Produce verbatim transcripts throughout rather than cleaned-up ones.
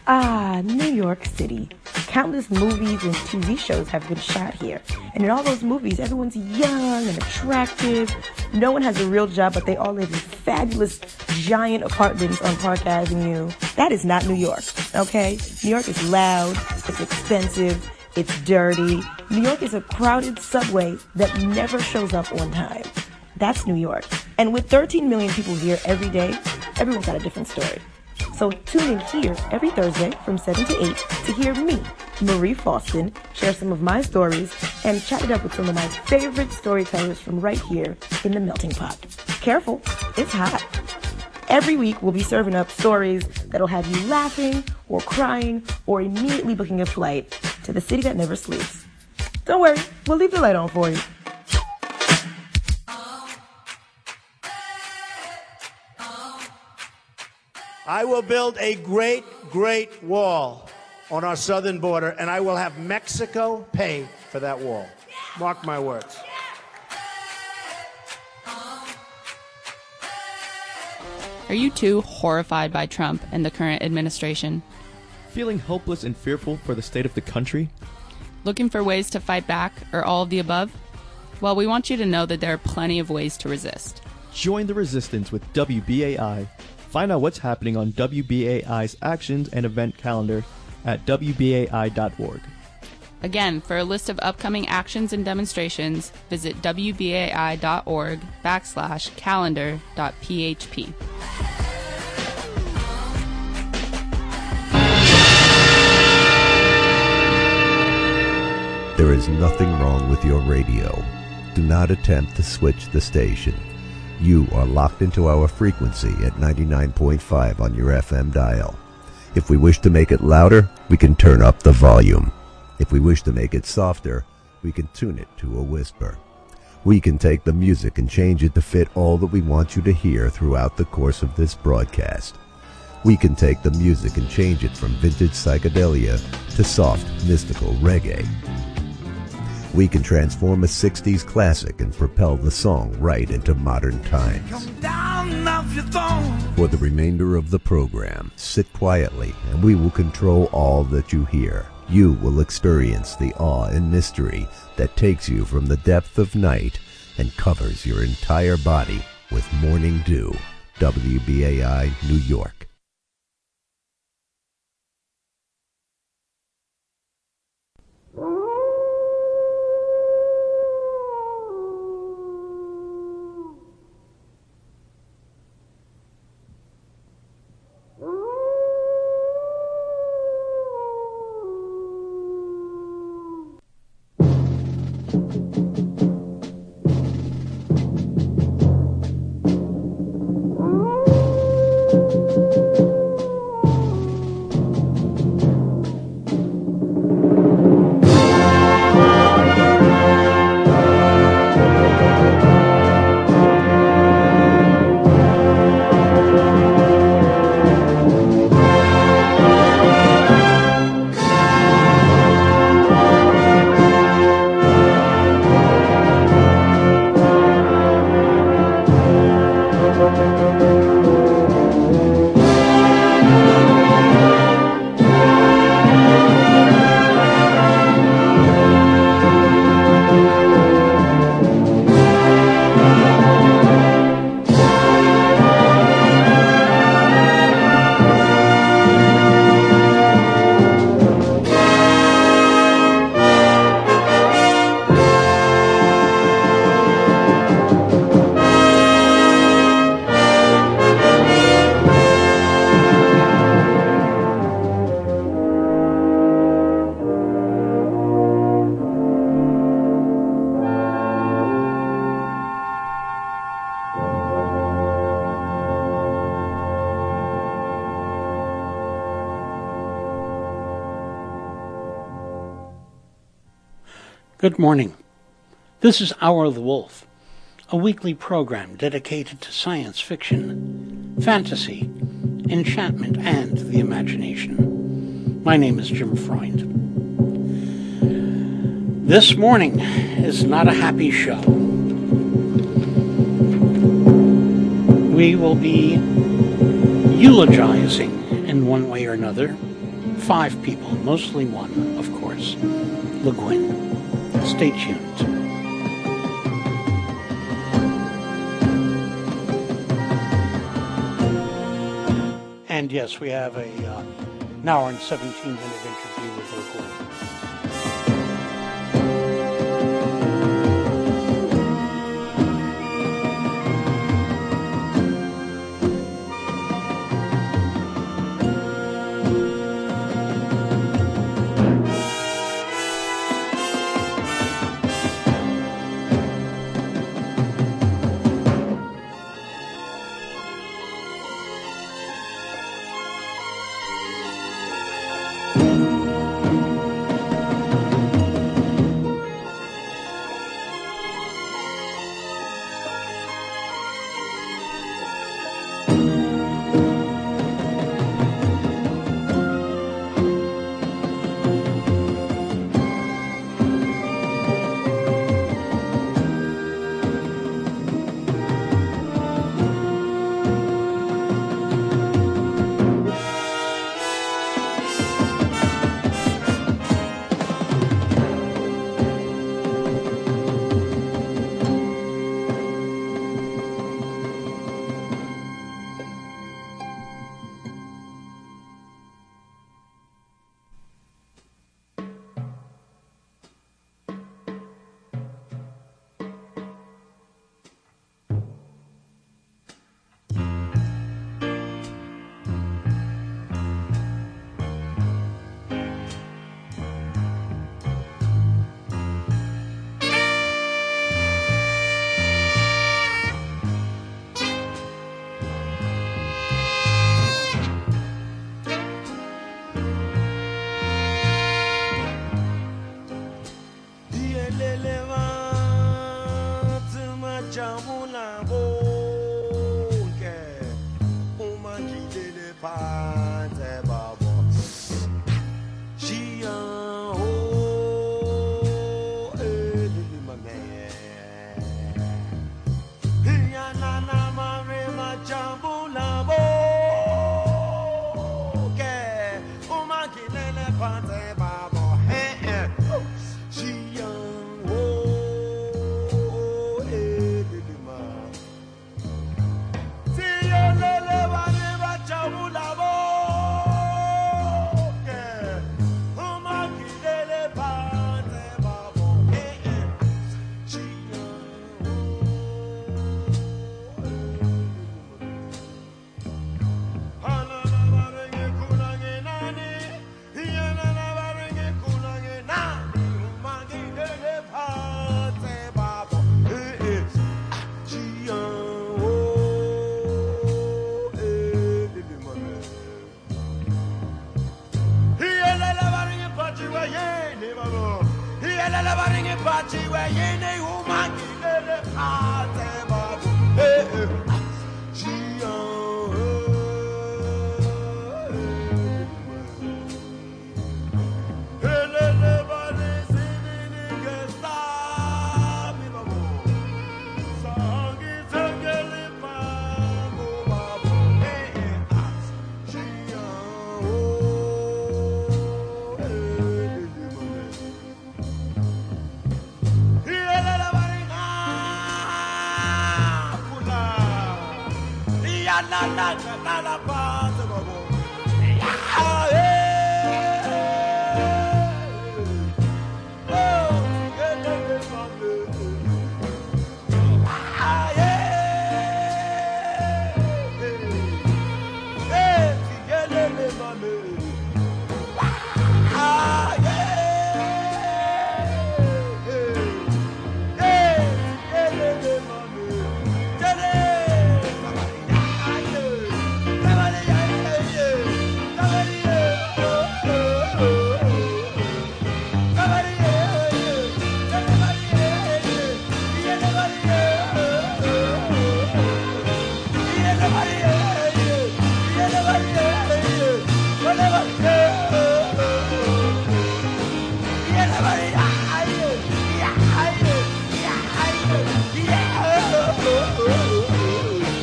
Ah, New York City. Countless movies and T V shows have been shot here. And in all those movies, everyone's young and attractive. No one has a real job, but they all live in fabulous, giant apartments on Park Avenue. That is not New York, okay? New York is loud, it's expensive, it's dirty. New York is a crowded subway that never shows up on time. That's New York. And with thirteen million people here every day, everyone's got a different story. So tune in here every Thursday from seven to eight to hear me, Marie Faustin, share some of my stories and chat it up with some of my favorite storytellers from right here in the melting pot. Careful, it's hot. Every week we'll be serving up stories that'll have you laughing or crying or immediately booking a flight to the city that never sleeps. Don't worry, we'll leave the light on for you. I will build a great, great wall on our southern border, and I will have Mexico pay for that wall. Mark my words. Are you too horrified by Trump and the current administration? Feeling hopeless and fearful for the state of the country? Looking for ways to fight back, or all of the above? Well, we want you to know that there are plenty of ways to resist. Join the resistance with W B A I. Find out what's happening on W B A I's actions and event calendar at W B A I dot org. Again, for a list of upcoming actions and demonstrations, visit W B A I dot org backslash calendar dot P H P. There is nothing wrong with your radio. Do not attempt to switch the station. You are locked into our frequency at ninety-nine point five on your F M dial. If we wish to make it louder, we can turn up the volume. If we wish to make it softer, we can tune it to a whisper. We can take the music and change it to fit all that we want you to hear throughout the course of this broadcast. We can take the music and change it from vintage psychedelia to soft, mystical reggae. We can transform a sixties classic and propel the song right into modern times. Come down off your throne. For the remainder of the program, sit quietly and we will control all that you hear. You will experience the awe and mystery that takes you from the depth of night and covers your entire body with morning dew. W B A I, New York. Good morning. This is Hour of the Wolf, a weekly program dedicated to science fiction, fantasy, enchantment, and the imagination. My name is Jim Freund. This morning is not a happy show. We will be eulogizing in one way or another Five people, mostly one, of course, Le Guin. Stay tuned. And yes, we have a uh, an hour and seventeen minute interview with Le Guin.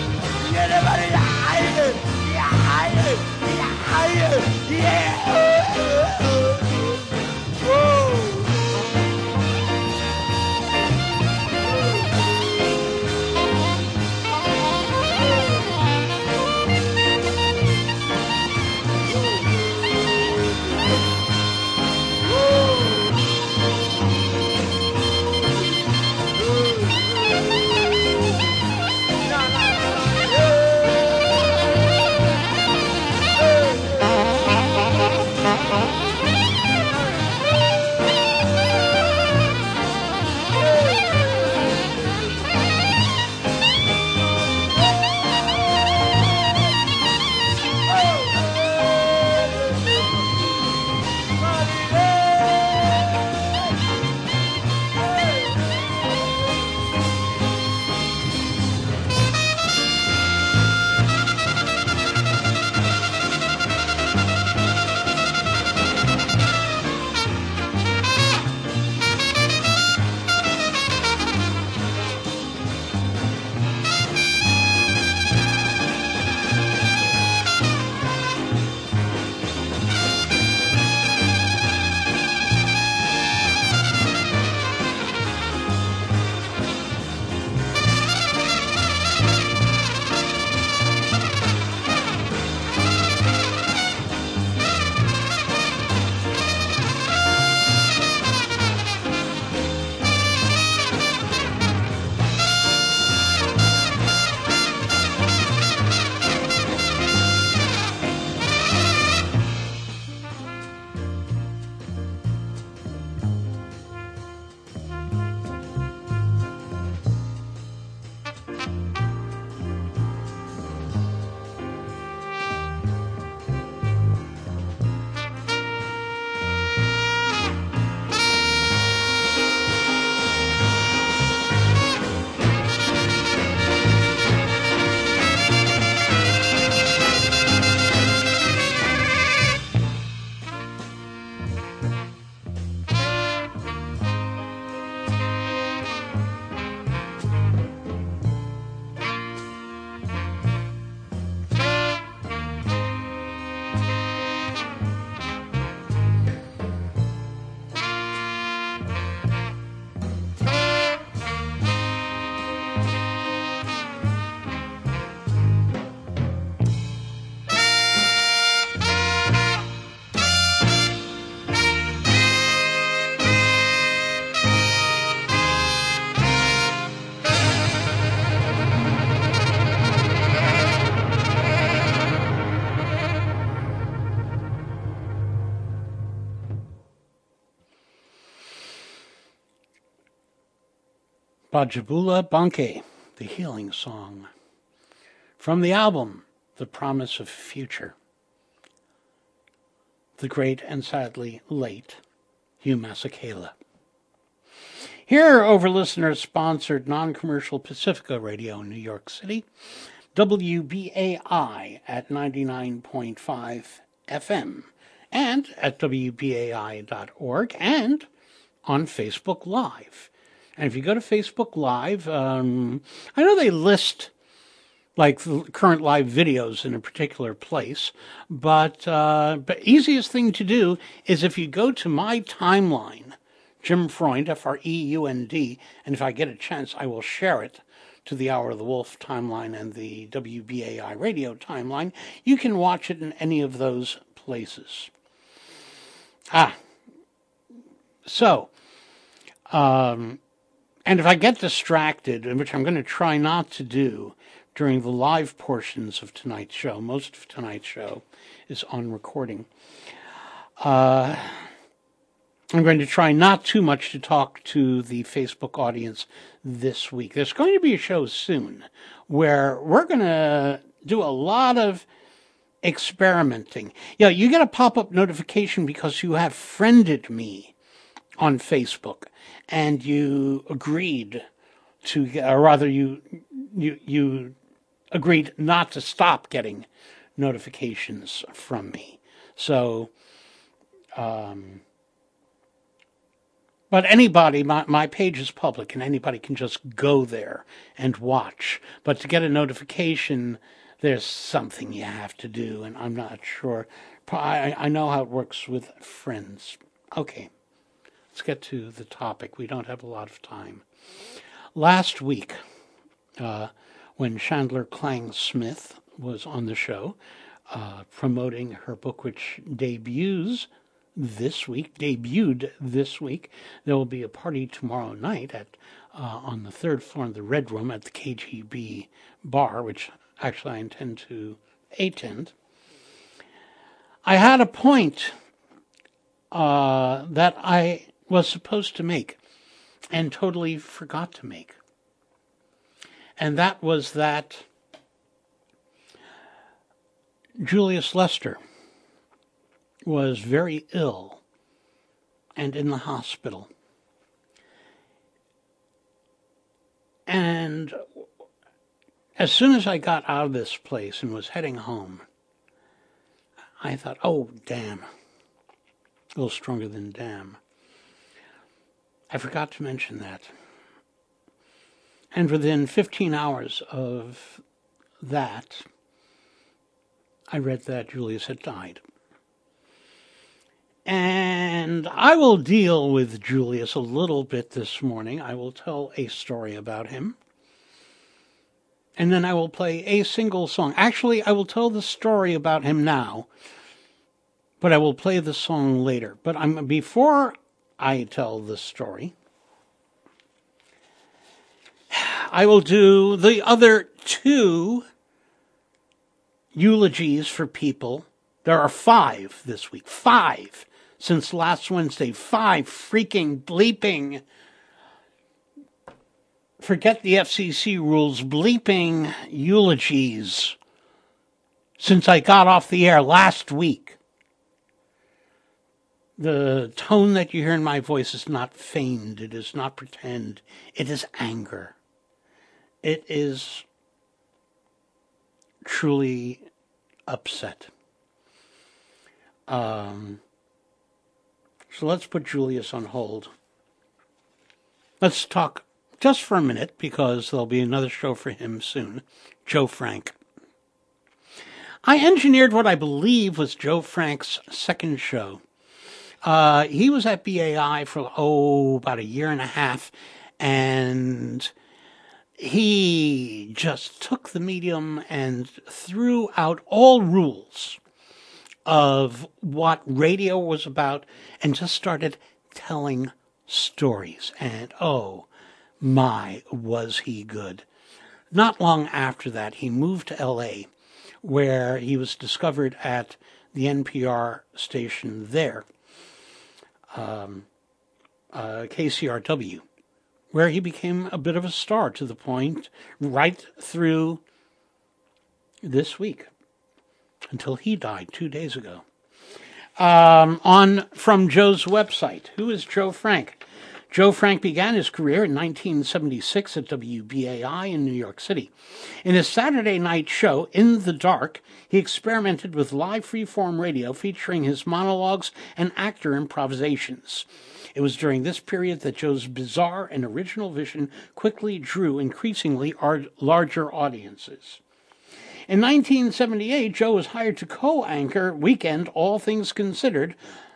Yeah! Bajabula Banke, the healing song. From the album, The Promise of Future. The great and sadly late Hugh Masekela. Here over listener-sponsored non-commercial Pacifica Radio in New York City, W B A I at ninety-nine point five F M, and at W B A I dot org, and on Facebook Live. And if you go to Facebook Live, um, I know they list like the current live videos in a particular place, but uh, the easiest thing to do is if you go to my timeline, Jim Freund, F R E U N D, and if I get a chance, I will share it to the Hour of the Wolf timeline and the W B A I radio timeline. You can watch it in any of those places. Ah, so, um, and if I get distracted, which I'm going to try not to do during the live portions of tonight's show, most of tonight's show is on recording, uh, I'm going to try not too much to talk to the Facebook audience this week. There's going to be a show soon where we're going to do a lot of experimenting. Yeah, you get a pop-up notification because you have friended me on Facebook and you agreed to, or rather you you you agreed not to stop getting notifications from me. So, um, but anybody, my, my page is public and anybody can just go there and watch. But to get a notification, there's something you have to do, and I'm not sure. I, I know how it works with friends. Okay, let's get to the topic. We don't have a lot of time. Last week, uh, when Chandler Klang Smith was on the show, uh, promoting her book, which debuts this week, debuted this week, there will be a party tomorrow night at uh, on the third floor in the Red Room at the K G B bar, which actually I intend to attend. I had a point uh, that I was supposed to make and totally forgot to make. And that was that Julius Lester was very ill and in the hospital. And as soon as I got out of this place and was heading home, I thought, oh, damn. A little stronger than damn. I forgot to mention that. And within fifteen hours of that, I read that Julius had died. And I will deal with Julius a little bit this morning. I will tell a story about him. And then I will play a single song. Actually, I will tell the story about him now, but I will play the song later. But I'm, before I tell the story, I will do the other two eulogies for people. There are five this week. Five since last Wednesday. Five freaking bleeping, forget the F C C rules, bleeping eulogies since I got off the air last week. The tone that you hear in my voice is not feigned. It is not pretend. It is anger. It is truly upset. Um, so let's put Julius on hold. Let's talk just for a minute, because there'll be another show for him soon. Joe Frank. I engineered what I believe was Joe Frank's second show. Uh, he was at B A I for, oh, about a year and a half, and he just took the medium and threw out all rules of what radio was about and just started telling stories. And, oh, my, was he good. Not long after that, he moved to L A, where he was discovered at the N P R station there, um, uh, K C R W, where he became a bit of a star to the point right through this week until he died two days ago. Um, on from Joe's website, who is Joe Frank? Joe Frank began his career in nineteen seventy-six at W B A I in New York City. In his Saturday night show, In the Dark, he experimented with live freeform radio featuring his monologues and actor improvisations. It was during this period that Joe's bizarre and original vision quickly drew increasingly larger audiences. In nineteen seventy-eight, Joe was hired to co-anchor Weekend All Things Considered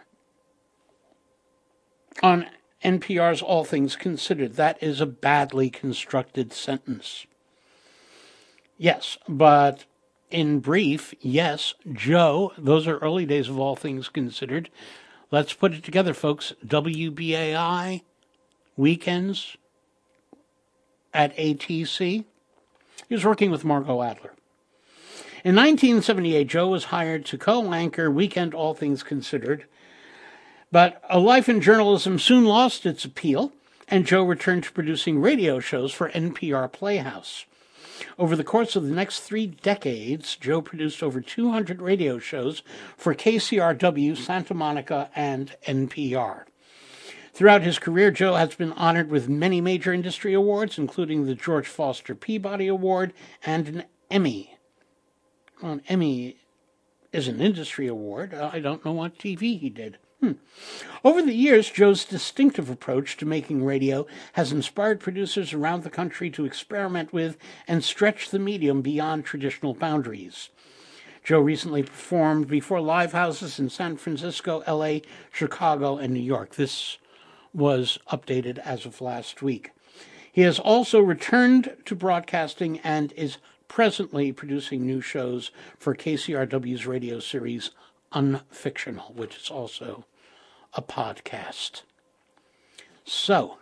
on N P R's All Things Considered. That is a badly constructed sentence. Yes, but in brief, yes, Joe, those are early days of All Things Considered. Let's put it together, folks. W B A I, weekends at A T C. He was working with Margot Adler. In nineteen seventy-eight, Joe was hired to co-anchor Weekend All Things Considered, but a life in journalism soon lost its appeal, and Joe returned to producing radio shows for N P R Playhouse. Over the course of the next three decades, Joe produced over two hundred radio shows for K C R W, Santa Monica, and N P R. Throughout his career, Joe has been honored with many major industry awards, including the George Foster Peabody Award and an Emmy. Well, an Emmy is an industry award. I don't know what T V he did. Hmm. Over the years, Joe's distinctive approach to making radio has inspired producers around the country to experiment with and stretch the medium beyond traditional boundaries. Joe recently performed before live houses in San Francisco, L A, Chicago, and New York. This was updated as of last week. He has also returned to broadcasting and is presently producing new shows for K C R W's radio series Unfictional, which is also a podcast. So,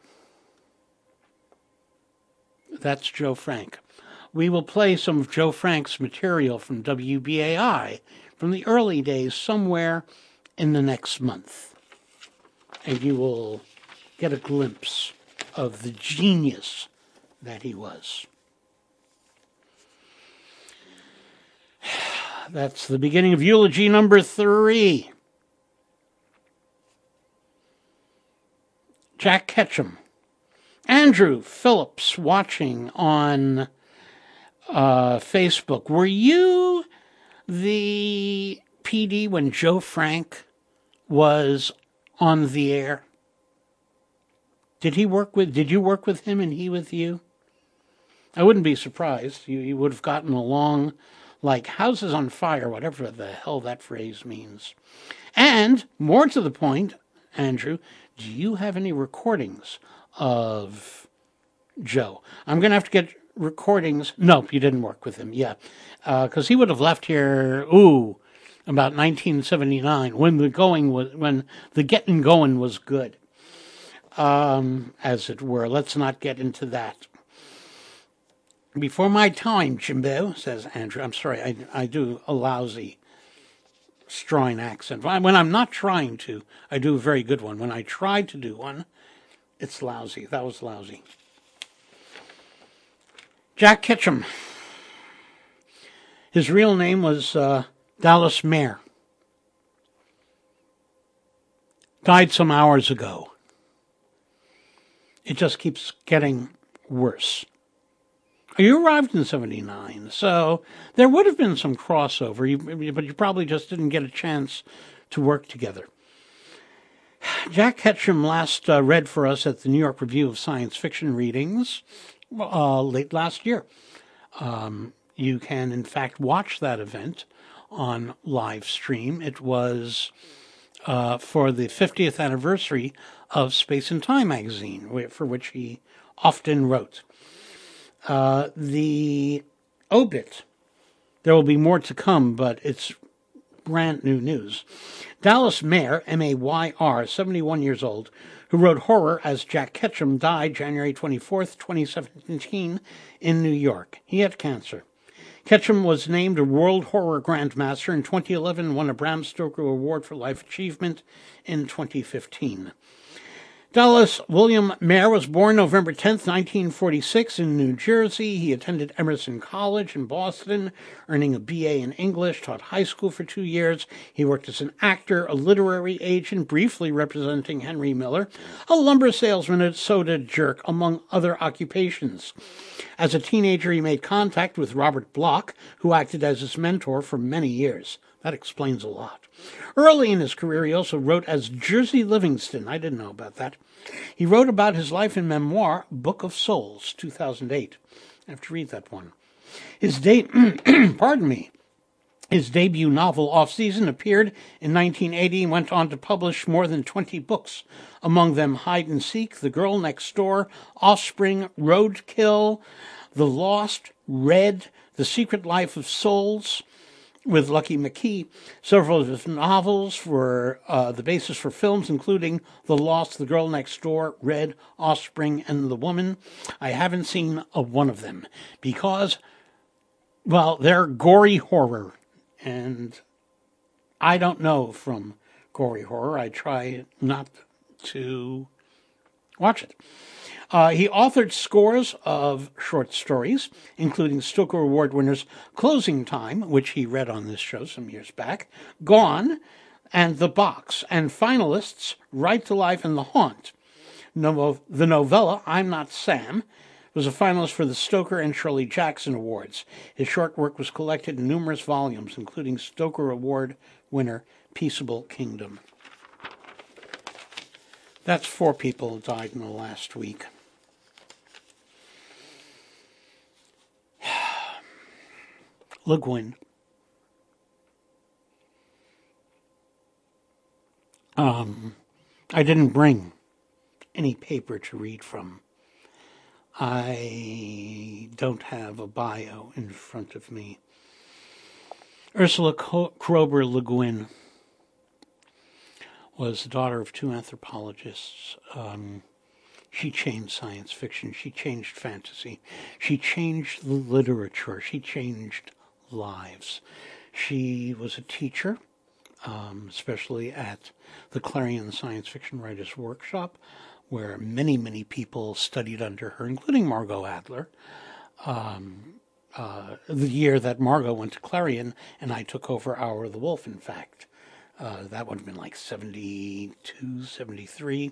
that's Joe Frank. We will play some of Joe Frank's material from W B A I from the early days somewhere in the next month. And you will get a glimpse of the genius that he was. That's the beginning of eulogy number three. Jack Ketchum. Andrew Phillips watching on uh, Facebook. Were you the P D when Joe Frank was on the air? Did he work with, did you work with him and he with you? I wouldn't be surprised. You, you would have gotten along like houses on fire, whatever the hell that phrase means. And, more to the point, Andrew, do you have any recordings of Joe? I'm going to have to get recordings. Nope, you didn't work with him, yeah. Because uh, he would have left here, ooh, about nineteen seventy-nine, when the going was, when the getting going was good, um, as it were. Let's not get into that. Before my time, Jimbo, says Andrew. I'm sorry, I, I do a lousy Strine accent. When I'm not trying to, I do a very good one. When I try to do one, it's lousy. That was lousy. Jack Ketchum. His real name was uh, Dallas Mayer. Died some hours ago. It just keeps getting worse. You arrived in seventy-nine, so there would have been some crossover, but you probably just didn't get a chance to work together. Jack Ketchum last uh, read for us at the New York Review of Science Fiction Readings uh, late last year. Um, you can, in fact, watch that event on live stream. It was uh, for the fiftieth anniversary of Space and Time magazine, for which he often wrote. Uh, the obit, there will be more to come, but it's brand new news. Dallas Mayer, M A Y R, seventy-one years old, who wrote horror as Jack Ketchum, died January twenty-fourth, twenty seventeen, in New York. He had cancer. Ketchum was named a World Horror Grandmaster in twenty eleven and won a Bram Stoker Award for Life Achievement in twenty fifteen. Dallas William Mayer was born November tenth, nineteen forty-six in New Jersey. He attended Emerson College in Boston, earning a B A in English, taught high school for two years. He worked as an actor, a literary agent, briefly representing Henry Miller, a lumber salesman, a soda jerk, among other occupations. As a teenager, he made contact with Robert Bloch, who acted as his mentor for many years. That explains a lot. Early in his career, he also wrote as Jersey Livingston. I didn't know about that. He wrote about his life in memoir, Book of Souls, two thousand eight. I have to read that one. His de- pardon me. His debut novel, Off Season, appeared in nineteen eighty and went on to publish more than twenty books, among them Hide and Seek, The Girl Next Door, Offspring, Roadkill, The Lost, Red, The Secret Life of Souls, with Lucky McKee. Several of his novels were uh, the basis for films, including The Lost, The Girl Next Door, Red, Offspring, and The Woman. I haven't seen a one of them because, well, they're gory horror, and I don't know from gory horror. I try not to watch it. Uh, he authored scores of short stories, including Stoker Award winners Closing Time, which he read on this show some years back, Gone, and The Box, and finalists Right to Life and The Haunt. No, the novella, I'm Not Sam, was a finalist for the Stoker and Shirley Jackson Awards. His short work was collected in numerous volumes, including Stoker Award winner Peaceable Kingdom. That's four people who died in the last week. Le Guin. Um, I didn't bring any paper to read from. I don't have a bio in front of me. Ursula Kroeber Le Guin was the daughter of two anthropologists. Um, she changed science fiction. She changed fantasy. She changed the literature. She changed lives. She was a teacher, um, especially at the Clarion Science Fiction Writers Workshop, where many, many people studied under her, including Margot Adler. Um, uh, the year that Margot went to Clarion, and I took over Hour of the Wolf, in fact. Uh, that would have been like seventy-two, seventy-three.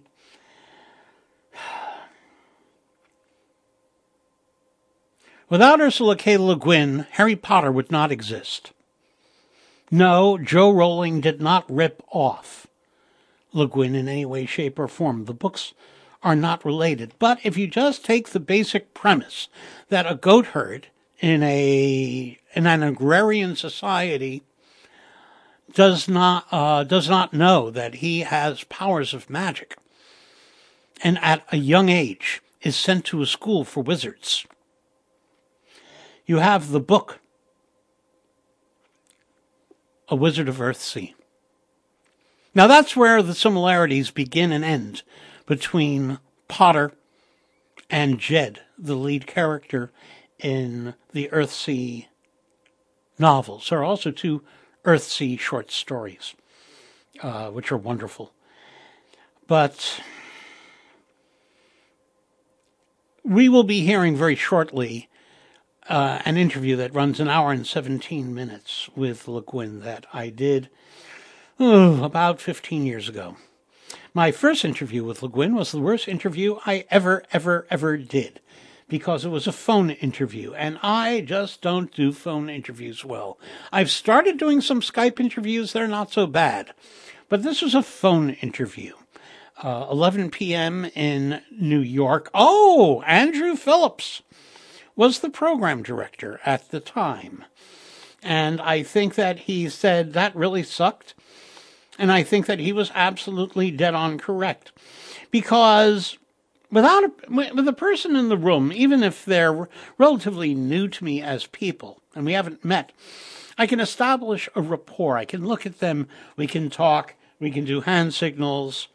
Without Ursula K. Le Guin, Harry Potter would not exist. No, Joe Rowling did not rip off Le Guin in any way, shape, or form. The books are not related. But if you just take the basic premise that a goat herd in a in an agrarian society does not uh, does not know that he has powers of magic, and at a young age is sent to a school for wizards. You have the book, A Wizard of Earthsea. Now that's where the similarities begin and end between Potter and Jed, the lead character in the Earthsea novels. There are also two Earthsea short stories, uh, which are wonderful. But we will be hearing very shortly uh, an interview that runs an hour and seventeen minutes with Le Guin that I did oh, about fifteen years ago. My first interview with Le Guin was the worst interview I ever, ever, ever did, because it was a phone interview, and I just don't do phone interviews well. I've started doing some Skype interviews. They're not so bad. But this was a phone interview. Uh, eleven p.m. in New York. Oh, Andrew Phillips was the program director at the time. And I think that he said that really sucked. And I think that he was absolutely dead on correct. Because without a, with a person in the room, even if they're relatively new to me as people, and we haven't met, I can establish a rapport. I can look at them, we can talk, we can do hand signals.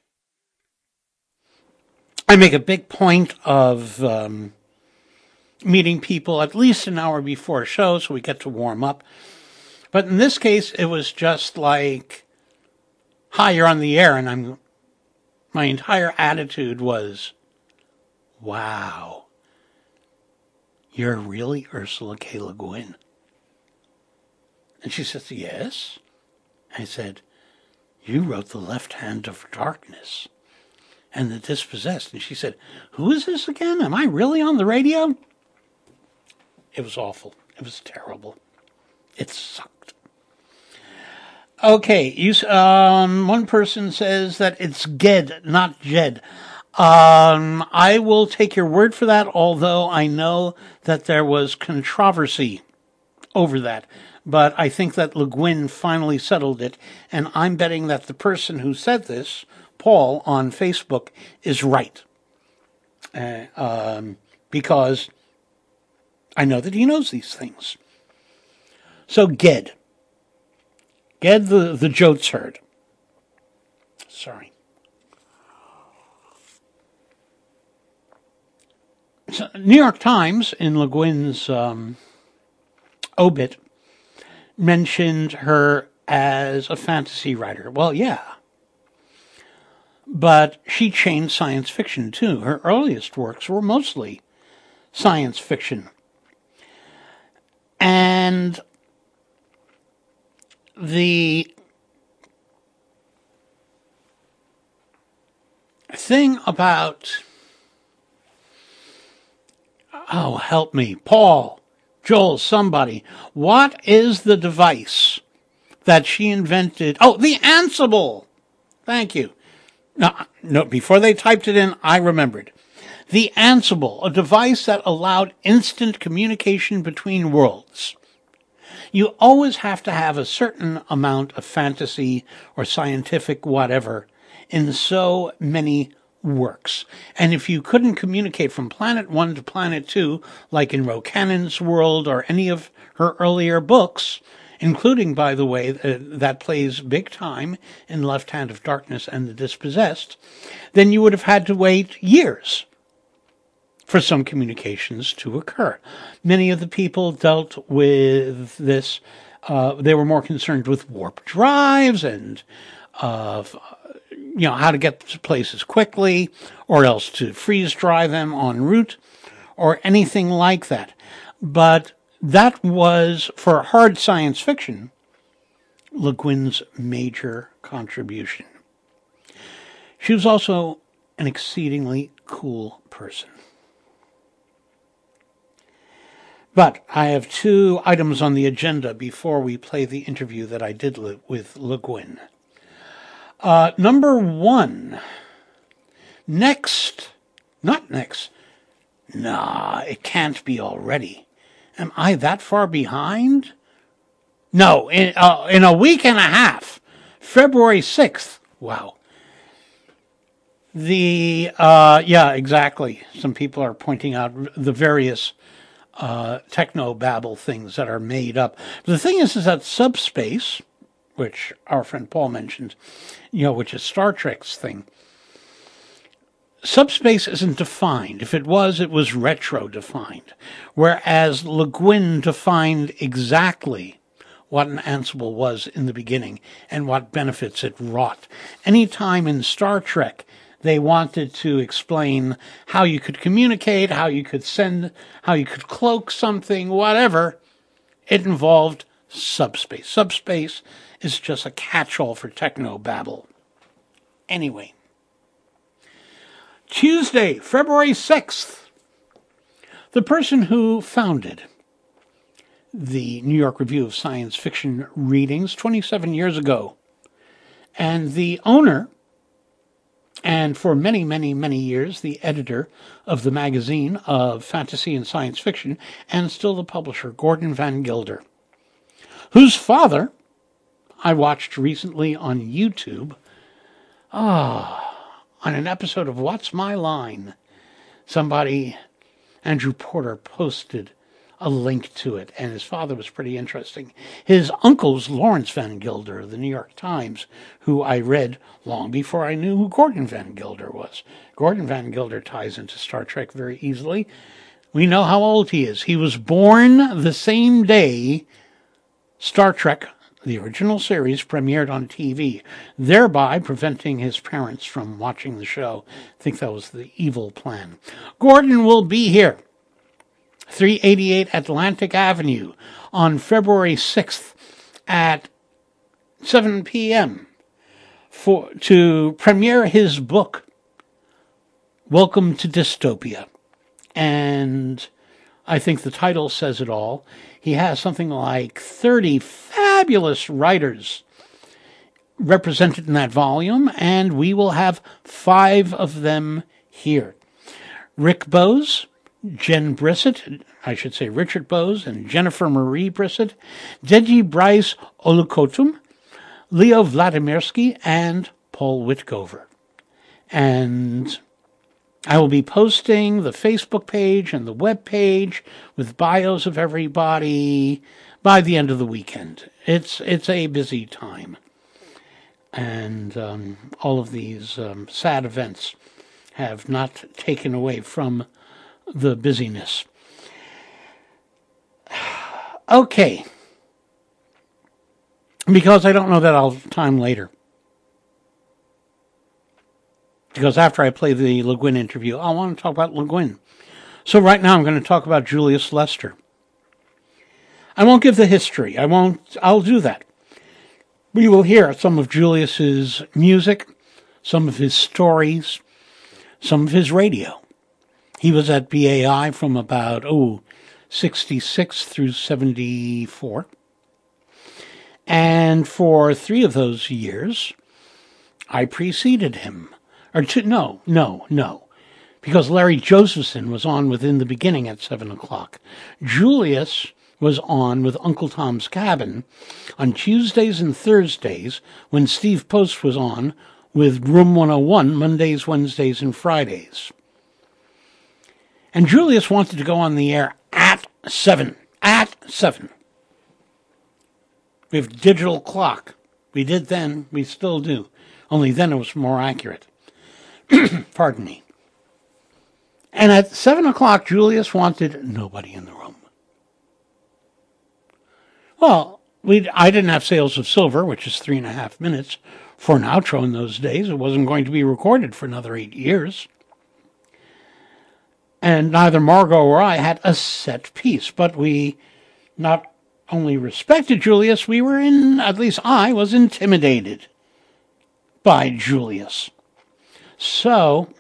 I make a big point of um, meeting people at least an hour before a show so we get to warm up. But in this case, it was just like, hi, you're on the air, and I'm my entire attitude was, wow, you're really Ursula K. Le Guin? And she says, yes. I said, you wrote The Left Hand of Darkness and The Dispossessed. And she said, who is this again? Am I really on the radio? It was awful. It was terrible. It sucked. Okay, you, um, one person says that it's Ged, not Jed. Um, I will take your word for that, although I know that there was controversy over that. But I think that Le Guin finally settled it, and I'm betting that the person who said this, Paul, on Facebook, is right. Uh, um, because I know that he knows these things. So Ged. Ged the, the Jotes herd. Sorry. So, New York Times, in Le Guin's um, obit, mentioned her as a fantasy writer. Well, yeah. But she changed science fiction, too. Her earliest works were mostly science fiction. And the thing about... Oh, help me. Paul, Joel, somebody. What is the device that she invented? Oh, the Ansible. Thank you. No, no, before they typed it in, I remembered. The Ansible, a device that allowed instant communication between worlds. You always have to have a certain amount of fantasy or scientific whatever in so many works. And if you couldn't communicate from planet one to planet two, like in Rocannon's world or any of her earlier books, including, by the way, uh, that plays big time in Left Hand of Darkness and The Dispossessed, then you would have had to wait years for some communications to occur. Many of the people dealt with this. Uh, they were more concerned with warp drives and uh, you know, how to get to places quickly, or else to freeze dry them en route, or anything like that. But that was, for hard science fiction, Le Guin's major contribution. She was also an exceedingly cool person. But I have two items on the agenda before we play the interview that I did with Le Guin. Uh, number one, next, not next, nah, it can't be already. Am I that far behind? No, in, uh, in a week and a half, February sixth, wow. The, uh, yeah, exactly. Some people are pointing out the various uh, techno-babble things that are made up. The thing is, is that Subspace, which our friend Paul mentioned, you know, which is Star Trek's thing. Subspace isn't defined. If it was, it was retro-defined. Whereas Le Guin defined exactly what an Ansible was in the beginning and what benefits it wrought. Any time in Star Trek they wanted to explain how you could communicate, how you could send, how you could cloak something, whatever, it involved subspace. Subspace is just a catch-all for techno-babble. Anyway, Tuesday, February sixth, the person who founded the New York Review of Science Fiction Readings twenty-seven years ago, and the owner, and for many, many, many years, the editor of the magazine of fantasy and science fiction, and still the publisher, Gordon Van Gilder, whose father I watched recently on YouTube, ah, on an episode of What's My Line. Somebody, Andrew Porter, posted a link to it, and his father was pretty interesting. His uncle's Lawrence Van Gilder of the New York Times, who I read long before I knew who Gordon Van Gilder was. Gordon Van Gilder ties into Star Trek very easily. We know how old he is. He was born the same day Star Trek The original series premiered on T V, thereby preventing his parents from watching the show. I think that was the evil plan. Gordon will be here, three eighty-eight Atlantic Avenue, on February sixth at seven p.m. for to premiere his book, Welcome to Dystopia. And I think the title says it all. He has something like thirty fabulous writers represented in that volume, and we will have five of them here. Rick Bowes, Jen Brissett, I should say Richard Bowes and Jennifer Marie Brissett, Deji Bryce Olukotum, Leo Vladimirsky, and Paul Whitcover. And I will be posting the Facebook page and the web page with bios of everybody by the end of the weekend. It's it's a busy time. And um, all of these um, sad events have not taken away from the busyness. Okay. Because I don't know that I'll have time later. Because after I play the Le Guin interview, I want to talk about Le Guin. So right now I'm going to talk about Julius Lester. I won't give the history. I won't. I'll do that. We will hear some of Julius's music, some of his stories, some of his radio. He was at B A I from about, oh, sixty-six through seventy-four. And for three of those years, I preceded him. Or two, no, no, no. Because Larry Josephson was on within the beginning at seven o'clock. Julius was on with Uncle Tom's Cabin on Tuesdays and Thursdays when Steve Post was on with Room one oh one Mondays, Wednesdays, and Fridays. And Julius wanted to go on the air at seven. At seven. We have digital clock. We did then, we still do. Only then it was more accurate. Pardon me. And at seven o'clock, Julius wanted nobody in the room. Well, we I didn't have Sales of Silver, which is three and a half minutes, for an outro in those days. It wasn't going to be recorded for another eight years. And neither Margot or I had a set piece, but we not only respected Julius, we were in, at least I was intimidated by Julius. So,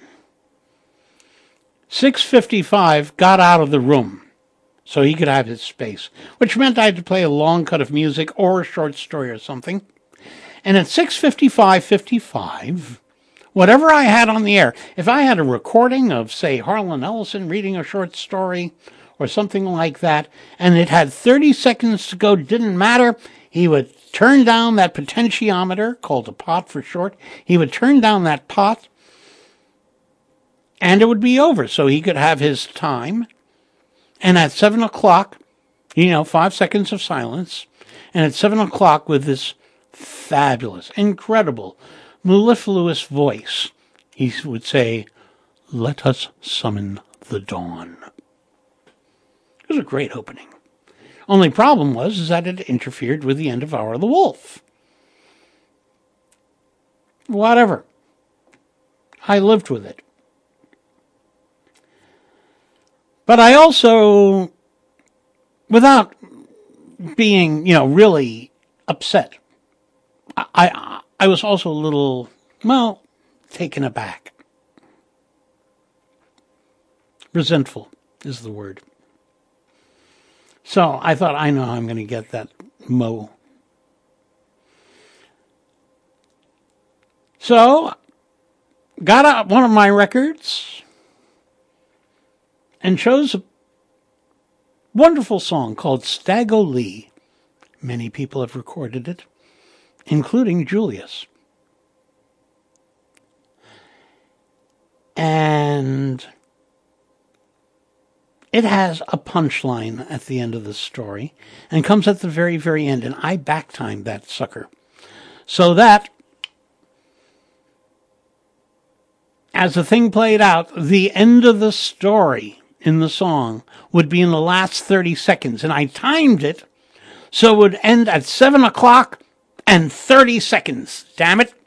six fifty-five got out of the room so he could have his space, which meant I had to play a long cut of music or a short story or something. And at six fifty-five fifty-five, whatever I had on the air, if I had a recording of, say, Harlan Ellison reading a short story or something like that, and it had thirty seconds to go, didn't matter, he would turn down that potentiometer, called a pot for short, he would turn down that pot, and it would be over, so he could have his time. And at seven o'clock, you know, five seconds of silence, and at seven o'clock with this fabulous, incredible, mellifluous voice, he would say, "Let us summon the dawn." It was a great opening. Only problem was is that it interfered with the end of Hour of the Wolf. Whatever. I lived with it. But I also, without being, you know, really upset, I, I, I was also a little, well, taken aback. Resentful is the word. So I thought, I know how I'm going to get that mo. So, got out one of my records and chose a wonderful song called Staggo Lee. Many people have recorded it, including Julius. And it has a punchline at the end of the story and comes at the very, very end. And I backtimed that sucker so that as the thing played out, the end of the story in the song would be in the last thirty seconds. And I timed it So it would end at seven o'clock and thirty seconds. Damn it.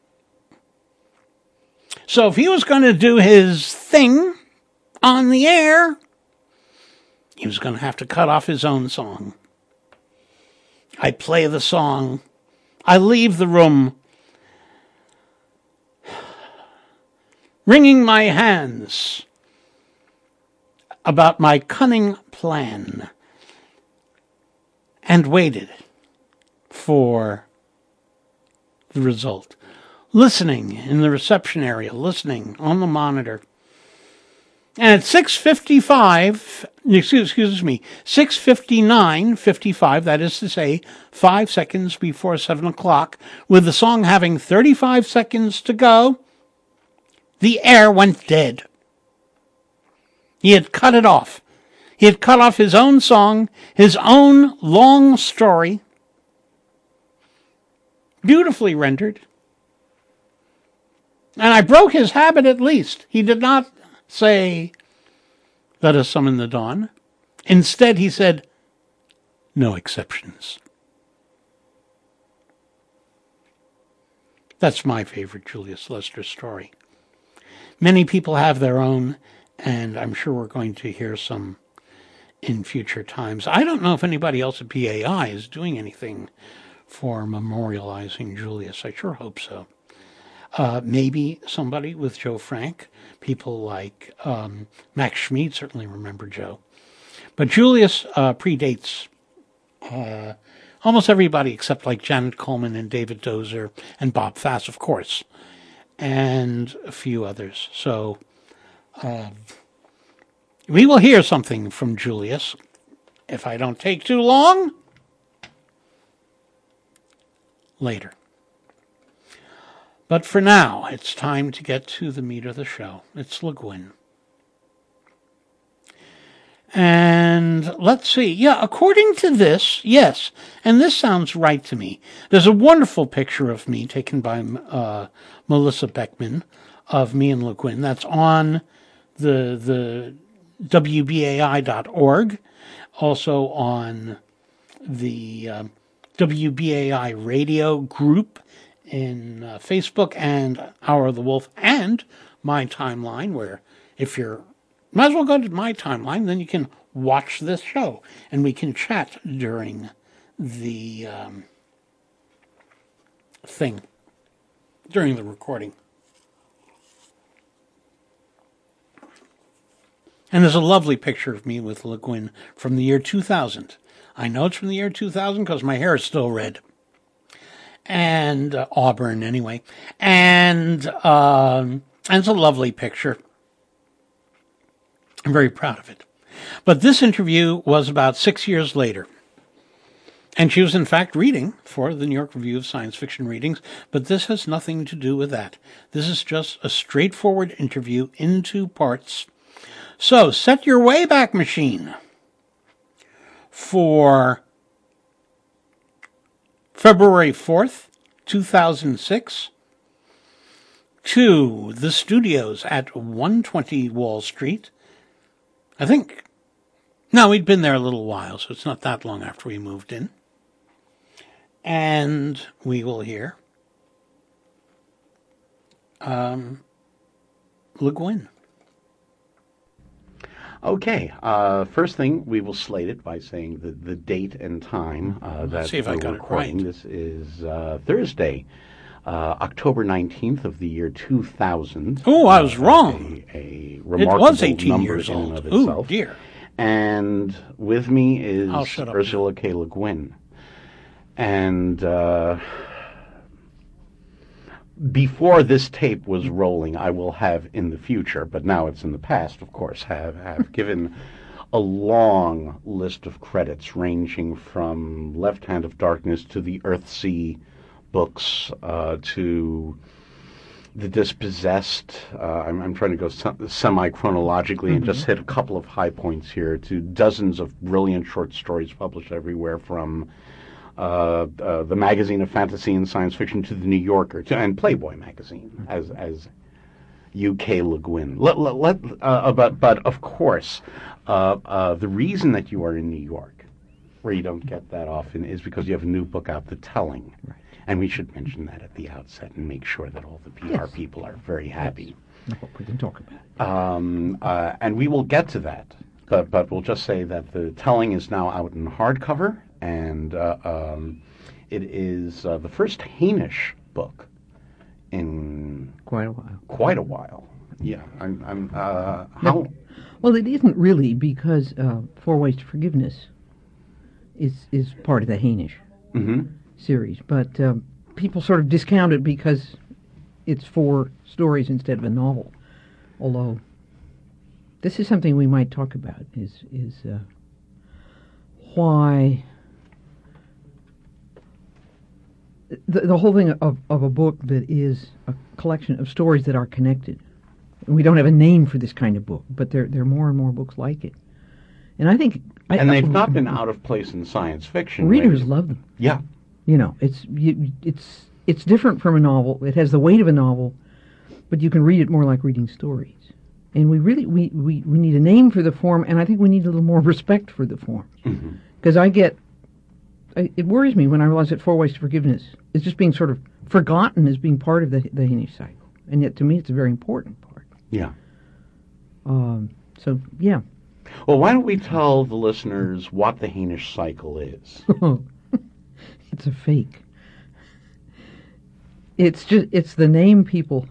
So if he was going to do his thing on the air, he was going to have to cut off his own song. I play the song. I leave the room, wringing my hands about my cunning plan, and waited for the result. Listening in the reception area, listening on the monitor. And at six fifty-five, excuse, excuse me, six fifty-nine fifty-five, that is to say, five seconds before seven o'clock, with the song having thirty-five seconds to go, the air went dead. He had cut it off. He had cut off his own song, his own long story, beautifully rendered. And I broke his habit at least. He did not say, "Let us summon the dawn." Instead, he said, "No exceptions." That's my favorite Julius Lester story. Many people have their own, and I'm sure we're going to hear some in future times. I don't know if anybody else at B A I is doing anything for memorializing Julius. I sure hope so. Uh, maybe somebody with Joe Frank. People like um, Max Schmid certainly remember Joe. But Julius uh, predates uh, almost everybody except like Janet Coleman and David Dozer and Bob Fass, of course, and a few others. So uh, we will hear something from Julius, if I don't take too long, later. But for now, it's time to get to the meat of the show. It's Le Guin. And let's see. Yeah, according to this, yes, and this sounds right to me. There's a wonderful picture of me taken by uh, Melissa Beckman of me and Le Guin. That's on the the W B A I dot org, also on the uh, W B A I radio group in uh, Facebook, and Hour of the Wolf, and my timeline, where if you're, might as well go to my timeline, then you can watch this show, and we can chat during the um, thing, during the recording. And there's a lovely picture of me with Le Guin from the year two thousand. I know it's from the year two thousand because my hair is still red. And uh, auburn, anyway. And, um, and it's a lovely picture. I'm very proud of it. But this interview was about six years later. And she was, in fact, reading for the New York Review of Science Fiction Readings. But this has nothing to do with that. This is just a straightforward interview in two parts. So, set your Wayback Machine for February fourth, two thousand six, to the studios at one twenty Wall Street. I think, no, we'd been there a little while, so it's not that long after we moved in. And we will hear um, Le Guin. Okay, uh, first thing, we will slate it by saying the, the date and time uh, that see if I got it recording. right. This is uh, Thursday, uh, October nineteenth of the year two thousand. Oh, I was wrong. A, a It remarkable was eighteen number years in and old. of Oh, itself. dear. And with me is I'll shut up Ursula K. Le Guin. And uh, before this tape was rolling, I will have in the future, but now it's in the past, of course, have, have given a long list of credits ranging from Left Hand of Darkness to the Earthsea books uh, to The Dispossessed. Uh, I'm, I'm trying to go se- semi-chronologically mm-hmm. and just hit a couple of high points here, to dozens of brilliant short stories published everywhere from Uh, uh, the magazine of fantasy and science fiction to the New Yorker to, and Playboy magazine as as U K Le Guin. Let, let, let, uh, but but of course, uh, uh, the reason that you are in New York where you don't get that often is because you have a new book out, The Telling. Right. And we should mention that at the outset and make sure that all the P R Yes. people are very happy. Yes. Well, we can talk about it. Um, uh, and we will get to that. But, but we'll just say that The Telling is now out in hardcover, and uh, um, it is uh, the first Hainish book in Quite a while. quite a while. Yeah. I'm, I'm, uh, how... Well, it isn't really, because uh, Four Ways to Forgiveness is is part of the Hainish Mhm. series, but um, people sort of discount it because it's four stories instead of a novel. Although this is something we might talk about: is is uh, why the the whole thing of of a book that is a collection of stories that are connected. We don't have a name for this kind of book, but there there are more and more books like it, and I think I, And they've not been out of place in science fiction. Readers lately. love them. Yeah. You know, it's you, it's it's different from a novel. It has the weight of a novel, but you can read it more like reading stories. And we really we, we, we need a name for the form, and I think we need a little more respect for the form. Because I get, I, it worries me when I realize that Four Ways to Forgiveness is just being sort of forgotten as being part of the the Hainish cycle, and yet to me it's a very important part. Yeah. Um, so yeah. Well, why don't we tell the listeners what the Hainish cycle is? It's a fake. It's just it's the name people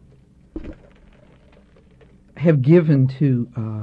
have given to uh,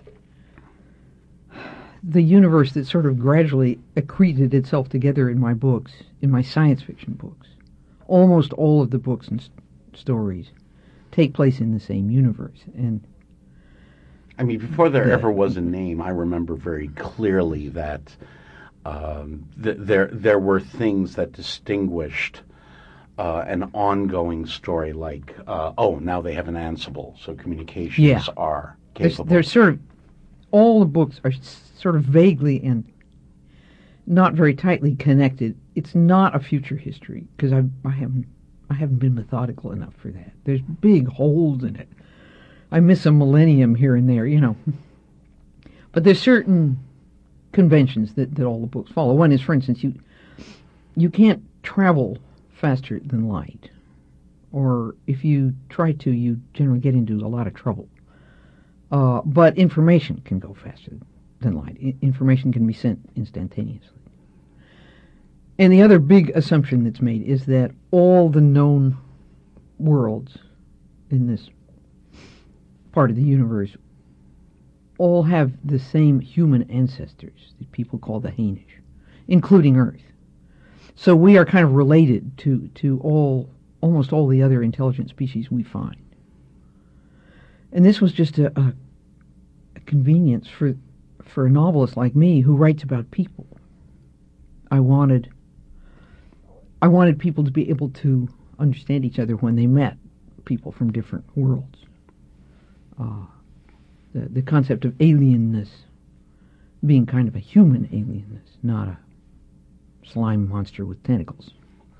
the universe that sort of gradually accreted itself together in my books, in my science fiction books. Almost all of the books and st- stories take place in the same universe, and I mean, before there the, ever was a name, I remember very clearly that um, th- there there were things that distinguished uh, an ongoing story, like uh, oh, now they have an Ansible, so communications yeah. are There's, capable. there's sort of all the books are s- sort of vaguely and not very tightly connected. It's not a future history because I I haven't I haven't been methodical enough for that. There's big holes in it. I miss a millennium here and there, you know. But there's certain conventions that, that all the books follow. One is, for instance, you you can't travel faster than light. Or if you try to, you generally get into a lot of trouble. Uh, but information can go faster than light. I- information can be sent instantaneously. And the other big assumption that's made is that all the known worlds in this part of the universe all have the same human ancestors that people call the Hainish, including Earth. So we are kind of related to, to all almost all the other intelligent species we find. And this was just a, a, a convenience for for a novelist like me who writes about people. I wanted I wanted people to be able to understand each other when they met people from different worlds. Uh, the, the concept of alienness being kind of a human alienness, not a slime monster with tentacles.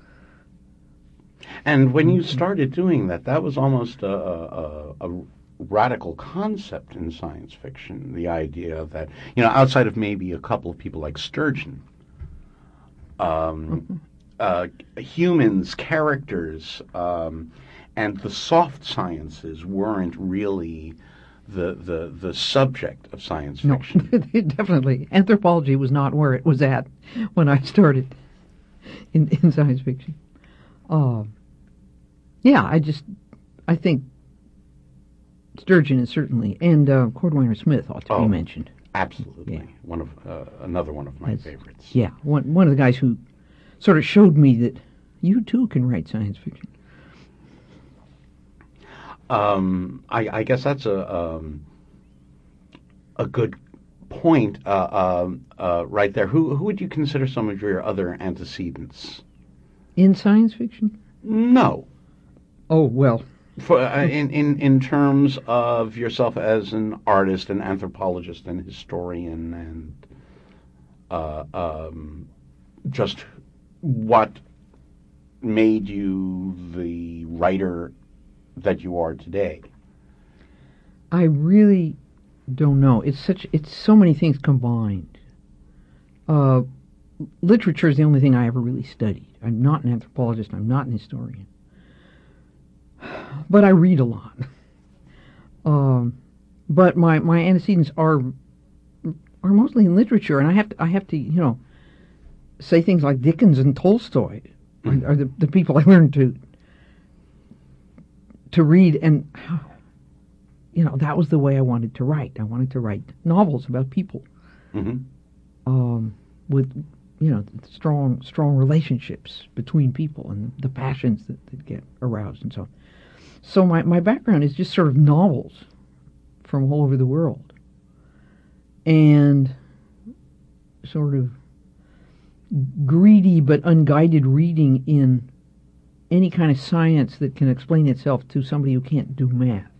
And when you started doing that, that was almost a, a, a radical concept in science fiction, the idea that, you know, outside of maybe a couple of people like Sturgeon, um, uh, humans, characters, um, and the soft sciences weren't really the, the, the subject of science fiction. No, definitely. Anthropology was not where it was at when I started in, in science fiction. Uh, yeah, I just, I think Sturgeon is certainly, and uh, Cordwainer Smith ought to Oh, be mentioned. Absolutely. Yeah. One of uh, another one of my That's- favorites. Yeah, one one of the guys who sort of showed me that you too can write science fiction. Um, I, I guess that's a um, a good point uh, um, uh, right there. Who who would you consider some of your other antecedents? In science fiction? No, Oh, well, for uh, in, in in terms of yourself as an artist, an anthropologist, and historian, and uh, um, just what made you the writer that you are today. I really don't know. It's such, it's so many things combined. Uh, literature is the only thing I ever really studied. I'm not an anthropologist. I'm not an historian. But I read a lot. Um, but my, my antecedents are are mostly in literature, and I have to I have to you know say things like Dickens and Tolstoy mm-hmm. are, are the, the people I learned to to read, and you know that was the way I wanted to write. I wanted to write novels about people mm-hmm. um, with you know strong strong relationships between people and the passions that, that get aroused and so on. So my, my background is just sort of novels from all over the world. And sort of greedy but unguided reading in any kind of science that can explain itself to somebody who can't do math.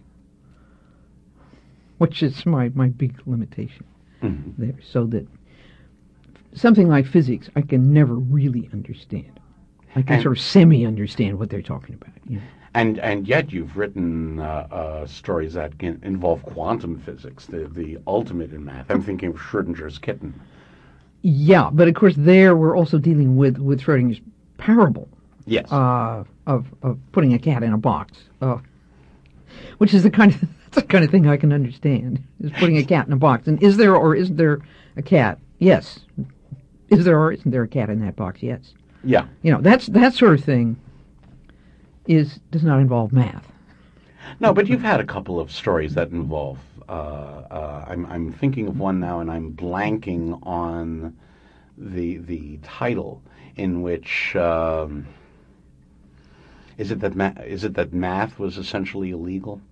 Which is my, my big limitation mm-hmm. there. So that something like physics I can never really understand. I can and sort of semi-understand what they're talking about. You know? And and yet you've written uh, uh, stories that can involve quantum physics, the the ultimate in math. I'm thinking of Schrödinger's kitten. Yeah, but of course there we're also dealing with, with Schrödinger's parable. Yes. Uh, of of putting a cat in a box, uh, which is the kind of that's the kind of thing I can understand. Is putting a cat in a box, and is there or isn't there a cat? Yes. Is there or isn't there a cat in that box? Yes. Yeah. You know that's that sort of thing. Is does not involve math. No, but you've had a couple of stories that involve. Uh, uh, I'm I'm thinking of one now, and I'm blanking on the the title. In which um, is it that ma- is it that math was essentially illegal?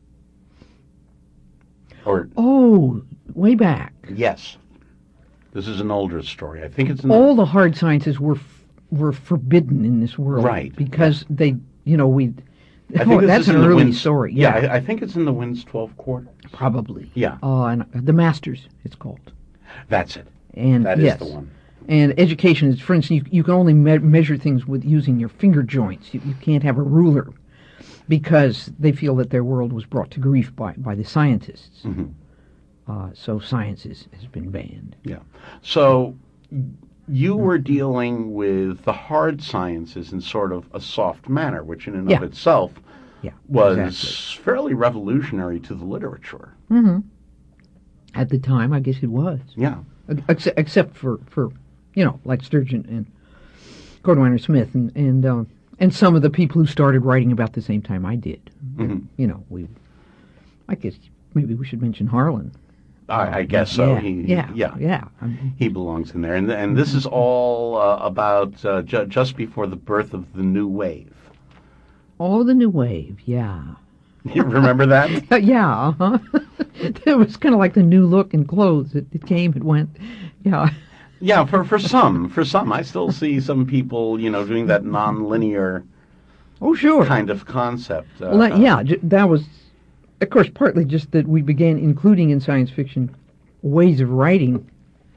Or oh, way back. Yes, this is an older story. I think it's in all the, the hard sciences were f- were forbidden in this world, right? Because yeah. they. You know, we. I think oh, that's an early Wind's, story. Yeah, yeah I, I think it's in the Wind's twelve Quarters. Probably. Yeah. Uh, and the Masters, it's called. That's it. And that yes. is the one. And education is, for instance, you, you can only me- measure things with using your finger joints. You, you can't have a ruler, because they feel that their world was brought to grief by by the scientists. Mm-hmm. Uh, so science is, has been banned. Yeah. So. You were dealing with the hard sciences in sort of a soft manner, which in and yeah. of itself yeah, was exactly. fairly revolutionary to the literature. Mm-hmm. At the time, I guess it was. Yeah. Ex- except for, for, you know, like Sturgeon and Cordwainer Smith and and, uh, and some of the people who started writing about the same time I did. Mm-hmm. You know, we. I guess maybe we should mention Harlan. I, I guess so. Yeah, he, yeah, yeah. yeah. I mean, he belongs in there, and and this is all uh, about uh, ju- just before the birth of the new wave. Oh, the new wave, yeah. You remember that? yeah, uh-huh. It was kind of like the new look in clothes. It, it came, it went, yeah. Yeah, for for some, for some, I still see some people, you know, doing that non-linear. Oh, sure. Kind of concept. Uh, well, that, yeah, that was. Of course, partly just that we began including in science fiction ways of writing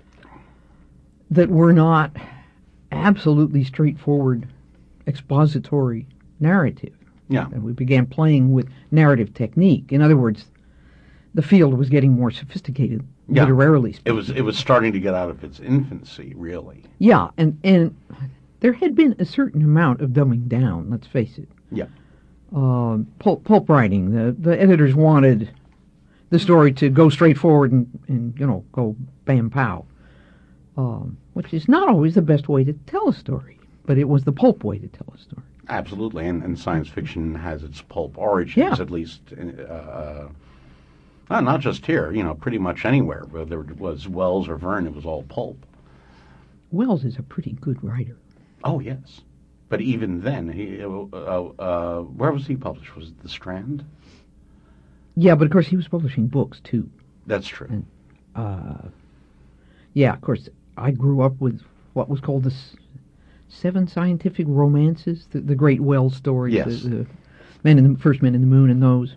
that were not absolutely straightforward expository narrative. Yeah. And we began playing with narrative technique. In other words, the field was getting more sophisticated, yeah. literarily speaking. It was it was starting to get out of its infancy, really. Yeah, and, and there had been a certain amount of dumbing down, let's face it. Yeah. Uh, pulp, pulp writing. The the editors wanted the story to go straight forward and, and you know, go bam pow, um, which is not always the best way to tell a story, but it was the pulp way to tell a story. Absolutely, and, and science fiction has its pulp origins, yeah. at least, uh, uh, not just here, you know, pretty much anywhere. Whether it was Wells or Verne, it was all pulp. Wells is a pretty good writer. Oh, yes. But even then, he, uh, uh, where was he published? Was it The Strand? Yeah, but of course he was publishing books too. That's true. And, uh, yeah, of course, I grew up with what was called the s- Seven Scientific Romances, the, the great Wells stories, yes. the, the Men in the First Men in the Moon, and those.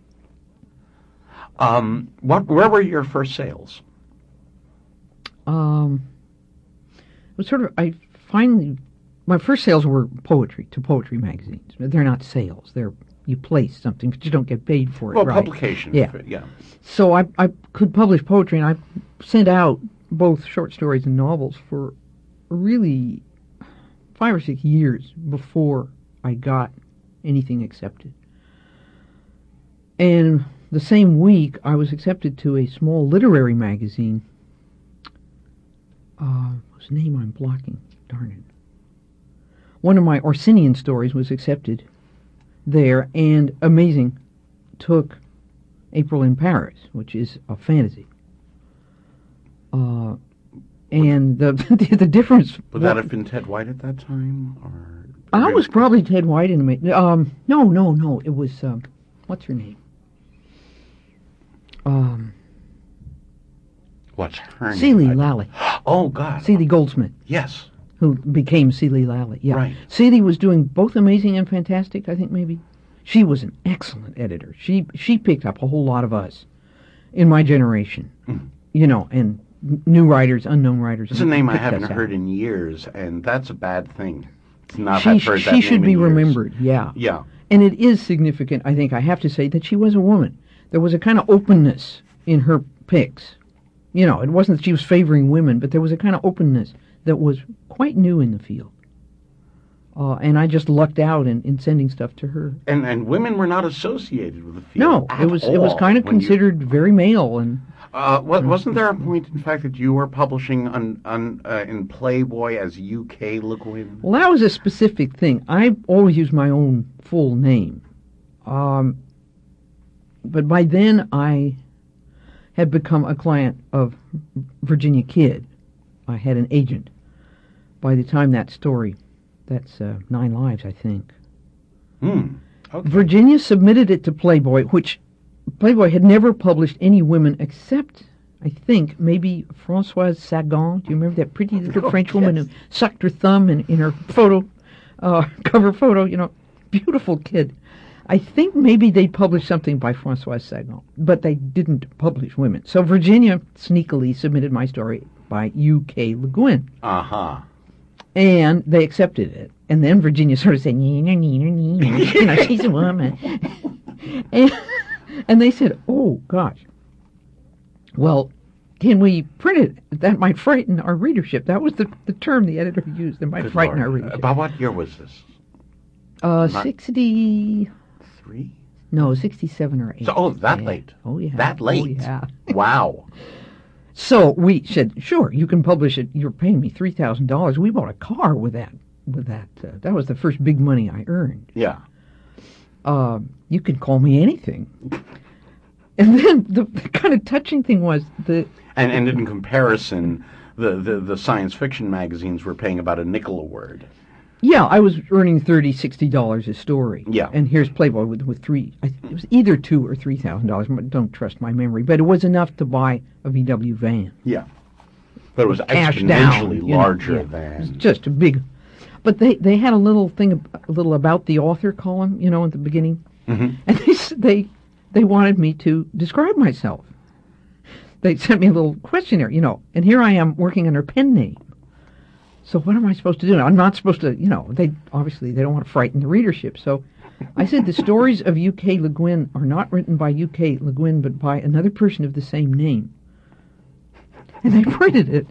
Um, what? Where were your first sales? Um, it was sort of I finally. My first sales were poetry, to poetry magazines. They're not sales. They're you place something, but you don't get paid for it, well, right? publication. Yeah. Yeah. So I I could publish poetry, and I sent out both short stories and novels for really five or six years before I got anything accepted. And the same week, I was accepted to a small literary magazine. Uh, whose name I'm blocking? Darn it. One of my Orsinian stories was accepted there, and amazing, took April in Paris, which is a fantasy. Uh, and the the, the difference... Would that have been Ted White at that time? Or I was probably Ted White in a... Um, no, no, no. It was... Um, what's her name? Um, What's her name? Celie Lally. Oh, God. Celie Goldsmith. Yes. Who became Celie Lally. Yeah. Right. Celie was doing both amazing and fantastic, I think, maybe. She was an excellent editor. She she picked up a whole lot of us in my generation. Mm. You know, and new writers, unknown writers. It's a name I haven't heard in years, and that's a bad thing. It's not she, I've heard she that should name be in years. remembered, yeah. Yeah. And it is significant, I think, I have to say, that she was a woman. There was a kind of openness in her picks. You know, it wasn't that she was favoring women, but there was a kind of openness that was quite new in the field. Uh, and I just lucked out in, in sending stuff to her. And and women were not associated with the field. No, at it was all it was kind of considered you, very male. And uh, what, wasn't there a point, in fact, that you were publishing on, on uh, in Playboy as U K Le Guin? Well, that was a specific thing. I always use my own full name. Um, but by then I had become a client of Virginia Kidd. I had an agent. By the time that story, that's uh, Nine Lives, I think. Hmm. Okay. Virginia submitted it to Playboy, which Playboy had never published any women except, I think, maybe Françoise Sagan. Do you remember that pretty little Oh, French woman yes. who sucked her thumb in, in her photo, uh, cover photo? You know, beautiful kid. I think maybe they published something by Françoise Sagan, but they didn't publish women. So Virginia sneakily submitted my story by U K Le Guin. Uh-huh. And they accepted it. And then Virginia sort of said, neener, neener, neener. You know, she's a woman. and, and they said, oh, gosh. Well, can we print it? That might frighten our readership. That was the, the term the editor used. That might Good frighten Lord. our readership. About what year was this? Uh, Not- sixty... Three? No, sixty-seven or eight. So, oh, that yeah. late. Oh, yeah. That late? Oh, yeah. Wow. So we said, sure, you can publish it. You're paying me three thousand dollars. We bought a car with that. With that, uh, that was the first big money I earned. Yeah. Uh, you can call me anything. And then the, the kind of touching thing was the And and in comparison, the, the, the science fiction magazines were paying about a nickel a word. yeah, I was earning thirty, sixty dollars a story. Yeah. And here's Playboy with with three. I, it was either two or three thousand dollars. Don't trust my memory, but it was enough to buy a V W van. Yeah. But it was Cash exponentially down, you know, larger yeah. It was than... just a big. But they, they had a little thing, a little about the author column, you know, at the beginning, Mhm. and they s- they they wanted me to describe myself. They sent me a little questionnaire, you know, and here I am working under pen name. So what am I supposed to do? I'm not supposed to, you know. They obviously they don't want to frighten the readership. So I said the stories of U K Le Guin are not written by U K Le Guin, but by another person of the same name. And they printed it.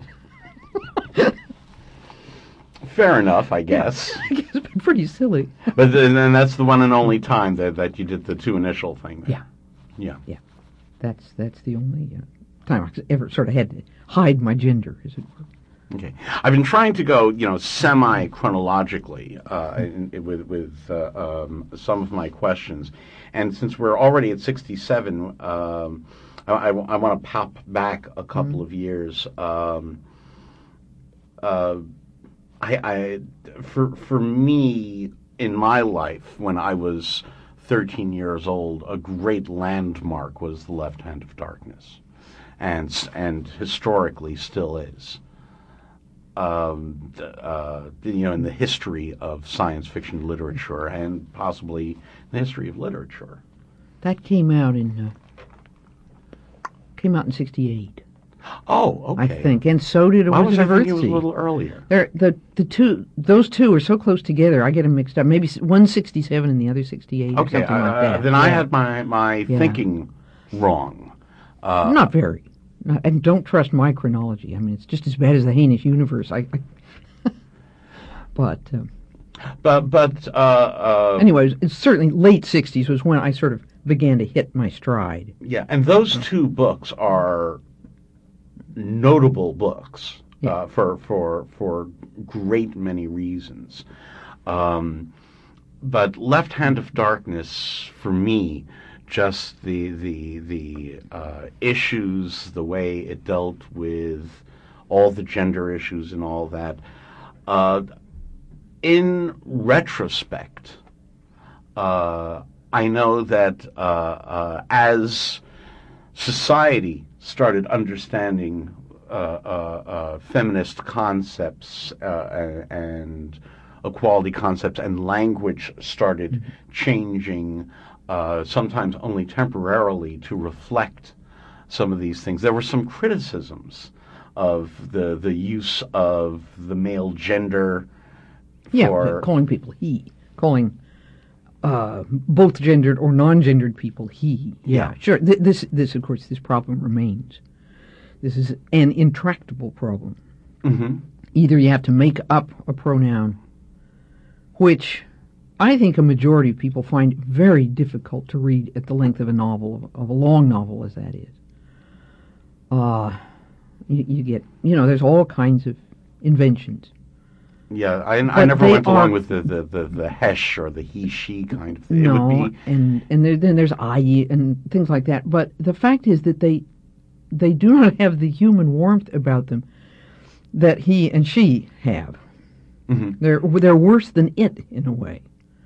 Fair enough, I guess. I guess it's been pretty silly. But then, then that's the one and only time that, that you did the two initial thing. Yeah. Yeah. Yeah. That's that's the only uh, time I ever sort of had to hide my gender, as it were. Okay. I've been trying to go, you know, semi-chronologically uh, in, in, with, with uh, um, some of my questions. And since we're already at sixty-seven, um, I, I, I want to pop back a couple Mm-hmm. of years. Um, uh, I, I, for, for me, in my life, when I was thirteen years old, a great landmark was The Left Hand of Darkness, and s- and historically still is. Um, th- uh, you know, in the history of science fiction literature, and possibly the history of literature. That came out in uh, came out in sixty-eight, Oh, okay. I think, and so did A Why was Wizard I of thinking it was a Earthsea. little earlier? They're, the the two those two are so close together. I get them mixed up. Maybe s- one's sixty-seven and the other sixty-eight, or Okay, something like uh, that. then I Yeah. had my, my Yeah. thinking wrong. Uh, Not very. And don't trust my chronology. I mean, it's just as bad as the heinous universe. I, I but, um, but but uh, uh, anyways, it's certainly late sixties was when I sort of began to hit my stride. Yeah, and those two books are notable books yeah. uh, for for for great many reasons. Um, but Left Hand of Darkness, for me, just the the the uh, issues, the way it dealt with all the gender issues and all that. Uh, in retrospect, uh, I know that uh, uh, as society started understanding uh, uh, uh, feminist concepts uh, and equality concepts, and language started mm-hmm. changing. Uh, sometimes only temporarily to reflect some of these things. There were some criticisms of the the use of the male gender. Yeah, for calling people he, calling uh, both gendered or non-gendered people he. Yeah, yeah. Sure. Th- this this of course this problem remains. This is an intractable problem. Mm-hmm. Either you have to make up a pronoun, which I think a majority of people find very difficult to read at the length of a novel, of a long novel as that is. Uh, you, you get, you know, there's all kinds of inventions. Yeah, I, I never went are, along with the, the, the, the hesh or the he, she kind of thing. No, it would be... and, and there, then there's I and things like that. But the fact is that they they do not have the human warmth about them that he and she have. Mm-hmm. They're they're worse than it in a way.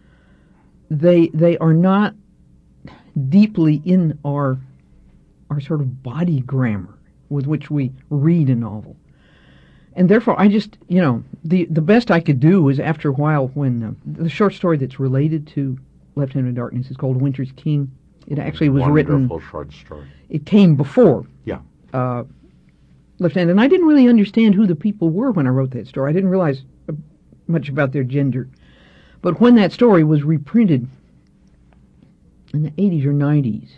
They they are not deeply in our our sort of body grammar with which we read a novel, and therefore I just you know the the best I could do is after a while when uh, the short story that's related to Left Hand of Darkness is called Winter's King. It actually was Wonderful written. Wonderful short story. It came before. Yeah. Uh, Left Hand, and I didn't really understand who the people were when I wrote that story. I didn't realize much about their gender. But when that story was reprinted in the eighties or nineties,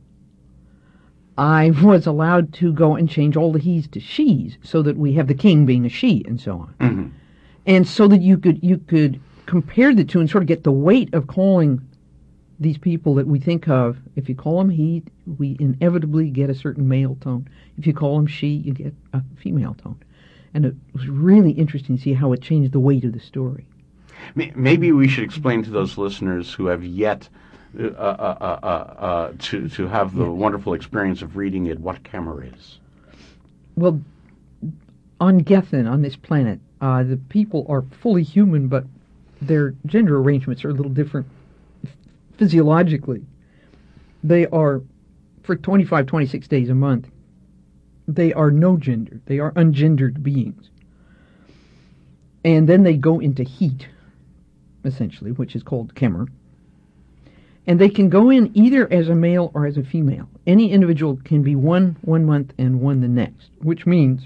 I was allowed to go and change all the he's to she's so that we have the king being a she and so on. Mm-hmm. And so that you could you could compare the two and sort of get the weight of calling these people that we think of. If you call them he, we inevitably get a certain male tone. If you call them she, you get a female tone. And it was really interesting to see how it changed the weight of the story. Maybe we should explain to those listeners who have yet uh, uh, uh, uh, to to have the yeah. wonderful experience of reading it what Khmer is. Well, on Gethin, on this planet, uh, the people are fully human, but their gender arrangements are a little different physiologically. They are, for twenty-five, twenty-six days a month, they are no gender. They are ungendered beings. And then they go into heat, essentially, which is called Khmer. And they can go in either as a male or as a female. Any individual can be one one month and one the next, which means,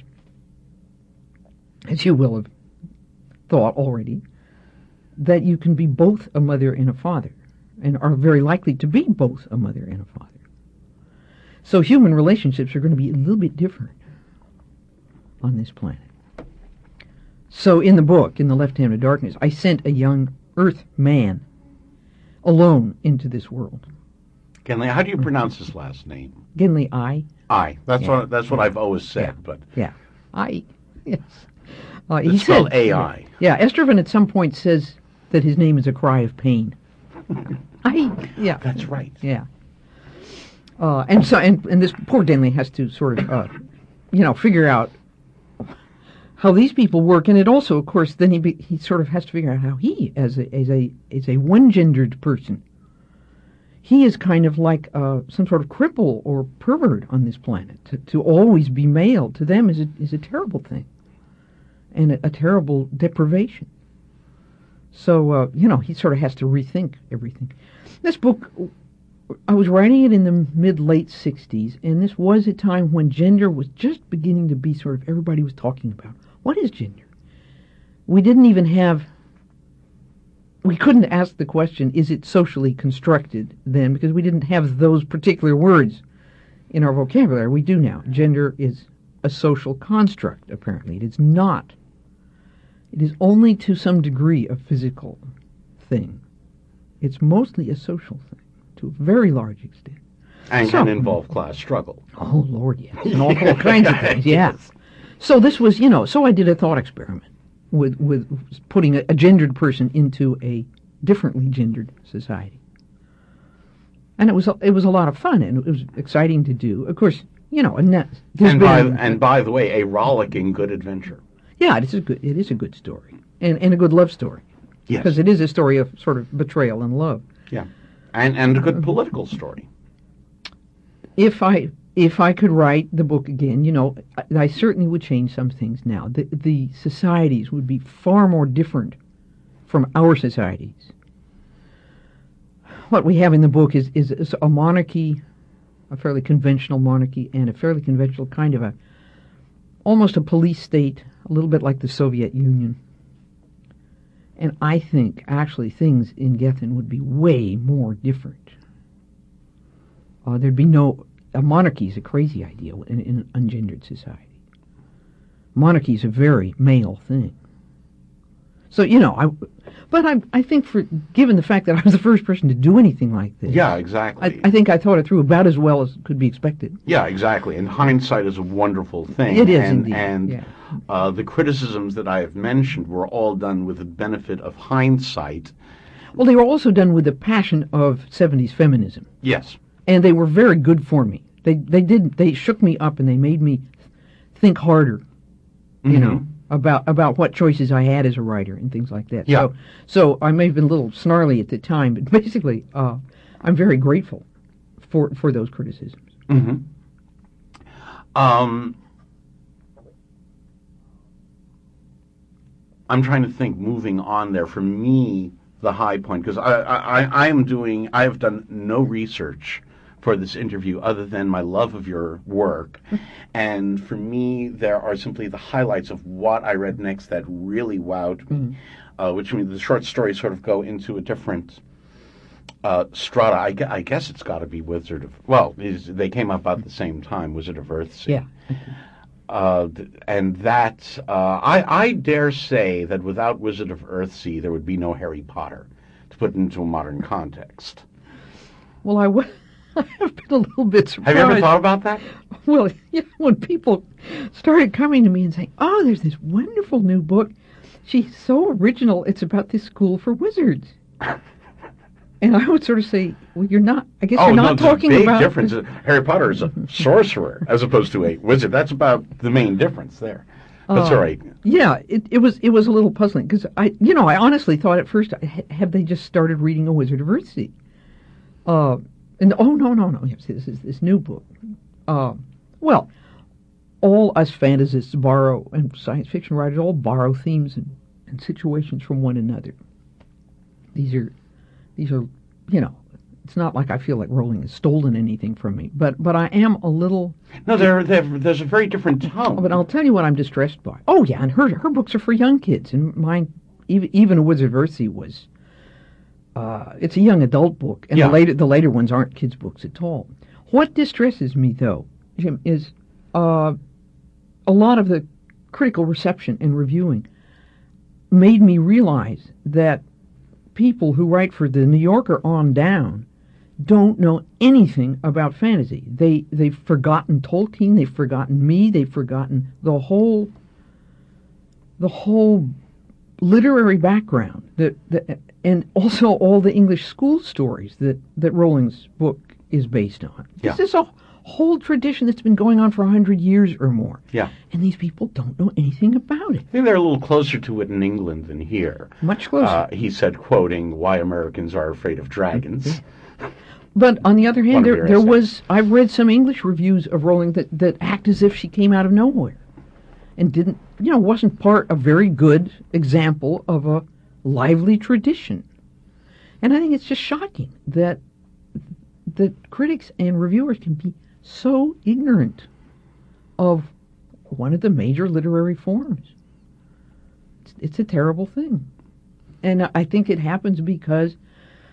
as you will have thought already, that you can be both a mother and a father, and are very likely to be both a mother and a father. So human relationships are going to be a little bit different on this planet. So in the book, in The Left Hand of Darkness, I sent a young Earth man alone into this world. Genly, how do you pronounce his last name? Genly I. I. That's yeah. what that's what I've always said. Yeah. But yeah, I. Yes. Uh, it's he spelled said, A I. Yeah, Estervan at some point says that his name is a cry of pain. I. Yeah. That's right. Yeah. Uh, and so, and, and this poor Denley has to sort of, uh, you know, figure out how these people work, and it also, of course, then he be, he sort of has to figure out how he, as a as a as a one-gendered person, he is kind of like uh, some sort of cripple or pervert on this planet. To, to always be male to them is a, is a terrible thing, and a, a terrible deprivation. So uh, you know, he sort of has to rethink everything. This book, I was writing it in the mid-late sixties, and this was a time when gender was just beginning to be sort of, everybody was talking about, what is gender? We didn't even have, we couldn't ask the question, is it socially constructed then, because we didn't have those particular words in our vocabulary. We do now. Gender is a social construct, apparently. It is not. It is only to some degree a physical thing. It's mostly a social thing, to a very large extent. And so, can involve class struggle. Oh, Lord, yes. And all, all kinds of things, yeah. Yes. So this was, you know, so I did a thought experiment with, with putting a, a gendered person into a differently gendered society. And it was, a, it was a lot of fun, and it was exciting to do. Of course, you know, and, that, and, by, and by the way, a rollicking good adventure. Yeah, it is a good, it is a good story, and, and a good love story. Yes. Because it is a story of sort of betrayal and love. Yeah, and and a good political story. If I if I could write the book again, you know, I, I certainly would change some things now. The the societies would be far more different from our societies. What we have in the book is, is, is a monarchy, a fairly conventional monarchy, and a fairly conventional kind of a, almost a police state, a little bit like the Soviet Union. And I think, actually, things in Gethin would be way more different. Uh, there'd be no... A monarchy is a crazy idea in, in an ungendered society. Monarchy is a very male thing. So, you know, I... But I, I think, for given the fact that I was the first person to do anything like this... Yeah, exactly. I, I think I thought it through about as well as could be expected. Yeah, exactly. And hindsight is a wonderful thing. It is, and, indeed. And yeah. uh, the criticisms that I have mentioned were all done with the benefit of hindsight. Well, they were also done with the passion of seventies feminism. Yes. And they were very good for me. They they did they shook me up, and they made me think harder, you mm-hmm. know, about about what choices I had as a writer and things like that. Yeah. So so I may have been a little snarly at the time, but basically, uh, I'm very grateful for for those criticisms. Mm-hmm. Um, I'm trying to think. Moving on there, for me, the high point, because I, I I am doing I have done no research for this interview other than my love of your work. And for me, there are simply the highlights of what I read next that really wowed me, mm-hmm. uh, which means the short stories sort of go into a different uh, strata. I, gu- I guess it's got to be Wizard of... Well, they came up about the same time, Wizard of Earthsea. Yeah. Uh, and that, uh, I, I dare say that without Wizard of Earthsea, there would be no Harry Potter, to put it into a modern context. Well, I would... I have been a little bit surprised. Have you ever thought about that? Well, you know, when people started coming to me and saying, oh, there's this wonderful new book. She's so original. It's about this school for wizards. And I would sort of say, well, you're not, I guess oh, you're not no, talking big about... difference. Harry Potter is a sorcerer as opposed to a wizard. That's about the main difference there. That's uh, all right. Yeah, it, it was it was a little puzzling because I, you know, I honestly thought at first, have they just started reading A Wizard of Earthsea? Uh, And oh no no no! Yes, this is this new book. Uh, well, all us fantasists borrow, and science fiction writers all borrow themes and, and situations from one another. These are, these are, you know, it's not like I feel like Rowling has stolen anything from me, but but I am a little. No, there there's a very different tone. But I'll tell you what I'm distressed by. Oh yeah, and her her books are for young kids, and mine, even even A Wizard of Earthsea was. Uh, it's a young adult book, and yeah. the later the later ones aren't kids' books at all. What distresses me, though, Jim, is uh, a lot of the critical reception and reviewing made me realize that people who write for the New Yorker on down don't know anything about fantasy. They they've forgotten Tolkien, they've forgotten me, they've forgotten the whole the whole literary background that that. And also all the English school stories that, that Rowling's book is based on. Yeah. This is a whole tradition that's been going on for a hundred years or more. Yeah. And these people don't know anything about it. I think they're a little closer to it in England than here. Much closer. Uh, he said, quoting, "Why Americans are afraid of dragons." But on the other hand, there, there was, I've read some English reviews of Rowling that, that act as if she came out of nowhere. And didn't, you know, wasn't part, a very good example of a lively tradition. And I think it's just shocking that that critics and reviewers can be so ignorant of one of the major literary forms. It's, it's a terrible thing. And I think it happens because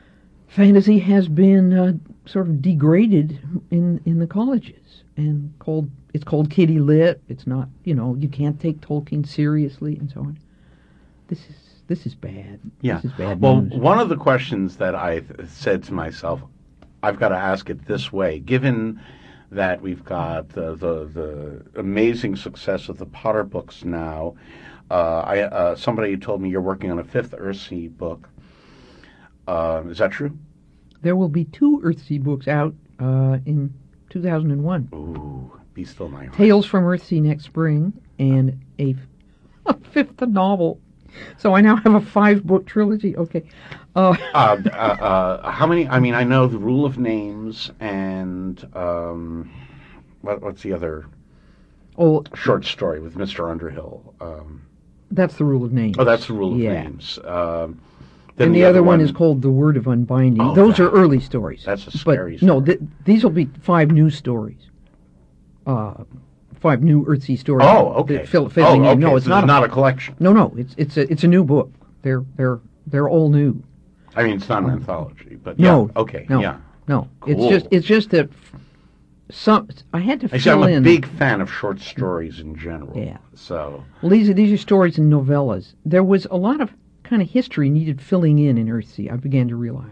fantasy has been uh, sort of degraded in in the colleges and called it's called kiddie lit. It's not, you know, you can't take Tolkien seriously and so on. This is this is bad. Yeah. This is bad well, news. one of the questions that I th- said to myself, I've got to ask it this way, given that we've got the the, the amazing success of the Potter books now. Uh, I uh, somebody told me you're working on a fifth Earthsea book. Uh, is that true? There will be two Earthsea books out uh, in two thousand one. Ooh, be still my heart. Tales from Earthsea next spring, and a, a fifth novel. So I now have a five-book trilogy. Okay. Uh, uh, uh, uh, how many? I mean, I know the Rule of Names and um, what, what's the other oh, short story with Mister Underhill? Um, that's the Rule of Names. Oh, that's the Rule of yeah. Names. Um, then and the, the other, other one, one is called The Word of Unbinding. Oh, Those that, are early stories. That's a scary but story. No, th- these will be five new stories. Uh, five new Earthsea stories. Oh, okay. Fill, oh, okay. In. No, it's so not, it's a, not a collection. No, no, it's it's a it's a new book. They're they're they're all new. I mean, it's not an anthology, but no, yeah, okay, no, yeah, no. Cool. It's just it's just that some I had to I fill I'm a in. big fan of short stories in general. Yeah. So well, these are these are stories and novellas. There was a lot of kind of history needed filling in in Earthsea. I began to realize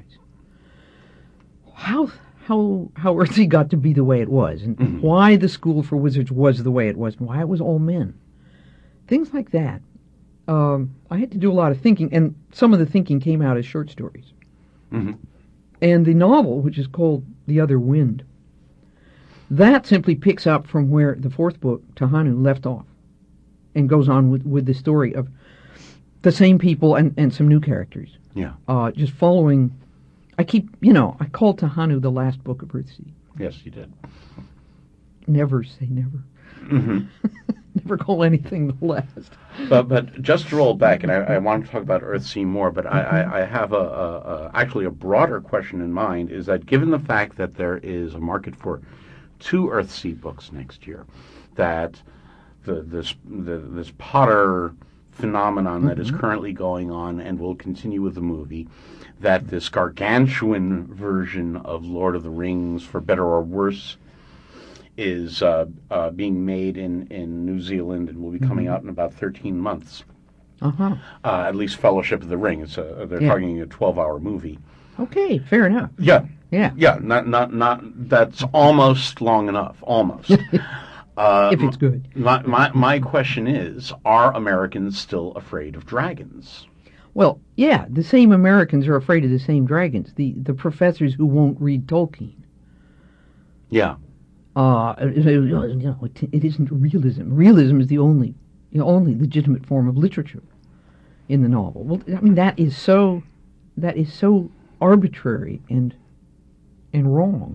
how how how Earthsea got to be the way it was, and mm-hmm. why the School for Wizards was the way it was, and why it was all men. Things like that. Um, I had to do a lot of thinking, and some of the thinking came out as short stories. Mm-hmm. And the novel, which is called The Other Wind, that simply picks up from where the fourth book, Tahanu, left off, and goes on with, with the story of the same people and, and some new characters. Yeah. Uh, just following. I keep, you know, I call Tahanu the last book of Earthsea. Yes, you did. Never say never. Mm-hmm. Never call anything the last. But but just to roll back, and I, I want to talk about Earthsea more, but I, I, I have a, a, a actually a broader question in mind, is that given the fact that there is a market for two Earthsea books next year, that the this the, this Potter phenomenon mm-hmm. that is currently going on and will continue with the movie, that this gargantuan version of Lord of the Rings, for better or worse, is uh, uh, being made in, in New Zealand and will be coming mm-hmm. out in about thirteen months. Uh-huh. Uh, at least Fellowship of the Ring. It's a, they're yeah. targeting a twelve-hour movie. Okay, fair enough. Yeah. Yeah. Yeah, not, not, not, that's almost long enough, almost. uh, if it's good. My, my, my question is, are Americans still afraid of dragons? Well, yeah, the same Americans are afraid of the same dragons, the, the professors who won't read Tolkien. Yeah. Uh, you know, it, it isn't realism. Realism is the only, the only legitimate form of literature in the novel. Well, I mean, that is so, that is so arbitrary and, and wrong.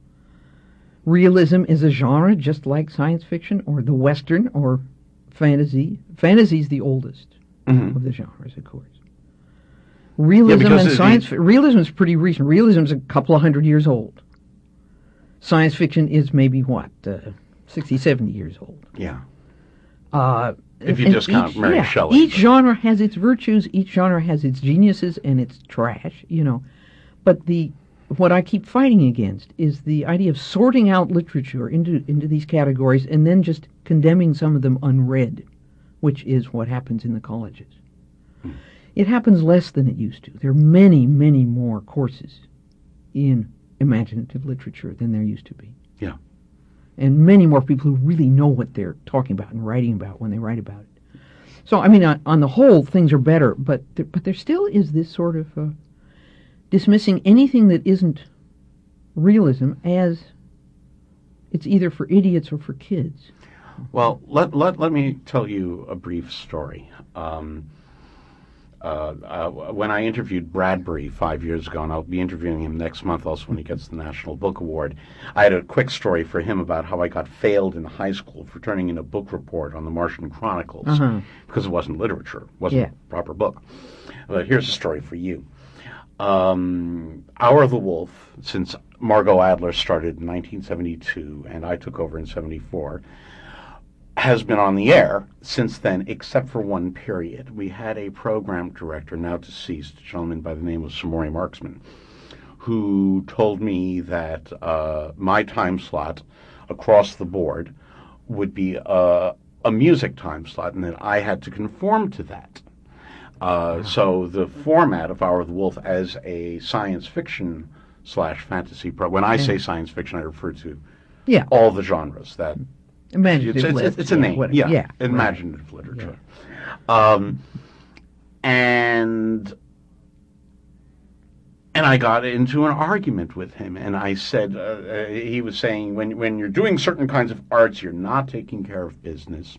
Realism is a genre just like science fiction or the Western or fantasy. Fantasy is the oldest mm-hmm. of the genres, of course. Realism yeah, and science. The, realism is pretty recent. Realism is a couple of hundred years old. Science fiction is maybe, what, uh, sixty, seventy years old. Yeah. Uh, if you just count each, Mary yeah, Shelley. Each genre has its virtues, each genre has its geniuses and its trash, you know. But the what I keep fighting against is the idea of sorting out literature into, into these categories and then just condemning some of them unread, which is what happens in the colleges. Hmm. It happens less than it used to. There are many, many more courses in imaginative literature than there used to be. Yeah. And many more people who really know what they're talking about and writing about when they write about it. So, I mean, on, on the whole, things are better, but there, but there still is this sort of uh, dismissing anything that isn't realism as it's either for idiots or for kids. Well, let let, let me tell you a brief story. Um, Uh, uh, when I interviewed Bradbury five years ago, and I'll be interviewing him next month also when he gets the National Book Award, I had a quick story for him about how I got failed in high school for turning in a book report on the Martian Chronicles uh-huh. because it wasn't literature, it wasn't yeah. a proper book. But here's a story for you. Um, Hour of the Wolf, since Margot Adler started in nineteen seventy-two and I took over in seventy-four, has been on the air since then, except for one period. We had a program director, now deceased, a gentleman by the name of Sir Maury Marksman, who told me that uh, my time slot across the board would be a, a music time slot, and that I had to conform to that. Uh, so the format of Hour of the Wolf as a science fiction slash fantasy pro. When I Yeah. say science fiction, I refer to Yeah. all the genres that. Imaginative It's, it's, lit, it's, it's a yeah, name, whatever. yeah, Yeah, imaginative literature. Um, and and I got into an argument with him, and I said, uh, uh, he was saying, when when you're doing certain kinds of arts, you're not taking care of business.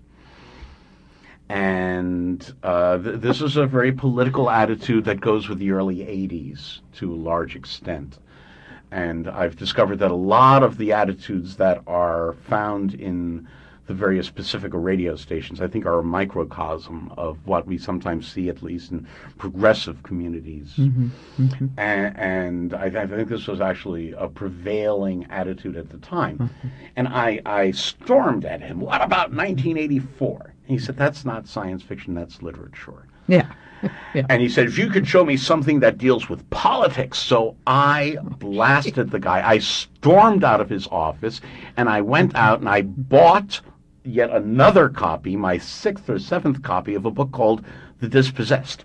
And uh, th- this is a very political attitude that goes with the early eighties to a large extent. And I've discovered that a lot of the attitudes that are found in the various Pacifica radio stations, I think, are a microcosm of what we sometimes see, at least in progressive communities. Mm-hmm. Mm-hmm. And, and I, I think this was actually a prevailing attitude at the time. Mm-hmm. And I, I stormed at him, what about nineteen eighty-four? And he said, that's not science fiction, that's literature. Yeah. Yeah. And he said, if you could show me something that deals with politics. So I blasted the guy. I stormed out of his office, and I went out and I bought yet another copy, my sixth or seventh copy of a book called The Dispossessed.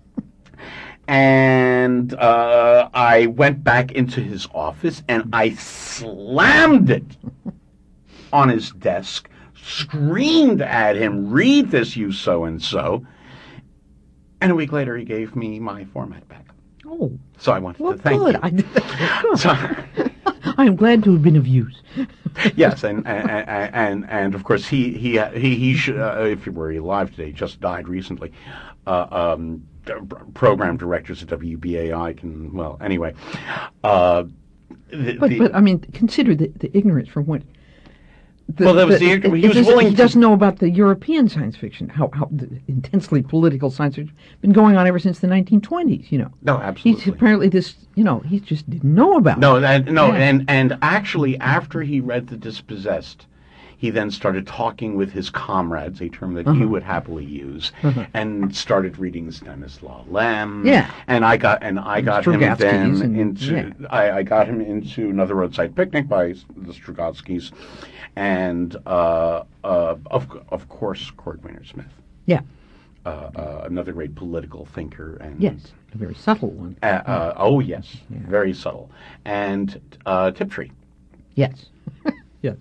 And uh, I went back into his office, and I slammed it on his desk, screamed at him, read this, you so-and-so. And a week later, he gave me my format back. Oh. So I wanted Well, to thank good. you. I, good. So, I am glad to have been of use. yes, and and, and and of course he he he he should, uh, if he were alive today, just died recently. Uh, um, program directors at W B A I can well anyway. Uh, the, But, the, but I mean, consider the, the ignorance from what. The, Well, that was the- the- he was this- willing He to- doesn't know about the European science fiction, how how the intensely political science fiction been going on ever since the nineteen twenties. You know. no, absolutely. He's apparently this. You know, he just didn't know about. No, it. and, no, Yeah. and and actually, after he read The Dispossessed, he then started talking with his comrades, a term that he Uh-huh. would happily use, Uh-huh. and started reading Stanislaw Lem. Yeah. and I got and I got him Strugatsky's then and- into yeah. I, I got him into Another Roadside Picnic by the Strugatskys, and uh, uh, of of course Cordwainer Smith. Yeah. Uh, uh, another great political thinker, and Yes. A very subtle one. uh, uh, oh yes, Yeah. very subtle, and uh, Tiptree. Yes. yes.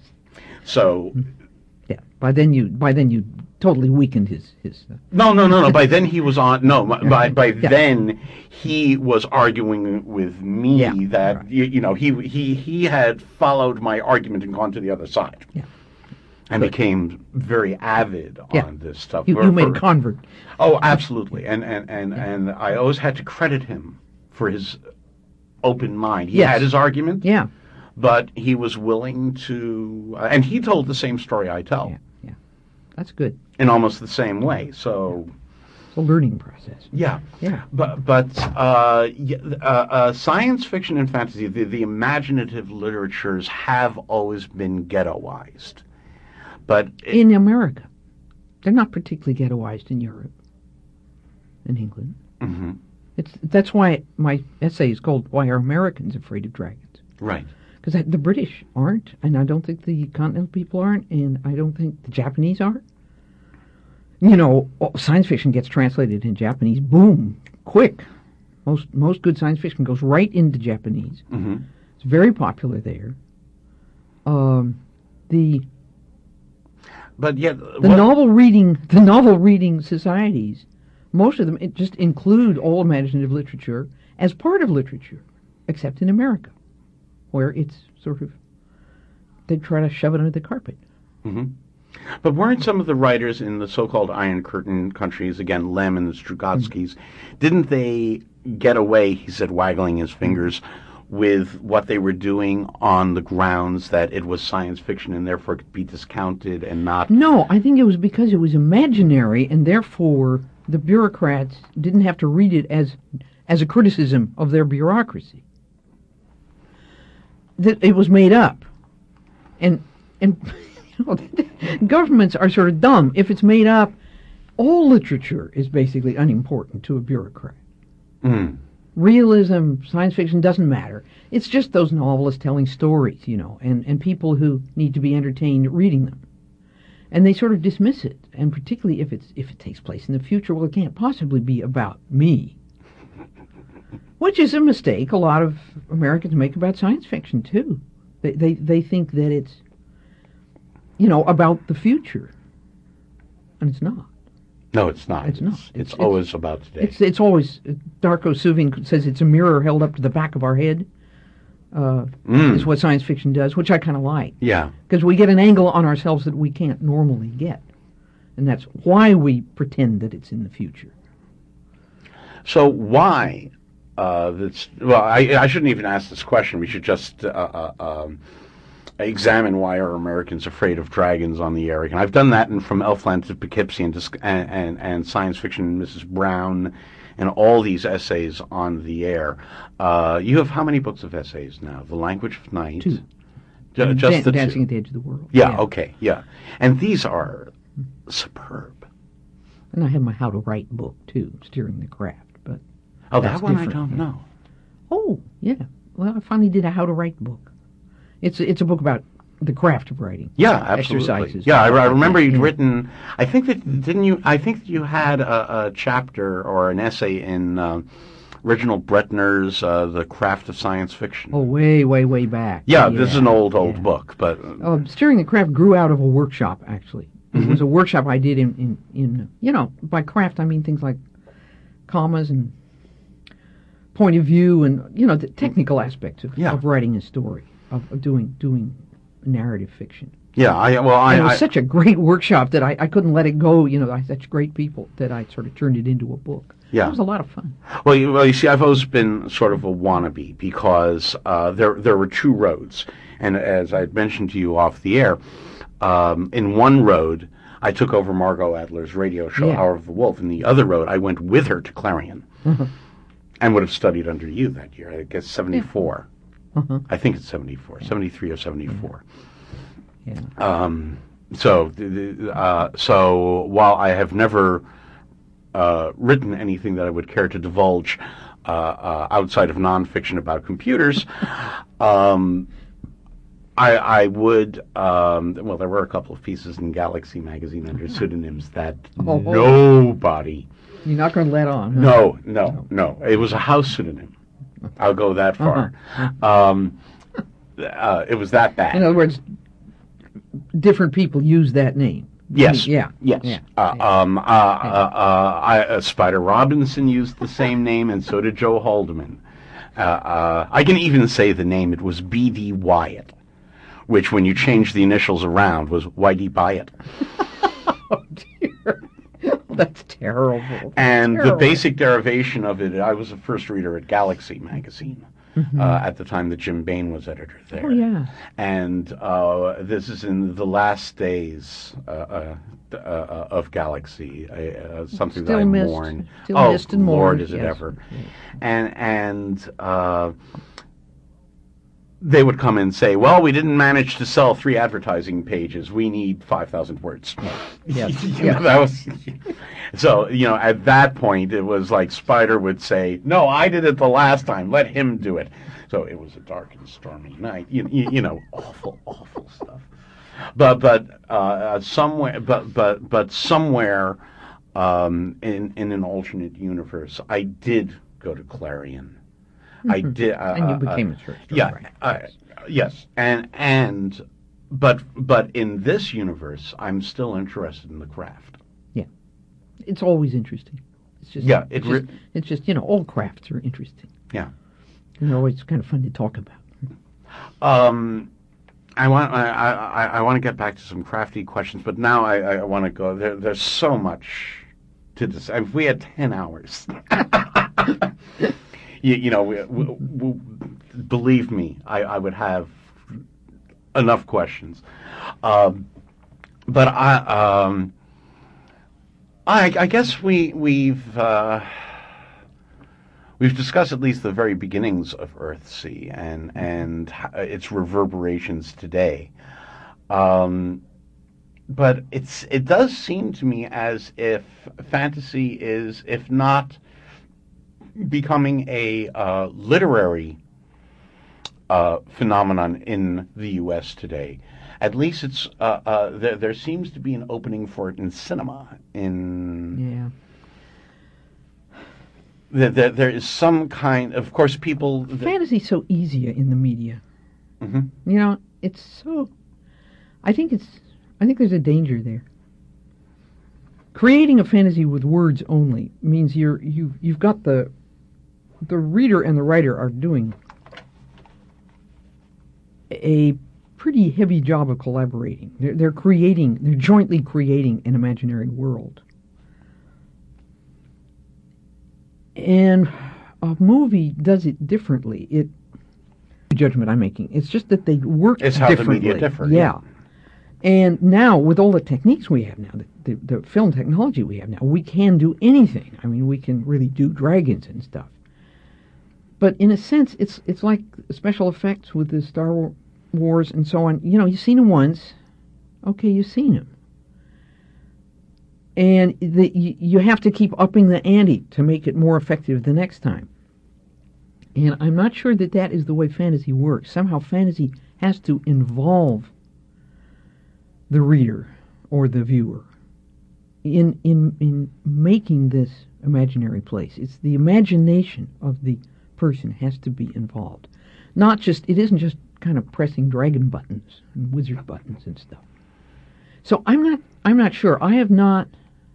So Yeah. By then you. By then you totally weakened his his. Uh, no, no, no, no. By then he was on. No, by by Yeah. then he was arguing with me Yeah, that right. you, you know he he he had followed my argument and gone to the other side. Yeah. And Good. became very avid Yeah. on this stuff. you, For- you made for- convert. Oh, absolutely. And and and and I always had to credit him for his open mind. He Yes. had his argument. Yeah. But he was willing to, uh, and he told the same story I tell Yeah. Yeah. That's good. in almost the same way. So, It's a learning process. yeah, Yeah. but but uh, y- uh, uh, science fiction and fantasy, the, the imaginative literatures have always been ghettoized. But it- In America, they're not particularly ghettoized in Europe, in England. Mhm. It's that's why my essay is called "Why Are Americans Afraid of Dragons?" right, Because the British aren't, and I don't think the continental people aren't, and I don't think the Japanese are. You know, oh, science fiction gets translated in Japanese, boom, quick. Most most good science fiction goes right into Japanese. hmm It's very popular there. Um, the but yet the what- novel reading the novel reading societies, most of them it just include all imaginative literature as part of literature, except in America, where it's sort of they try to shove it under the carpet. Mhm. But weren't some of the writers in the so-called Iron Curtain countries, again, Lem and the Strugatskys, didn't they get away, he said, waggling his fingers, with what they were doing on the grounds that it was science fiction and therefore could be discounted and not... No, I think it was because it was imaginary, and therefore the bureaucrats didn't have to read it as as a criticism of their bureaucracy. That it was made up, and and you know, governments are sort of dumb. If it's made up, all literature is basically unimportant to a bureaucrat. Mm. realism, science fiction doesn't matter. It's just those novelists telling stories, you know, and, and people who need to be entertained reading them. And they sort of dismiss it, and particularly if it's if it takes place in the future, well, it can't possibly be about me. Which is a mistake a lot of Americans make about science fiction, too. They, they, they think that it's, you know, about the future. And it's not. No, it's not. It's, it's not. It's, It's, it's always about today. It's, it's always, Darko Suvin says it's a mirror held up to the back of our head. Uh, Mm. is what science fiction does, which I kind of like. Yeah. Because we get an angle on ourselves that we can't normally get. And that's why we pretend that it's in the future. So why? Uh, that's well. I, I shouldn't even ask this question. We should just uh, uh, um, examine why are Americans afraid of dragons on the air. And I've done that in From Elfland to Poughkeepsie and, and, and, and Science Fiction, Missus Brown, and all these essays on the air. Uh, you have how many books of essays now? The Language of Night. Two. Ju- just Dan- the Dancing two. at the Edge of the World. Yeah, okay, yeah. And these are superb. And I have my How to Write book, too, Steering the Craft. But Oh, that's that one different, I don't yeah. know. Oh, yeah. Well, I finally did a How to Write book. It's it's a book about the craft of writing. Yeah, absolutely. Exercises. Yeah, I, I remember you'd Yeah. written. I think that didn't you? I think that you had a, a chapter or an essay in uh, Reginald Bretner's uh, "The Craft of Science Fiction." Oh, way, way, way back. yeah, this is an old, old yeah. book, but Uh, Steering the Craft grew out of a workshop, actually. It Mm-hmm. was a workshop I did in, in, in, you know, by craft I mean things like commas and point of view and, you know, the technical aspects of, Yeah. of writing a story, of, of doing doing narrative fiction. yeah, I well, I, And it was I such a great workshop that I, I couldn't let it go, you know, I had such great people that I sort of turned it into a book. Yeah. It was a lot of fun. well, you, well, you see, I've always been sort of a wannabe because uh, there there were two roads, and as I mentioned to you off the air, um, in one road I took over Margot Adler's radio show, Yeah. Hour of the Wolf. In the other road, I went with her to Clarion, Uh-huh. and would have studied under you that year. I guess seventy-four. Uh-huh. I think it's seventy-four, seventy-three or seventy-four. Yeah. Um, so, th- th- uh, so while I have never uh, written anything that I would care to divulge uh, uh, outside of nonfiction about computers, um, I, I would. Um, well, there were a couple of pieces in Galaxy magazine under pseudonyms that Oh. nobody. You're not going to let on. Huh? No, no, no. It was a house pseudonym. I'll go that far. Um, uh, it was that bad. In other words, different people use that name. Yes. Yeah. Yes. Yeah. Uh, um, uh, uh, uh, I, uh, Spider Robinson used the same name, and so did Joe Haldeman. Uh, uh, I can even say the name. It was B D Wyatt, which, when you change the initials around, was Whitey Byatt. Oh, dear. That's terrible. And the Terrible. basic derivation of it, I was a first reader at Galaxy magazine Mhm. uh, at the time that Jim Bain was editor there. Oh, yeah. And uh, this is in the last days uh, uh, uh, of Galaxy, uh, something Still that I missed. mourn. Still oh, missed and Lord, mourned, is it yes. ever? And and uh, they would come and say, "Well, we didn't manage to sell three advertising pages. We need five thousand words." Yes. You know, Yes. that was so. You know, at that point, it was like Spider would say, "No, I did it the last time. Let him do it." So it was a dark and stormy night. You, you, you know, awful, awful stuff. But but uh, somewhere, but but but somewhere um, in in an alternate universe, I did go to Clarion. I Mhm. did, uh, And you uh, became uh, a church. Yeah, Right. uh, yes, and and but but in this universe, I'm still interested in the craft. Yeah. It's always interesting. It's just, Yeah, it it's, re- just, it's just, you know, all crafts are interesting. Yeah. And they're always kind of fun to talk about. Um, I want I, I, I want to get back to some crafty questions, but now I, I want to go. There, there's so much to this. If we had ten hours, you, you know, we, we, we, believe me, I, I would have enough questions. Um, but I, um, I, I guess we we've. Uh, We've discussed at least the very beginnings of Earthsea and and its reverberations today, um, but it's it does seem to me as if fantasy is, if not becoming a uh, literary uh, phenomenon in the U S today. At least it's uh, uh, there, there seems to be an opening for it in cinema. In Yeah. there, there, there is some kind, of course, people. Fantasy's so easy in the media. Mm-hmm. You know, it's so. I think it's. I think there's a danger there. Creating a fantasy with words only means you're you you've got the the reader and the writer are doing a pretty heavy job of collaborating. They're, they're creating, they're jointly creating an imaginary world. And a movie does it differently. It the judgment I'm making. It's just that they work it's how differently. The media differ. Yeah. And now, with all the techniques we have now, the, the, the film technology we have now, we can do anything. I mean, we can really do dragons and stuff. But in a sense, it's it's like special effects with the Star Wars and so on. You know, you've seen them once. Okay, you've seen them. And the, you, you have to keep upping the ante to make it more effective the next time. And I'm not sure that that is the way fantasy works. Somehow fantasy has to involve the reader or the viewer in in in making this imaginary place. It's the imagination of the person has to be involved. Not just, it isn't just kind of pressing dragon buttons and wizard buttons and stuff. So I'm not I'm not sure. I have not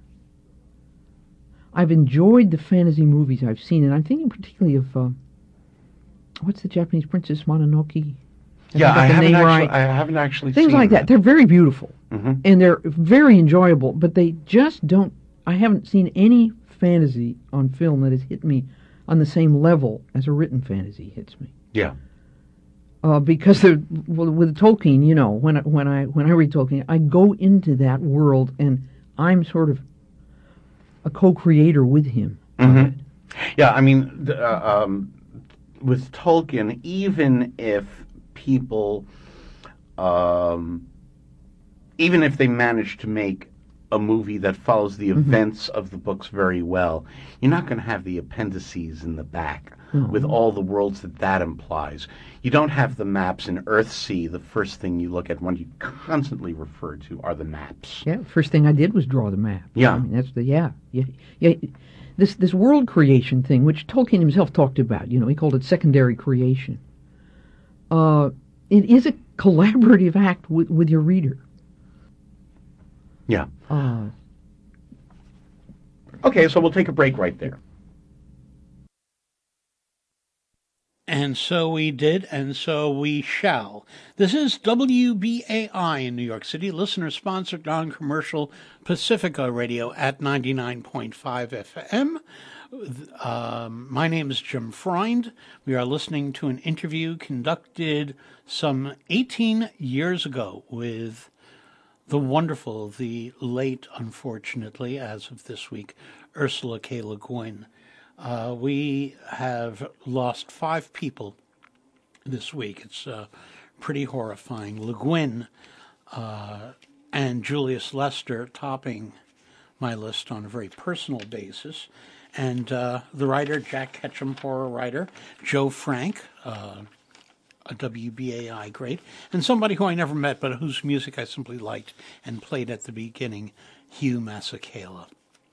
I've enjoyed the fantasy movies I've seen, and I'm thinking particularly of uh, what's the Japanese Princess Mononoke? I yeah, I haven't, actually, right. I haven't actually Things seen like that. that. They're very beautiful, mm-hmm. and they're very enjoyable, but they just don't, I haven't seen any fantasy on film that has hit me on the same level as a written fantasy hits me. Yeah. Uh, because the, well, with Tolkien, you know, when I, when I when I read Tolkien, I go into that world, and I'm sort of a co-creator with him. Mm-hmm. Yeah, I mean, the, uh, um, with Tolkien, even if people, um, even if they manage to make a movie that follows the Mm-hmm. events of the books very well, you're not going to have the appendices in the back Mm-hmm. with all the worlds that that implies. You don't have the maps in Earthsea. The first thing you look at, when you constantly refer to, are the maps. Yeah, first thing I did was draw the map. Yeah. I mean, that's the, yeah, yeah, yeah. This, this world creation thing, which Tolkien himself talked about, you know, he called it secondary creation. Uh, it is a collaborative act with, with your reader. Yeah. Uh, okay, so we'll take a break right there. And so we did, and so we shall. This is W B A I in New York City, listener-sponsored, non-commercial Pacifica Radio at ninety-nine point five F M. Um, my name is Jim Freund. We are listening to an interview conducted some eighteen years ago with the wonderful, the late, unfortunately, as of this week, Ursula K. Le Guin. Uh, we have lost five people this week. It's uh, pretty horrifying. Le Guin uh, and Julius Lester topping my list on a very personal basis. And uh, the writer, Jack Ketchum, horror writer, Joe Frank, uh, a W B A I great, and somebody who I never met but whose music I simply liked and played at the beginning, Hugh Masekela.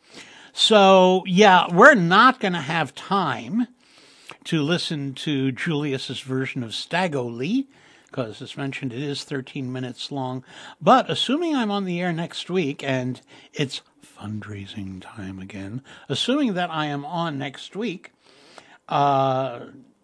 So, yeah, we're not going to have time to listen to Julius's version of Staggerly, because, as mentioned, it is thirteen minutes long. But assuming I'm on the air next week, and it's fundraising time again, assuming that I am on next week, uh,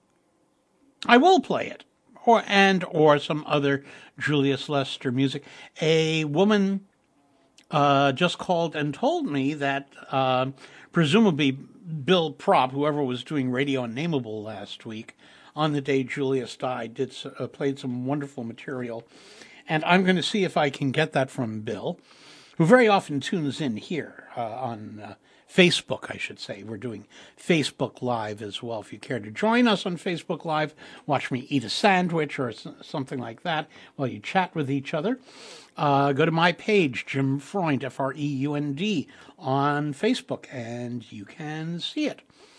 I will play it, or and or some other Julius Lester music. A woman Uh, just called and told me that uh, presumably Bill Propp, whoever was doing Radio Unnameable last week, on the day Julius died, did uh, played some wonderful material. And I'm going to see if I can get that from Bill, who very often tunes in here uh, on uh, Facebook, I should say. We're doing Facebook Live as well. If you care to join us on Facebook Live, watch me eat a sandwich or something like that while you chat with each other. Uh, go to my page, Jim Freund, F R E U N D, on Facebook, and you can see it.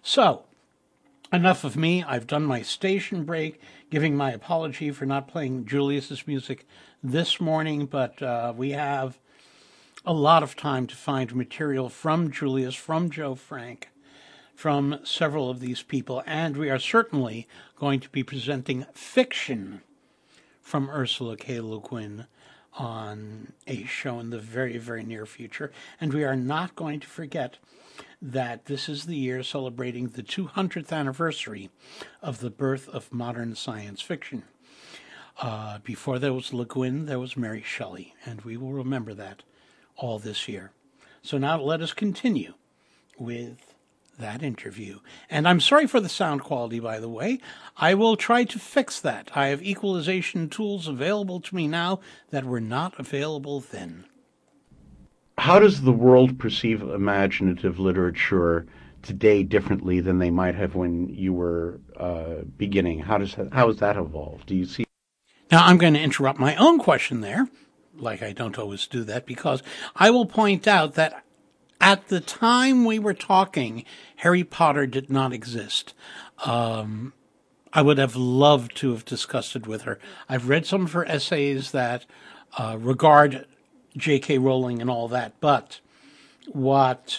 So, enough of me. I've done my station break, giving my apology for not playing Julius's music this morning, but uh, we have a lot of time to find material from Julius, from Joe Frank, from several of these people, and we are certainly going to be presenting fiction from Ursula K. Le Guin on a show in the very, very near future. And we are not going to forget that this is the year celebrating the two hundredth anniversary of the birth of modern science fiction. Uh, before there was Le Guin, there was Mary Shelley, and we will remember that all this year. So now let us continue with that interview. And I'm sorry for the sound quality, by the way. I will try to fix that. I have equalization tools available to me now that were not available then. How does the world perceive imaginative literature today differently than they might have when you were uh, beginning? How does that, how has that evolved? Do you see? Now, I'm going to interrupt my own question there, like I don't always do that, because I will point out that at the time we were talking, Harry Potter did not exist. Um, I would have loved to have discussed it with her. I've read some of her essays that uh, regard J K. Rowling and all that, but what...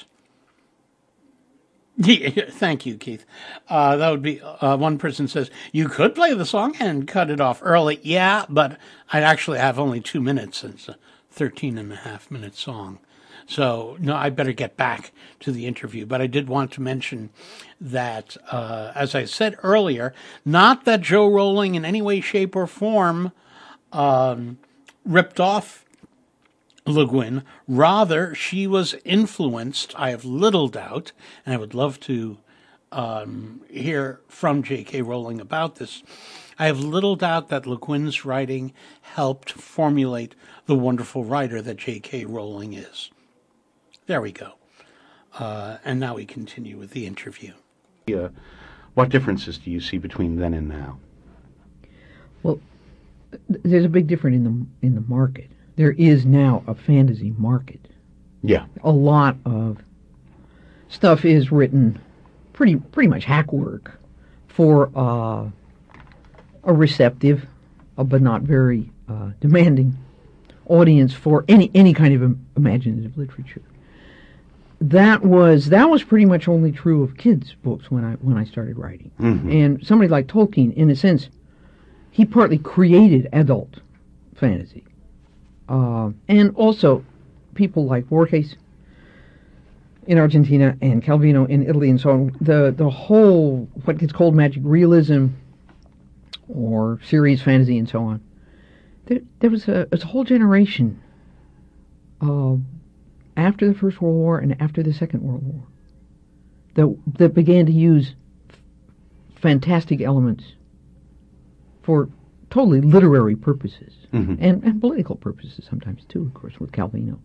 Thank you, Keith. Uh, that would be, uh, one person says, you could play the song and cut it off early. Yeah, but I'd actually have only two minutes. It's a thirteen and a half minute song. So, no, I better get back to the interview. But I did want to mention that, uh, as I said earlier, not that Jo Rowling in any way, shape, or form um, ripped off Le Guin. Rather, she was influenced, I have little doubt, and I would love to um, hear from J K. Rowling about this. I have little doubt that Le Guin's writing helped formulate the wonderful writer that J K. Rowling is. There we go. Uh, and now we continue with the interview. Uh, what differences do you see between then and now? Well, th- there's a big difference in the in the market. There is now a fantasy market. Yeah. A lot of stuff is written pretty pretty much hack work for uh, a receptive, uh, but not very uh, demanding audience for any any kind of im- imaginative literature. That was that was pretty much only true of kids' books when I when I started writing. Mm-hmm. And somebody like Tolkien, in a sense, he partly created adult fantasy. Uh, and also people like Borges in Argentina and Calvino in Italy and so on. The, the whole, what gets called magic realism or serious fantasy and so on. There, there was a, a whole generation uh, after the First World War and after the Second World War that, that began to use f- fantastic elements for totally literary purposes, mm-hmm. and, and political purposes sometimes too, of course, with Calvino.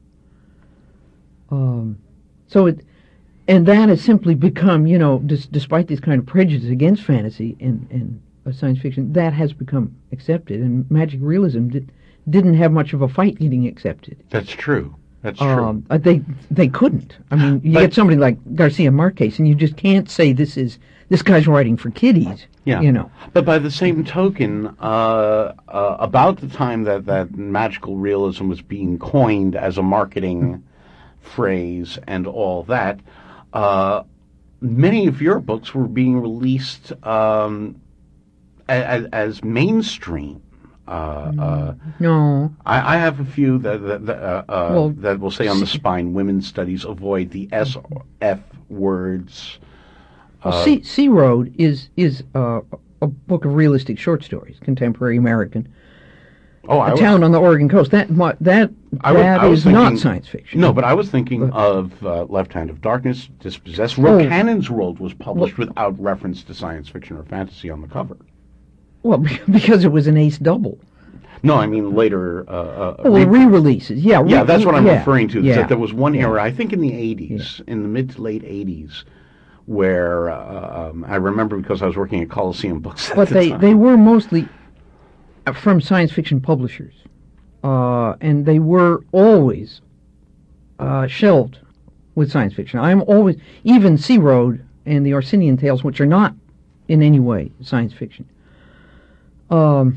Um, so it, and that has simply become, you know, dis- despite this kind of prejudice against fantasy and, and uh, science fiction, that has become accepted, and magic realism did, didn't have much of a fight getting accepted. That's true. That's um, true. They they couldn't. I mean, you but, get somebody like Garcia Marquez, and you just can't say this is this guy's writing for kiddies. Yeah. You know. But by the same token, uh, uh, about the time that, that magical realism was being coined as a marketing mm-hmm. phrase and all that, uh, many of your books were being released um, as, as mainstream. Uh, uh, no, I, I have a few that that, that, uh, uh, well, that will say on the spine, women's studies avoid the S F words. Well, uh, Sea, sea Road is is uh, a book of realistic short stories, contemporary American. Oh, a I town was, on the Oregon coast. That that I was, that I was is thinking, not science fiction. No, but I was thinking but, of uh, Left Hand of Darkness, Dispossessed. Roe oh, Cannon's World was published well, without reference to science fiction or fantasy on the cover. Well, because it was an ace double. No, I mean later. Uh, uh, oh, well, re- re-releases. Yeah, re- yeah, that's what I'm yeah, referring to. Yeah, that there was one yeah. era, I think, in the eighties, yeah. in the mid to late eighties, where uh, um, I remember because I was working at Coliseum Books. At but the they time. they were mostly from science fiction publishers, uh, and they were always uh, shelved with science fiction. I'm always even Sea Road and the Orsinian tales, which are not in any way science fiction. Um,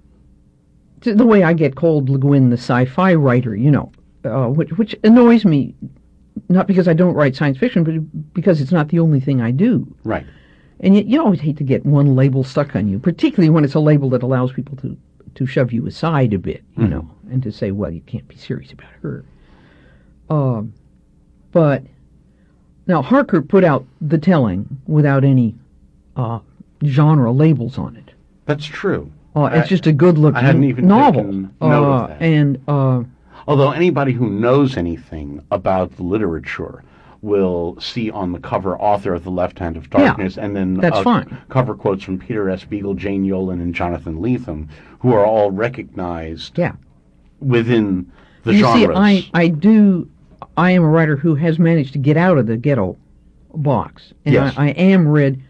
the way I get called Le Guin, the sci-fi writer, you know, uh, which, which annoys me, not because I don't write science fiction, but because it's not the only thing I do. Right. And yet you always hate to get one label stuck on you, particularly when it's a label that allows people to, to shove you aside a bit, you mm-hmm. know, and to say, well, you can't be serious about her. Um, but now Harker put out The Telling without any uh, genre labels on it. That's true. Uh, it's I, just a good-looking I hadn't even novel. Taken uh, note of that. And uh, although anybody who knows anything about the literature will see on the cover author of The Left Hand of Darkness, yeah, and then that's uh, fine. cover quotes from Peter S. Beagle, Jane Yolen, and Jonathan Lethem, who are all recognized yeah. within the you genres. See, I, I do. I am a writer who has managed to get out of the ghetto box, and yes. I, I am read,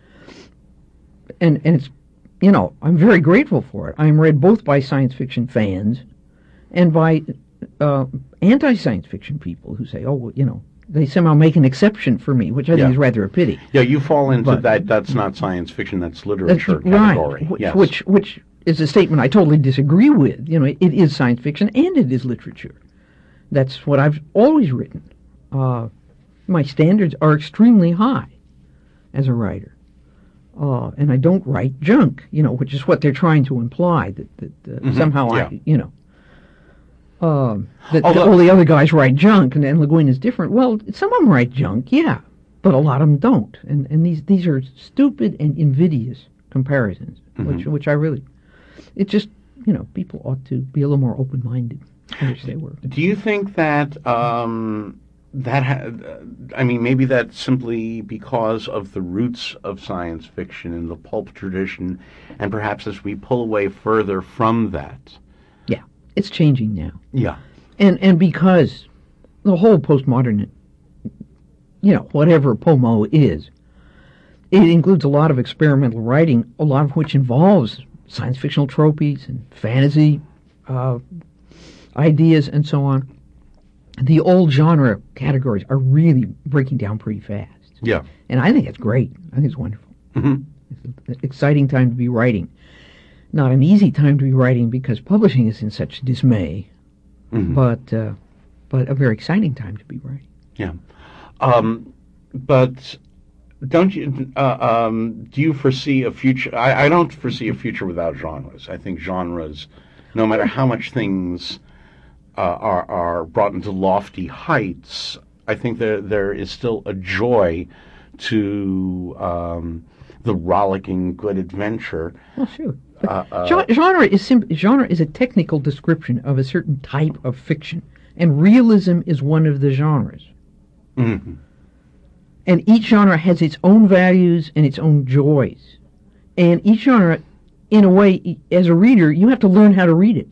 and and it's, you know, I'm very grateful for it. I am read both by science fiction fans and by uh, anti-science fiction people who say, oh, well, you know, they somehow make an exception for me, which I yeah. think is rather a pity. Yeah, you fall into but, that. That's not science fiction. That's literature that's, category. Right, which, yes. which which is a statement I totally disagree with. You know, it is science fiction and it is literature. That's what I've always written. Uh, my standards are extremely high as a writer. Uh, and I don't write junk, you know, which is what they're trying to imply, that, that uh, mm-hmm. somehow yeah. I, you know, uh, that, Although, that all the other guys write junk and, and Le Guin is different. Well, some of them write junk, yeah, but a lot of them don't. And, and these, these are stupid and invidious comparisons, mm-hmm. which which I really, it just, you know, people ought to be a little more open-minded. I wish they were. Do you think that um, that ha- I mean, maybe that's simply because of the roots of science fiction and the pulp tradition, and perhaps as we pull away further from that, yeah, it's changing now. Yeah, and and because the whole postmodern, you know, whatever P O M O is, it includes a lot of experimental writing, a lot of which involves science fictional tropes and fantasy uh, ideas and so on. The old genre categories are really breaking down pretty fast. Yeah. And I think it's great. I think it's wonderful. Mm-hmm. It's an exciting time to be writing. Not an easy time to be writing because publishing is in such dismay, mm-hmm. but uh, but a very exciting time to be writing. Yeah. Um, but don't you, uh, um, do you foresee a future? I, I don't foresee a future without genres. I think genres, no matter how much things Uh, are are brought into lofty heights, I think there there is still a joy to um, the rollicking good adventure. Well, sure. Uh, uh, genre is sim- genre is a technical description of a certain type of fiction, and realism is one of the genres. Mm-hmm. And each genre has its own values and its own joys, and each genre, in a way, as a reader, you have to learn how to read it.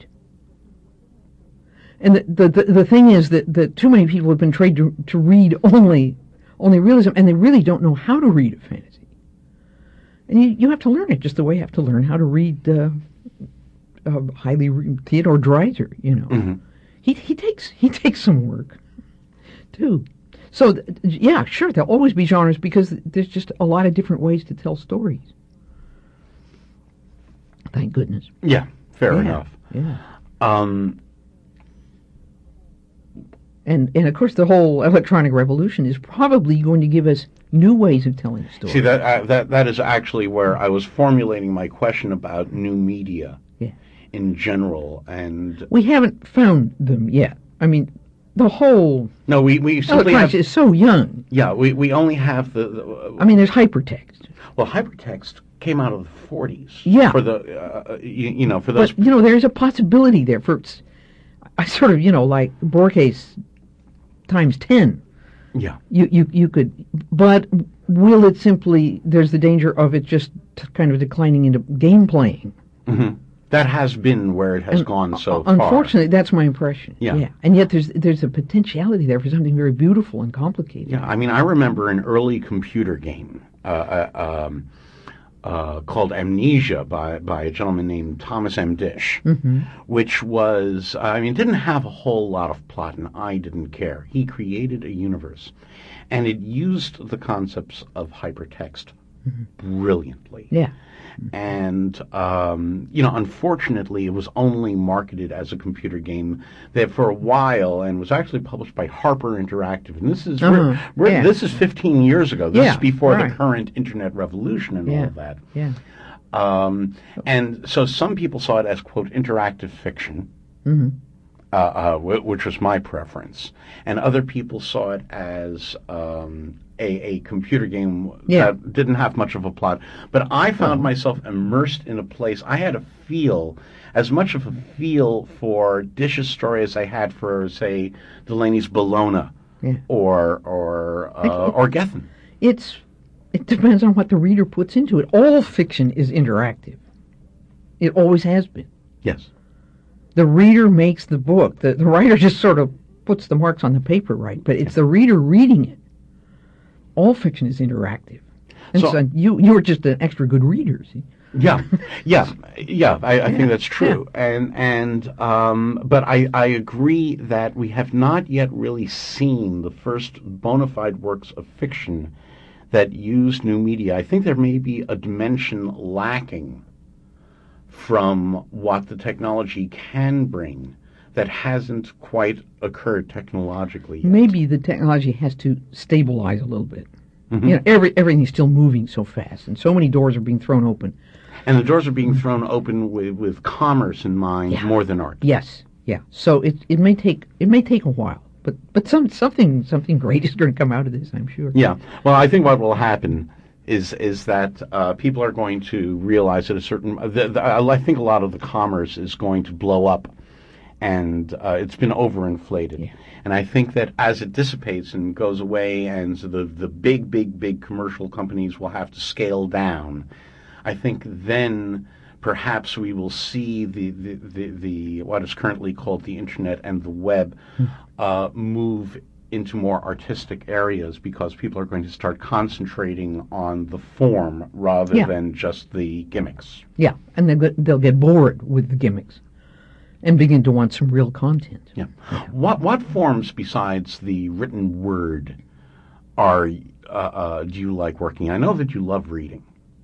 And the, the the thing is that, that too many people have been trained to, to read only only realism, and they really don't know how to read a fantasy. And you, you have to learn it just the way you have to learn how to read uh, uh, highly re- Theodore Dreiser. You know, mm-hmm. he he takes he takes some work too. So th- yeah, sure, there'll always be genres because there's just a lot of different ways to tell stories. Thank goodness. Yeah, fair yeah, enough. Yeah. Um. And, and of course, the whole electronic revolution is probably going to give us new ways of telling stories. See, that uh, that that is actually where I was formulating my question about new media yeah. in general, and we haven't found them yet. I mean, the whole no, we we simply have, is so young. Yeah, we we only have the. the uh, I mean, there's hypertext. Well, hypertext came out of the forties. Yeah. For the uh, you, you know for those. But you know, there's a possibility there for. I sort of you know like Borges times ten. Yeah. You, you you could, but will it simply, there's the danger of it just t- kind of declining into game playing. Mm-hmm. That has been where it has and gone so uh, far. Unfortunately, that's my impression. Yeah. yeah. And yet there's there's a potentiality there for something very beautiful and complicated. Yeah, I mean, I remember an early computer game, uh, uh, um, uh, called Amnesia by, by a gentleman named Thomas M. Dish, Mm-hmm. which was, I mean, didn't have a whole lot of plot, and I didn't care. He created a universe, and it used the concepts of hypertext brilliantly. Yeah. And, um, you know, unfortunately, it was only marketed as a computer game that for a while, and was actually published by Harper Interactive. And this is we're, Uh-huh. we're, Yeah. this is fifteen years ago. This Yeah, is before right. the current internet revolution and all Yeah. of that. Yeah. Um, and so some people saw it as, quote, interactive fiction, Mm-hmm. uh, uh, w- which was my preference. And other people saw it as um, a, a computer game Yeah. that didn't have much of a plot. But I found myself immersed in a place. I had a feel, as much of a feel for Dish's story as I had for, say, Delaney's Bologna Yeah. or or uh, or Gethin. It's it depends on what the reader puts into it. All fiction is interactive. It always has been. Yes. The reader makes the book. The, the writer just sort of puts the marks on the paper, right? But it's the reader reading it. All fiction is interactive. And So- so, you you're just an extra good reader, see? Yeah, yeah, yeah. I, I think that's true, and and um, but I I agree that we have not yet really seen the first bona fide works of fiction that use new media. I think there may be a dimension lacking from what the technology can bring that hasn't quite occurred technologically yet. Maybe the technology has to stabilize a little bit. Mhm. You know, every everything's still moving so fast, and so many doors are being thrown open. And the doors are being thrown open with, with commerce in mind Yeah. more than art. Yes, yeah. So it it may take it may take a while, but but some something something great is going to come out of this, I'm sure. Yeah. Well, I think what will happen is is that uh, people are going to realize that a certain. The, the, I think a lot of the commerce is going to blow up, and uh, it's been overinflated. Yeah. And I think that as it dissipates and goes away, and so the the big big big commercial companies will have to scale down. I think then perhaps we will see the, the, the, the what is currently called the internet and the web uh, move into more artistic areas, because people are going to start concentrating on the form rather Yeah. than just the gimmicks. Yeah, and they'll get, they'll get bored with the gimmicks and begin to want some real content. Yeah. What what forms besides the written word are uh, uh, do you like working? I know that you love reading.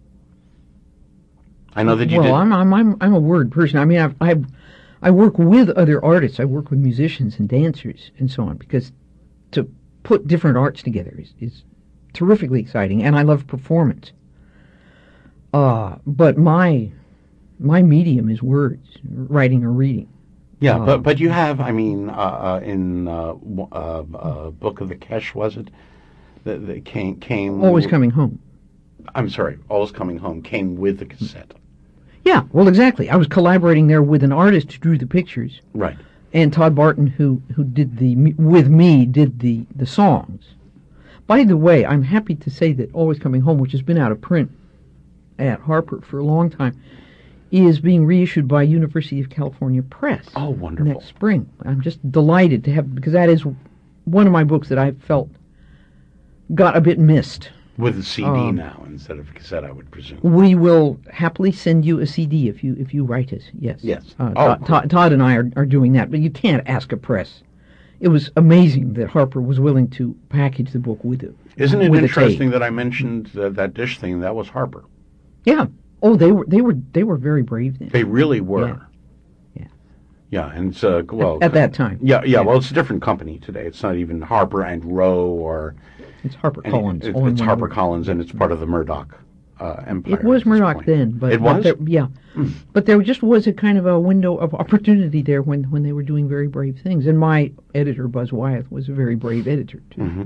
I know that you well, did. I'm, I'm I'm I'm a word person. I mean, I've, I've I work with other artists. I work with musicians and dancers and so on, because to put different arts together is, is terrifically exciting, and I love performance. Uh, but my my medium is words, writing or reading. Yeah, Uh, but but you have, I mean, uh, uh, in uh, w- uh, uh, Book of the Kesh, was it? That, that came came. Always Coming Home. I'm sorry, Always Coming Home came with the cassette. Yeah, well, exactly. I was collaborating there with an artist who drew the pictures, Right. and Todd Barton, who who did the with me did the the songs. By the way, I'm happy to say that Always Coming Home, which has been out of print at Harper for a long time, is being reissued by University of California Press. Oh, wonderful. Next spring. I'm just delighted to have, because that is one of my books that I felt got a bit missed. With a C D Um, now instead of a cassette, I would presume. We will happily send you a C D if you if you write us. Yes. Yes. Uh, Oh, Todd, Todd, Todd and I are, are doing that, but you can't ask a press. It was amazing that Harper was willing to package the book with it. Isn't it with a interesting tape. that I mentioned uh, that Dish thing? That was Harper. Yeah. Oh, they were they were they were very brave then. They really were. Yeah. Yeah. Yeah, and it's, uh, well, at that time. Yeah, yeah, Well, it's a different company today. It's not even Harper and Row or. It's Harper and Collins. It, all in it's one Harper word. Collins, and it's part of the Murdoch uh, empire. It was at this Murdoch point. then, but it but was. there- yeah, but there just was a kind of a window of opportunity there when, when they were doing very brave things. And my editor, Buzz Wyeth, was a very brave editor too. Mm-hmm.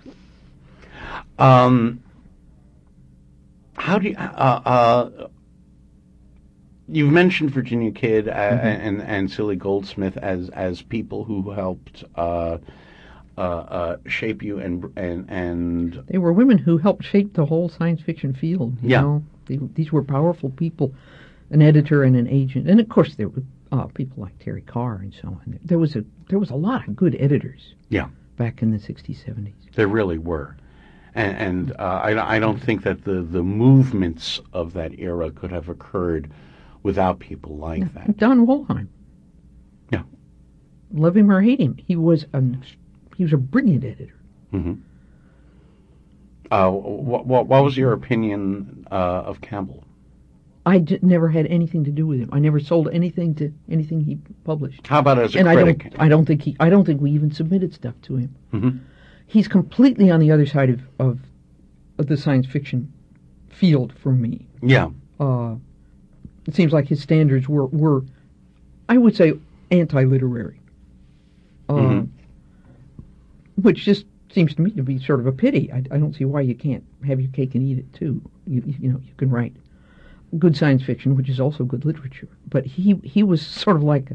Um, how do you? Uh, uh, you've mentioned Virginia Kidd uh, Mm-hmm. and and Silly Goldsmith as as people who helped uh, uh, uh, shape you and and and They were women who helped shape the whole science fiction field. You Yeah. know? They, these were powerful people, an editor and an agent, and of course there were uh, people like Terry Carr and so on. There was a there was a lot of good editors yeah, back in the sixties, seventies. there really were. And, and uh, I, I don't think that the, the movements of that era could have occurred without people like Yeah. that. Don Wollheim. Yeah. Love him or hate him, he was a he was a brilliant editor. Mm-hmm. Uh, what, what, what was your opinion uh, of Campbell? I d- never had anything to do with him. I never sold anything to anything he published. How about as a and critic? I don't, I don't think he. I don't think we even submitted stuff to him. Mm-hmm. He's completely on the other side of, of, of the science fiction field from me. Yeah. Uh, it seems like his standards were, were I would say, anti-literary. Uh, Mm-hmm. Which just seems to me to be sort of a pity. I, I don't see why you can't have your cake and eat it, too. You, you, you know, you can write good science fiction, which is also good literature. But he he was sort of like,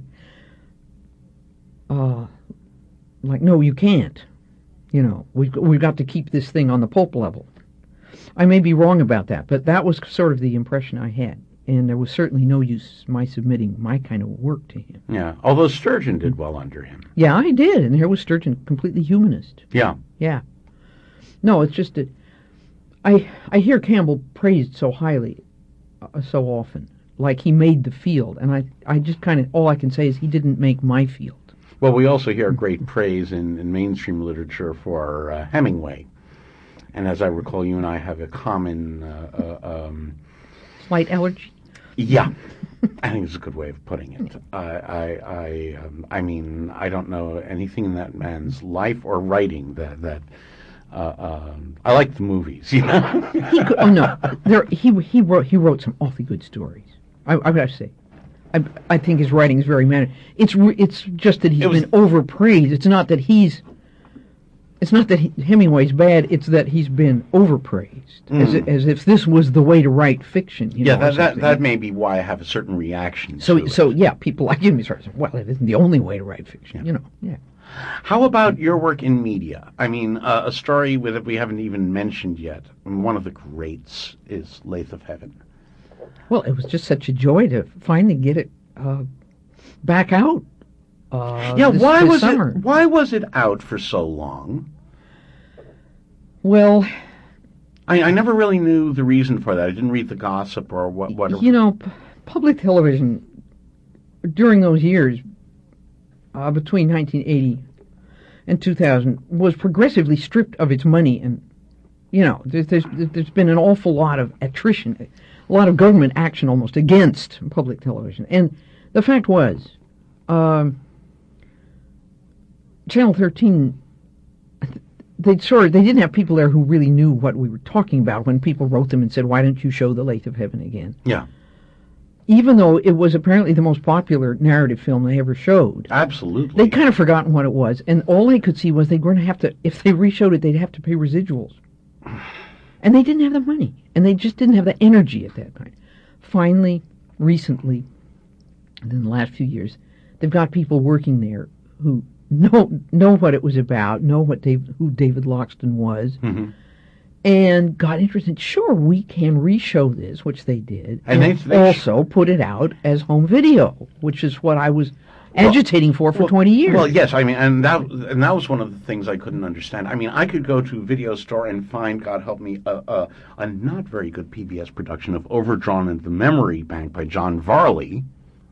uh, like, no, you can't. You know, we've, we've got to keep this thing on the pulp level. I may be wrong about that, but that was sort of the impression I had. And there was certainly no use my submitting my kind of work to him. Yeah, although Sturgeon did well under him. Yeah, I did, and here was Sturgeon, completely humanist. Yeah. Yeah. No, it's just that I I hear Campbell praised so highly uh, so often, like he made the field, and I, I just kind of, all I can say is he didn't make my field. Well, we also hear great praise in, in mainstream literature for uh, Hemingway. And as I recall, you and I have a common... Uh, uh, um, Slight allergy? Yeah. I think it's a good way of putting it. I, I, I, um, I mean, I don't know anything in that man's life or writing that... that uh, um, I like the movies, you know? he could, oh, no. There, he, he, wrote, he wrote some awfully good stories. I, I've got to say. I, I think his writing is very matter. It's re, it's just that he's It was, been overpraised. It's not that he's. It's not that he, Hemingway's bad. It's that he's been overpraised, Mm. as as if this was the way to write fiction. You yeah, know, that, that that may be why I have a certain reaction. So to so it. yeah, people like him start saying, "Well, it isn't the only way to write fiction." Yeah. You know, yeah. How about your work in media? I mean, uh, a story with that we haven't even mentioned yet. One of the greats is Lathe of Heaven. Well, it was just such a joy to finally get it uh, back out. Uh, yeah, this, why this was summer. it? Why was it out for so long? Well, I, I never really knew the reason for that. I didn't read the gossip or what. Whatever. You know, p- public television during those years, uh, between nineteen eighty and two thousand, was progressively stripped of its money, and you know, there's there's, there's been an awful lot of attrition, a lot of government action almost against public television, and the fact was, um, Channel thirteen. They sort of, they didn't have people there who really knew what we were talking about when people wrote them and said, "Why don't you show The Lathe of Heaven again?" Yeah. Even though it was apparently the most popular narrative film they ever showed. Absolutely. They'd kind of forgotten what it was, and all they could see was they were going to have to, if they reshowed it, they'd have to pay residuals. And they didn't have the money, and they just didn't have the energy at that point. Finally, recently, in the last few years, they've got people working there who know know what it was about, know what Dave, who David Loxton was, mm-hmm. and got interested. Sure, we can re-show this, which they did, and, and they, they also sh- put it out as home video, which is what I was well, agitating for for well, twenty years. Well, yes, I mean, and that and that was one of the things I couldn't understand. I mean, I could go to a video store and find, God help me, a, a, a not very good P B S production of Overdrawn in the Memory Bank by John Varley,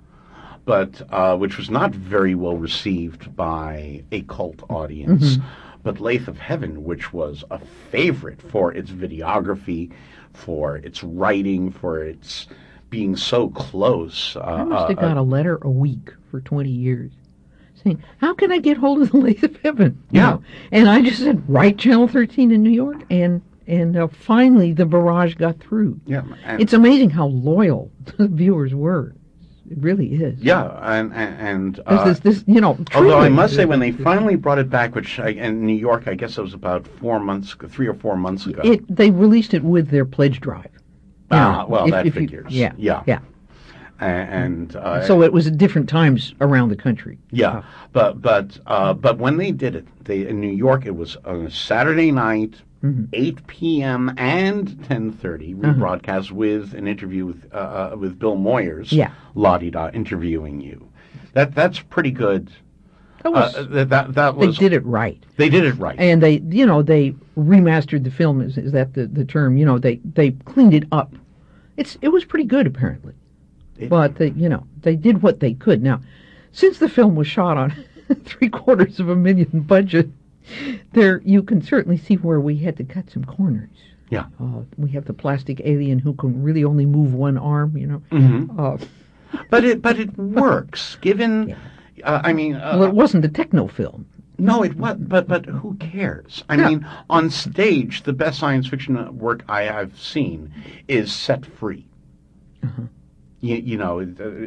but uh, which was not very well received by a cult audience. Mm-hmm. But Lathe of Heaven, which was a favorite for its videography, for its writing, for its being so close. Uh, I must have uh, got a letter a week for twenty years saying, "How can I get hold of the Lathe of Heaven?" You yeah. know? And I just said, "Write Channel thirteen in New York," and and uh, finally the barrage got through. Yeah, it's amazing how loyal the viewers were. It really is. Yeah, and and uh, this, this, you know. Although I must say, when they finally brought it back, which I, in New York, I guess it was about four months, three or four months ago. It they released it with their pledge drive. Ah, well, if, that if figures. You, yeah, yeah, yeah. And uh, so it was at different times around the country. Yeah, uh, but but uh, but when they did it, they in New York, it was on a Saturday night. Mm-hmm. eight p.m. and ten thirty rebroadcast uh-huh. with an interview with uh, with Bill Moyers, yeah. La-di-da, interviewing you. That that's pretty good That was, uh, that, that that was they did it right. They did it right, and they, you know, they remastered the film. Is, is that the, the term? You know, they, they cleaned it up. It's it was pretty good apparently, it, but they, you know, they did what they could. Now, since the film was shot on three quarters of a million budget, there you can certainly see where we had to cut some corners. Yeah, uh, we have the plastic alien who can really only move one arm. You know, mm-hmm. uh, but it but it works given. Yeah. Uh, I mean, uh, well, it wasn't a techno film. No, it was, but but who cares? I yeah. mean, on stage, the best science fiction work I have seen is set free. Uh-huh. You, you know,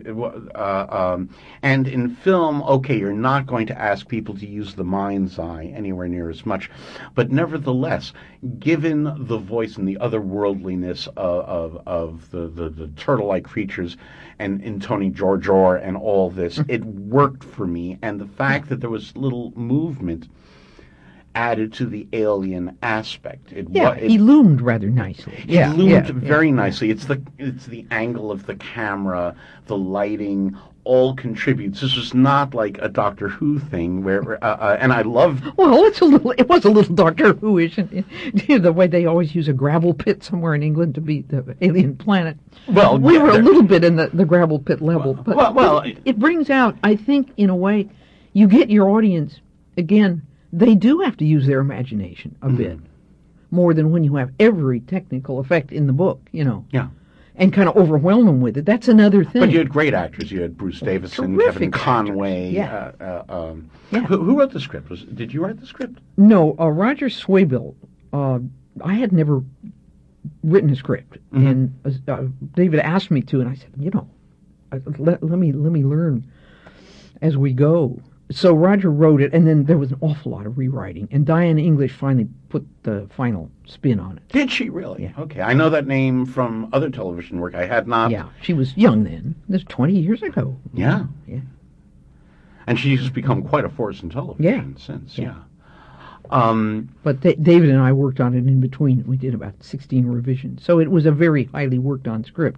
uh, um, and in film, okay, you're not going to ask people to use the mind's eye anywhere near as much, but nevertheless, given the voice and the otherworldliness of of, of the, the, the turtle-like creatures, and in Tony Giorgio and all this, it worked for me, and the fact that there was little movement added to the alien aspect. It, yeah, it, he loomed rather nicely. He yeah, loomed yeah, very yeah. nicely. It's the it's the angle of the camera, the lighting, all contributes. This was not like a Doctor Who thing where, uh, uh, and I love. Well, it's a little. It was a little Doctor Who-ish, in, in the way they always use a gravel pit somewhere in England to be the alien planet. Well, we yeah, were a little bit in the, the gravel pit level, but well, well it, it brings out. I think, in a way, you get your audience again. They do have to use their imagination a mm-hmm. bit more than when you have every technical effect in the book, you know. Yeah. And kind of overwhelm them with it. That's another thing. But you had great actors. You had Bruce Davison, Kevin Conway. Yeah. Uh, uh, um, yeah. Who, who wrote the script? Was did you write the script? No, uh, Roger Swaybill. Uh, I had never written a script, mm-hmm. and uh, David asked me to, and I said, you know, let, let me let me learn as we go. So Roger wrote it, and then there was an awful lot of rewriting, and Diane English finally put the final spin on it. Did she really? Yeah. Okay, I know that name from other television work. I had not. Yeah, she was young then. This was twenty years ago. Yeah. Yeah. And she's become quite a force in television yeah. since, yeah. yeah. Um, but th- David and I worked on it in between. We did about sixteen revisions. So it was a very highly worked on script.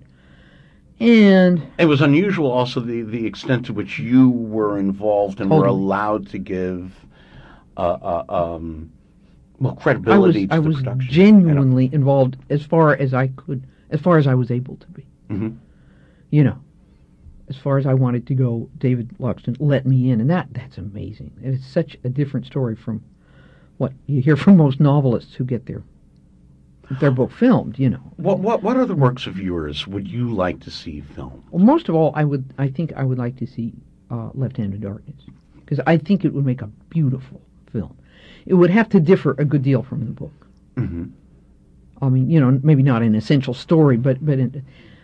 And it was unusual also the, the extent to which you were involved and totally. were allowed to give uh, uh, um, well credibility I was, to I the production. was genuinely involved as far as I could, as far as I was able to be. Mm-hmm. You know, as far as I wanted to go, David Loxton let me in, and that that's amazing. And it's such a different story from what you hear from most novelists who get their their book filmed, you know. What what what other works of yours would you like to see filmed? Well, most of all, I would. I think I would like to see uh, Left Hand of Darkness, because I think it would make a beautiful film. It would have to differ a good deal from the book. Mm-hmm. I mean, you know, maybe not an essential story, but but in,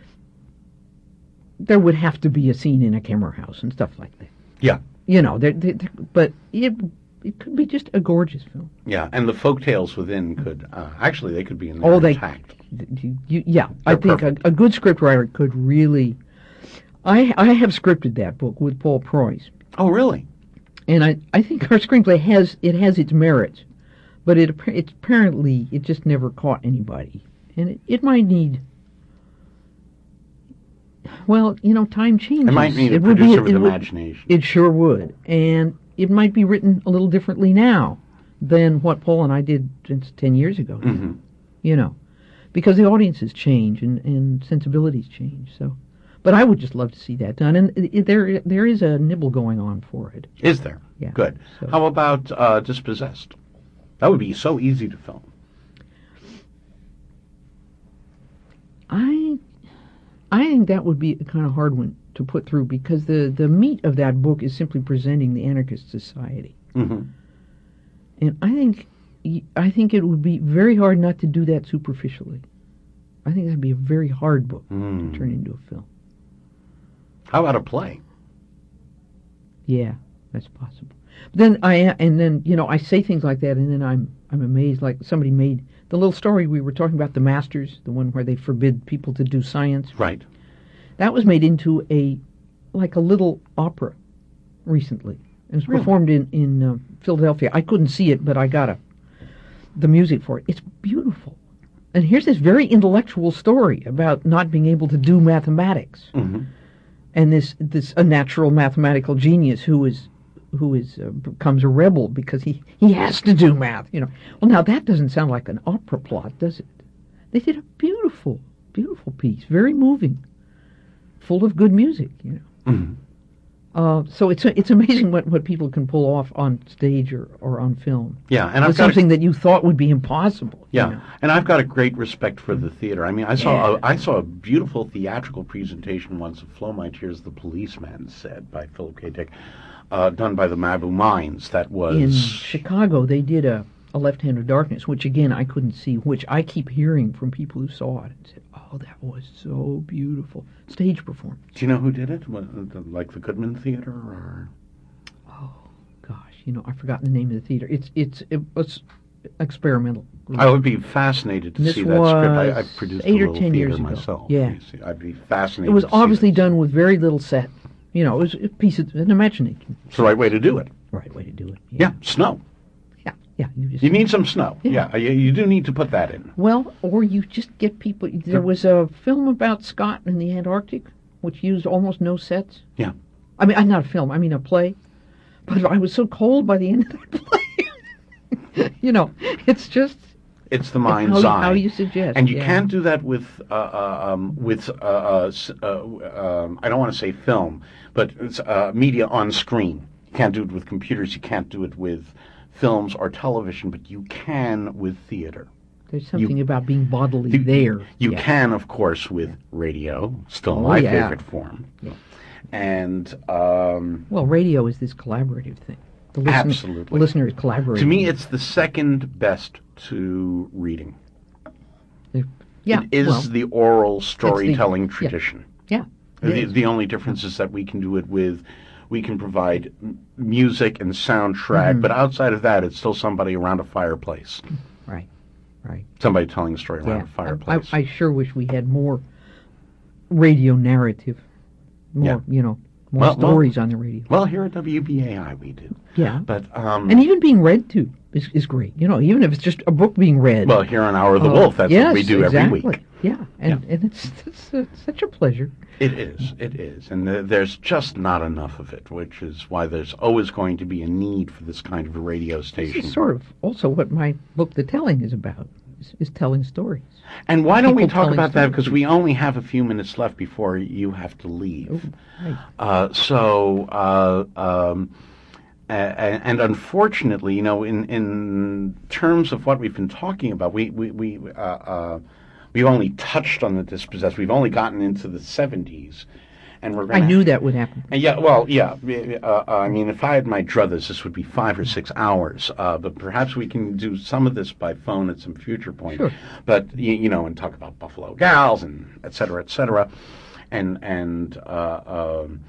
there would have to be a scene in a camera house and stuff like that. Yeah. You know, there, there, there, but it. It could be just a gorgeous film. Yeah, and the folk tales within could uh, actually they could be in there oh, they, intact. You, you, yeah, They're I think a, a good scriptwriter could really. I I have scripted that book with Paul Preuss. Oh, really? And I, I think our screenplay has it has its merits, but it it apparently it just never caught anybody, and it, it might need. Well, you know, time changes. It might need a it would producer be, with it imagination. Would, it sure would, and it might be written a little differently now than what Paul and I did just ten years ago. Mm-hmm. You know, because the audiences change and, and sensibilities change. So, but I would just love to see that done, and it, it, there there is a nibble going on for it. Is there? Yeah. Good. So. How about uh, Dispossessed? That would be so easy to film. I I think that would be a kind of hard one to put through, because the, the meat of that book is simply presenting the anarchist society. Mm-hmm. And I think I think it would be very hard not to do that superficially. I think that would be a very hard book mm. to turn into a film. How about a play? Yeah, that's possible. But then I and then you know I say things like that, and then I'm I'm amazed. Like somebody made the little story we were talking about, The Masters, the one where they forbid people to do science. Right. That was made into a, like a little opera recently. It was really? performed in, in uh, Philadelphia. I couldn't see it, but I got a, the music for it. It's beautiful. And here's this very intellectual story about not being able to do mathematics. Mm-hmm. And this, this unnatural mathematical genius who is who is uh, becomes a rebel because he, he has to do math, you know. Well, now that doesn't sound like an opera plot, does it? They did a beautiful, beautiful piece, very moving, full of good music, you know. Mm-hmm. Uh, so it's it's amazing what, what people can pull off on stage or, or on film. Yeah, and I've it's got something a, that you thought would be impossible. Yeah, you know? And I've got a great respect for the theater. I mean, I saw Yeah. a, I saw a beautiful theatrical presentation once of "Flow My Tears, the Policeman Said" by Philip K. Dick, uh, done by the Mabou Mines. That was in Chicago. They did a, a Left Hand of Darkness, which again I couldn't see, which I keep hearing from people who saw it and said, "Oh, that was so beautiful." Stage performance. Do you know who did it? What, like the Goodman Theater, or? Oh gosh, you know, I've forgotten the name of the theater. It's it's it was experimental. I would be fascinated to This see that script. I, was I've produced eight a or little ten theater years ago. myself. Yeah. You see, I'd be fascinated. It was to see obviously this. done with very little set. You know, it was a piece of an imagination. It's the right way to do it. Right way to do it. Yeah, snow. Yeah, yeah. You just You need some snow. Yeah. Yeah, you, you do need to put that in. Well, or you just get people. There was a film about Scott in the Antarctic, which used almost no sets. Yeah. I mean, I'm not a film. I mean a play. But I was so cold by the end of that play. You know, it's just. It's the mind's how, you- eye. how you suggest. And you yeah. can't do that with uh, uh, um, with uh, uh, s- uh, um, I don't want to say film, but it's, uh, media on screen. You can't do it with computers. You can't do it with films or television, but you can with theater. There's something you- about being bodily You, there. you yeah. can, of course, with radio. Still Oh, my yeah. favorite form. Yeah. And um, Well, radio is this collaborative thing. The listen- Absolutely. The listener is collaborating. to me, it's the second best to reading. yeah, It is well, the oral storytelling yeah. tradition. yeah. it The, is. the only difference is that we can do it with, we can provide m- music and soundtrack, Mhm. but outside of that, it's still somebody around a fireplace. Right, right. Somebody telling a story around Yeah, a fireplace. I, I sure wish we had more radio narrative, more, Yeah. you know, more Well, well- stories on the radio. well, here at W B A I we do. Yeah, But, um, and even being read to is, is great. You know, even if it's just a book being read. well, here on Hour of the Uh, Wolf, that's yes, what we do exactly. every week. Yeah, and, and it's, it's uh, such a pleasure. It is, it is. And th- there's just not enough of it, which is why there's always going to be a need for this kind of a radio This station. is sort of also what my book, The Telling, is about, is, is telling stories. And why don't we People talk telling about that? stories. Because we only have a few minutes left before you have to leave. Right. Uh, so, uh, um, a- a- and unfortunately, you know, in, in terms of what we've been talking about, we we we uh, uh, we've only touched on the dispossessed. We've only gotten into the seventies, and we're. I Gonna, knew that would happen. Uh, Yeah, well, yeah. Uh, uh, I mean, if I had my druthers, this would be five or six hours. Uh, but perhaps we can do some of this by phone at some future point. Sure. But you, you know, and talk about Buffalo Gals and et cetera, et cetera, and and. Uh, um,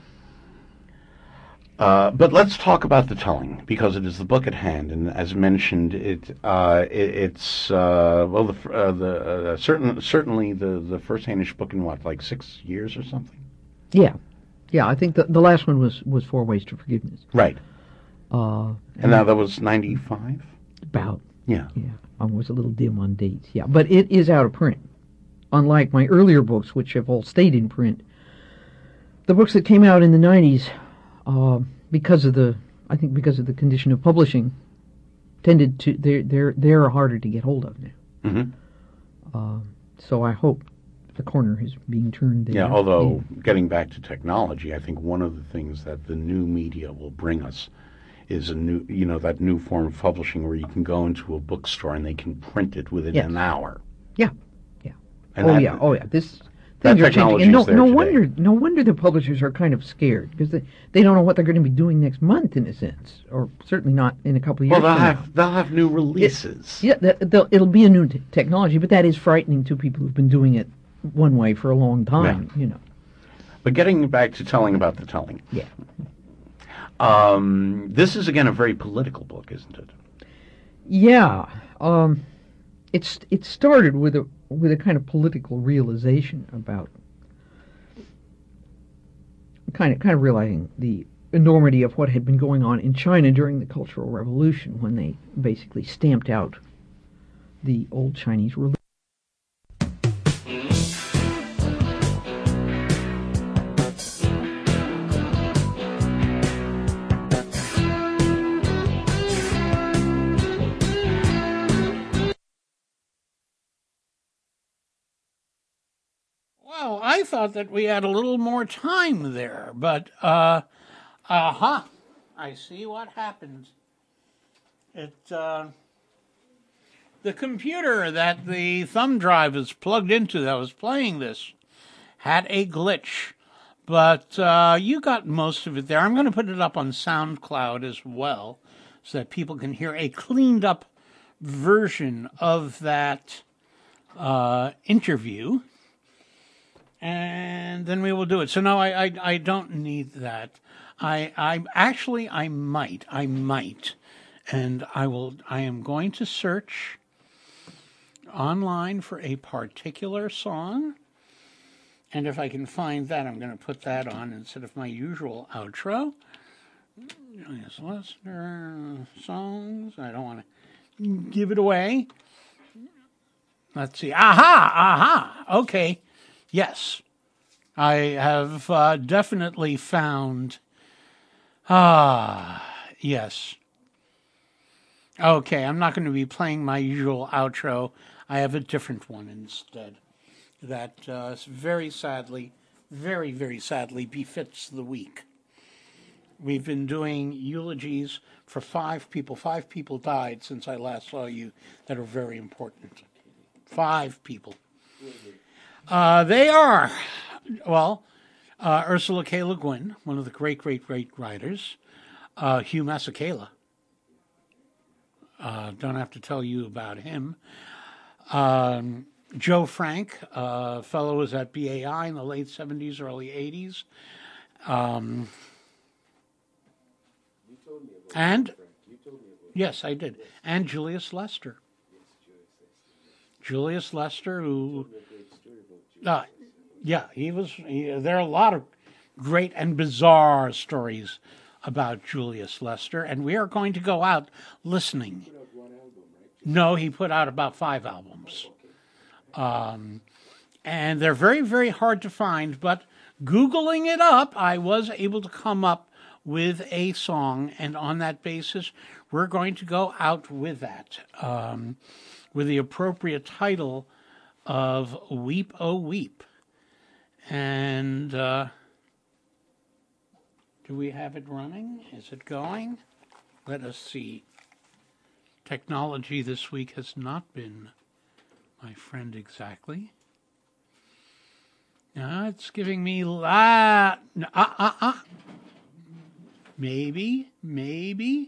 uh, but let's talk about The Telling, because it is the book at hand, and as mentioned, it, uh, it it's uh, well the uh, the uh, certain certainly the the first Hainish book in what, like six years or something. Yeah, yeah. I think the the last one was was Four Ways to Forgiveness. Right. Uh, And now that was ninety-five? about Yeah. yeah. I was a little dim on dates. Yeah, but it is out of print. Unlike my earlier books, which have all stayed in print, the books that came out in the nineties, uh, because of the I think because of the condition of publishing, tended to they're they're they're harder to get hold of now. Mm-hmm. Uh, so I hope the corner is being turned there. Yeah, although getting back to technology, I think one of the things that the new media will bring us is a new, you know, that new form of publishing where you can go into a bookstore and they can print it within Yes. an hour. Yeah, yeah. And oh that- yeah, oh yeah. This that things are changing, technology and no, is there no today. wonder, no wonder the publishers are kind of scared because they they don't know what they're going to be doing next month, in a sense, or certainly not in a couple of years. Well, they'll from now. have they'll have new releases. Yeah, th- they'll- it'll be a new t- technology, but that is frightening to people who've been doing it one way for a long time. Yeah. You know. But getting back to telling about the telling. Yeah. Um, this is again a very political book, isn't it? Yeah, um, it's it started with a with a kind of political realization about kind of kind of realizing the enormity of what had been going on in China during the Cultural Revolution, when they basically stamped out the old Chinese religion. thought that we had a little more time there, but, uh, aha, I see what happened. It, uh, the computer that the thumb drive is plugged into that was playing this had a glitch, but uh, you got most of it there. I'm going to put it up on SoundCloud as well so that people can hear a cleaned up version of that uh, interview. And then we will do it. So no, I, I, I don't need that. I, I actually, I might, I might, and I will, I am going to search online for a particular song. And if I can find that, I'm going to put that on instead of my usual outro. Julius Lester songs. I don't want to give it away. Let's see. Aha! Aha! Okay. Yes. I have uh, definitely found... Ah, yes. Okay, I'm not going to be playing my usual outro. I have a different one instead. That uh, very sadly, very, very sadly befits the week. We've been doing eulogies for five people. Five people died since I last saw you that are very important. Five people. Uh, they are, well, uh, Ursula K. Le Guin, one of the great, great, great writers. Uh, Hugh Masekela. Uh, don't have to tell you about him. Um... Joe Frank, a uh, fellow was at B A I in the late seventies, early eighties. Um, you told me about and, Frank. You told me about yes, I did. Yes. And Julius Lester. Yes, Julius Lester. Julius Lester, who... Uh, yeah, he was... He, there are a lot of great and bizarre stories about Julius Lester, and we are going to go out listening. He put out one album, right? No, he put out about five albums. Um, and they're very, very hard to find, but Googling it up, I was able to come up with a song, and on that basis, we're going to go out with that, um, with the appropriate title of Weep, Oh Weep. And, uh, do we have it running? Is it going? Let us see. Technology this week has not been my friend exactly. Now it's giving me la ah ah ah. Maybe, maybe.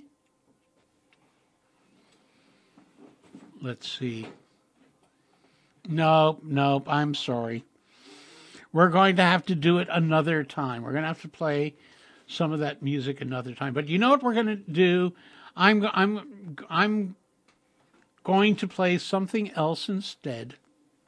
Let's see. Nope, nope, I'm sorry. We're going to have to do it another time. We're going to have to play some of that music another time. But you know what we're going to do? I'm I'm I'm going to play something else instead,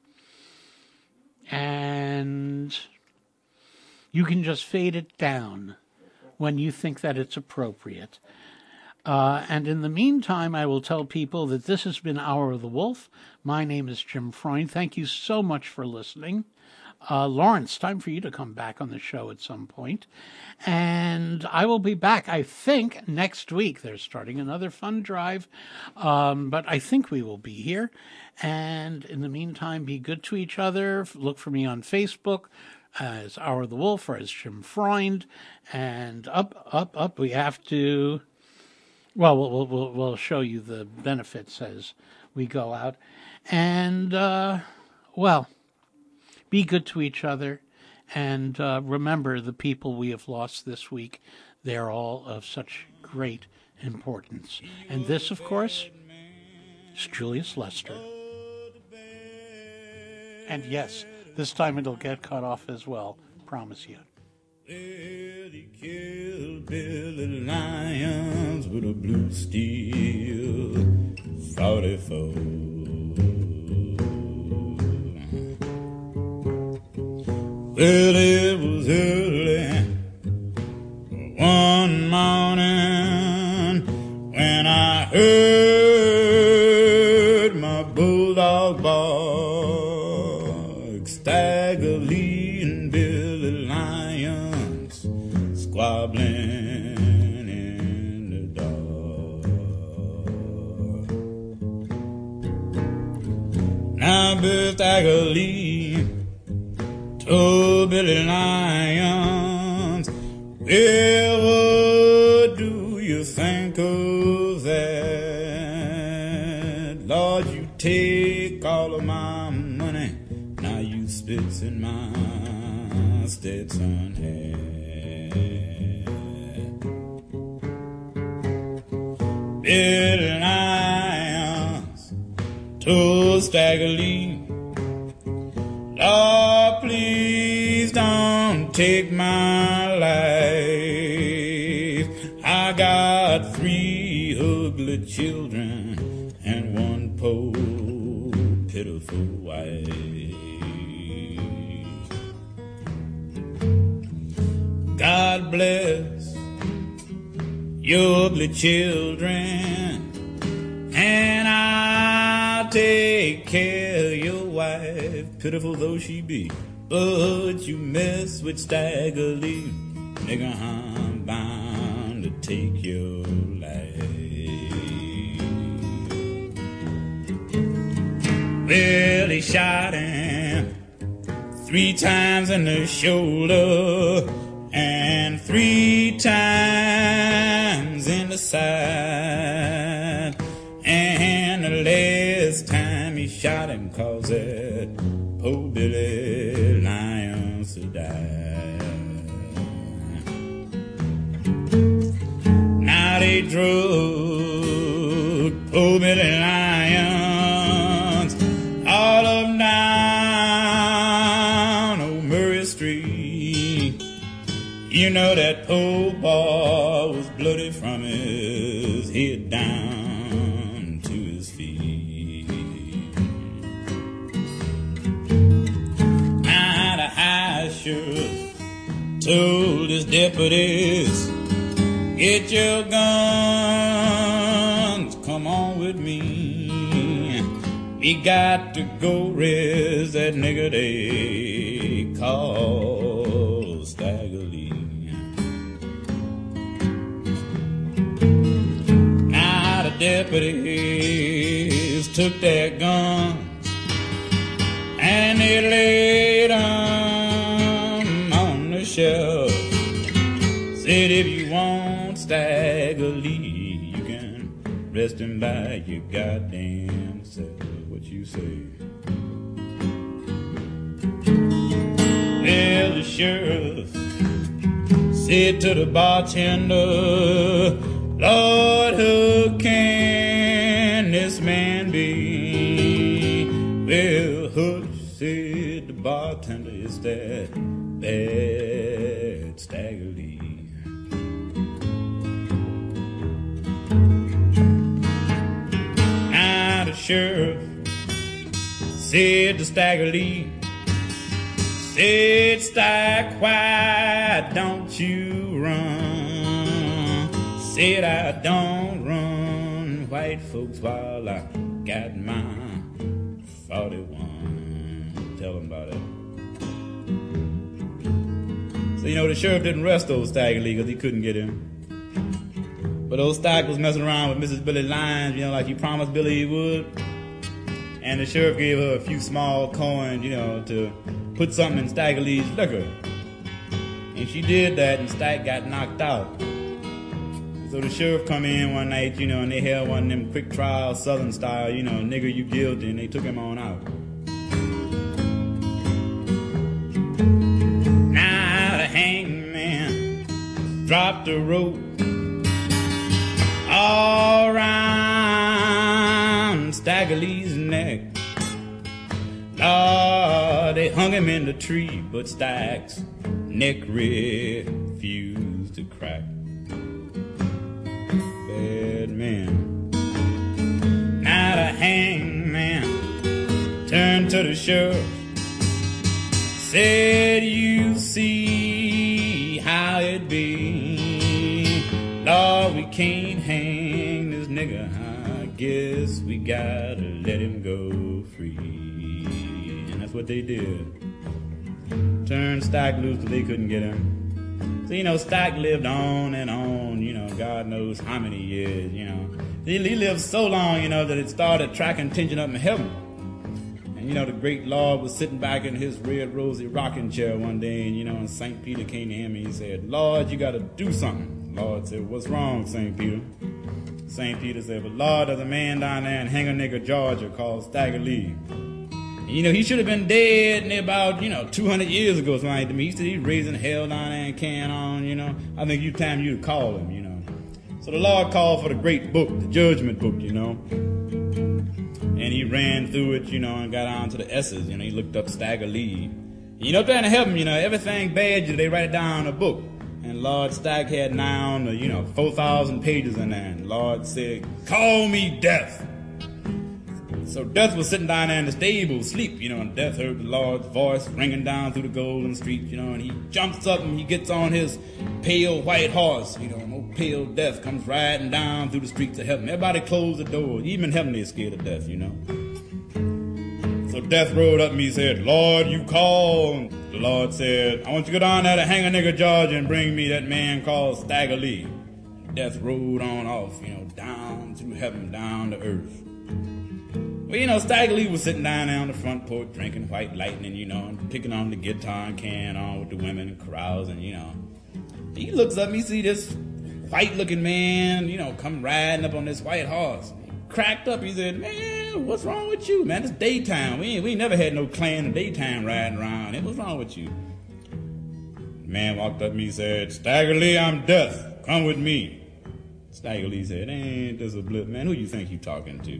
and you can just fade it down when you think that it's appropriate. Uh, and in the meantime, I will tell people that this has been Hour of the Wolf. My name is Jim Freund. Thank you so much for listening. Uh, Lawrence, time for you to come back on the show at some point. And I will be back, I think, next week. They're starting another fund drive, um, but I think we will be here. And in the meantime, be good to each other. Look for me on Facebook as Hour of the Wolf or as Jim Freund. And up, up, up, we have to... Well, we'll, we'll, we'll show you the benefits as we go out. And, uh, well... Be good to each other, and uh, remember the people we have lost this week. They're all of such great importance. And this, of course, is Julius Lester. And yes, this time it'll get cut off as well. Promise you. He killed Billy Lyons with a blue steel forty-four. Well, it was early one morning when I heard my bulldog bark, Stagger Lee and Billy Lyons squabbling in the dark. Now Bill Stagger Lee Oh, Billy Lyons, ever do you think of that? Lord, you take all of my money, now you spits in my Stetson hat. Billy Lyons told Stagger Lee, Lord, please don't take my life. I got three ugly children and one poor pitiful wife. God bless your ugly children, and I'll take care of your wife, pitiful though she be. But you mess with Stagger Lee, nigga, I'm bound to take your life. Well, he shot him three times in the shoulder and three times in the side. And the last time he shot him caused that poor Billy Lyons to die. Now they drug poor Billy Lyons all up down old Murray Street. You know that poor boy was bloody from his head down to his feet. Now the high sheriff told his deputies, get your guns, come on with me. We got to go raise that nigga they call Stagger Lee. Deputies took their guns and they laid them on the shelf. Said if you want Stagger Lee, you can rest him by your goddamn self. What you say? Well, the sheriff said to the bartender, Lord, who can this man be? Well, Hush, said the bartender, is that bad Stagger Lee. Now the sheriff said to Stagger Lee, said, Stag, why don't you run? Said I don't run white folks while I got my forty-one. Tell them about it. So, you know, the sheriff didn't arrest old Stagger Lee because he couldn't get him. But old Stagger was messing around with Missus Billy Lyons, you know, like he promised Billy he would. And the sheriff gave her a few small coins, you know, to put something in Stagger Lee's liquor. And she did that, and Stag got knocked out. So the sheriff come in one night, you know, and they held one of them quick trial Southern style, you know, nigger, you guilty, and they took him on out. Now the hangman dropped the rope all around Stagger Lee's neck. Lord, they hung him in the tree, but Stag's neck refused to crack. Man. Now the hangman turned to the sheriff, said, you see how it be. Lord, we can't hang this nigga. I guess we gotta let him go free. And that's what they did. Turned Stag loose till they couldn't get him. So, you know, Stag lived on and on, you know, God knows how many years, you know. He, he lived so long, you know, that it started attracting attention up in heaven. And, And, you know, the great Lord was sitting back in his red rosy rocking chair one day, and, you know, and Saint Peter came to him and he said, Lord, you got to do something. The Lord said, what's wrong, Saint Peter? Saint Peter said, but Lord, there's a man down there in Hanger Nigger, Georgia called Stagger Lee. And, you know, he should have been dead about, you know, two hundred years ago, something like that. He said he's raising hell down there in Canaan, you know. I think you time you to call him, you know. So the Lord called for the great book, the judgment book, you know. And he ran through it, you know, and got on to the S's, you know. He looked up Stagger Lee. You know, trying to help him, you know, everything bad, they write it down in a book. And Lord Stagg had now, on the, you know, four thousand pages in there. And Lord said, call me Death. So Death was sitting down there in the stable, sleep, you know, and Death heard the Lord's voice ringing down through the golden street, you know, and he jumps up and he gets on his pale white horse, you know, and old pale Death comes riding down through the streets of heaven. Everybody closed the door. Even heaven is scared of Death, you know. So Death rode up and he said, Lord, you call. And the Lord said, I want you to go down there to Hanger Nigger, Georgia, and bring me that man called Stagger Lee. Death rode on off, you know, down through heaven, down to earth. Well, you know, Stagger Lee was sitting down there on the front porch drinking White Lightning, you know, and picking on the guitar and carrying on with the women and crowds, and, you know. He looks up and he see this white-looking man, you know, come riding up on this white horse. He cracked up. He said, man, what's wrong with you, man? It's daytime. We ain't, we ain't never had no clan in daytime riding around. Hey, what's wrong with you? The man walked up to me and said, Stagger Lee, I'm Death. Come with me. Stagger Lee said, ain't this a blip, man? Who you think you talking to?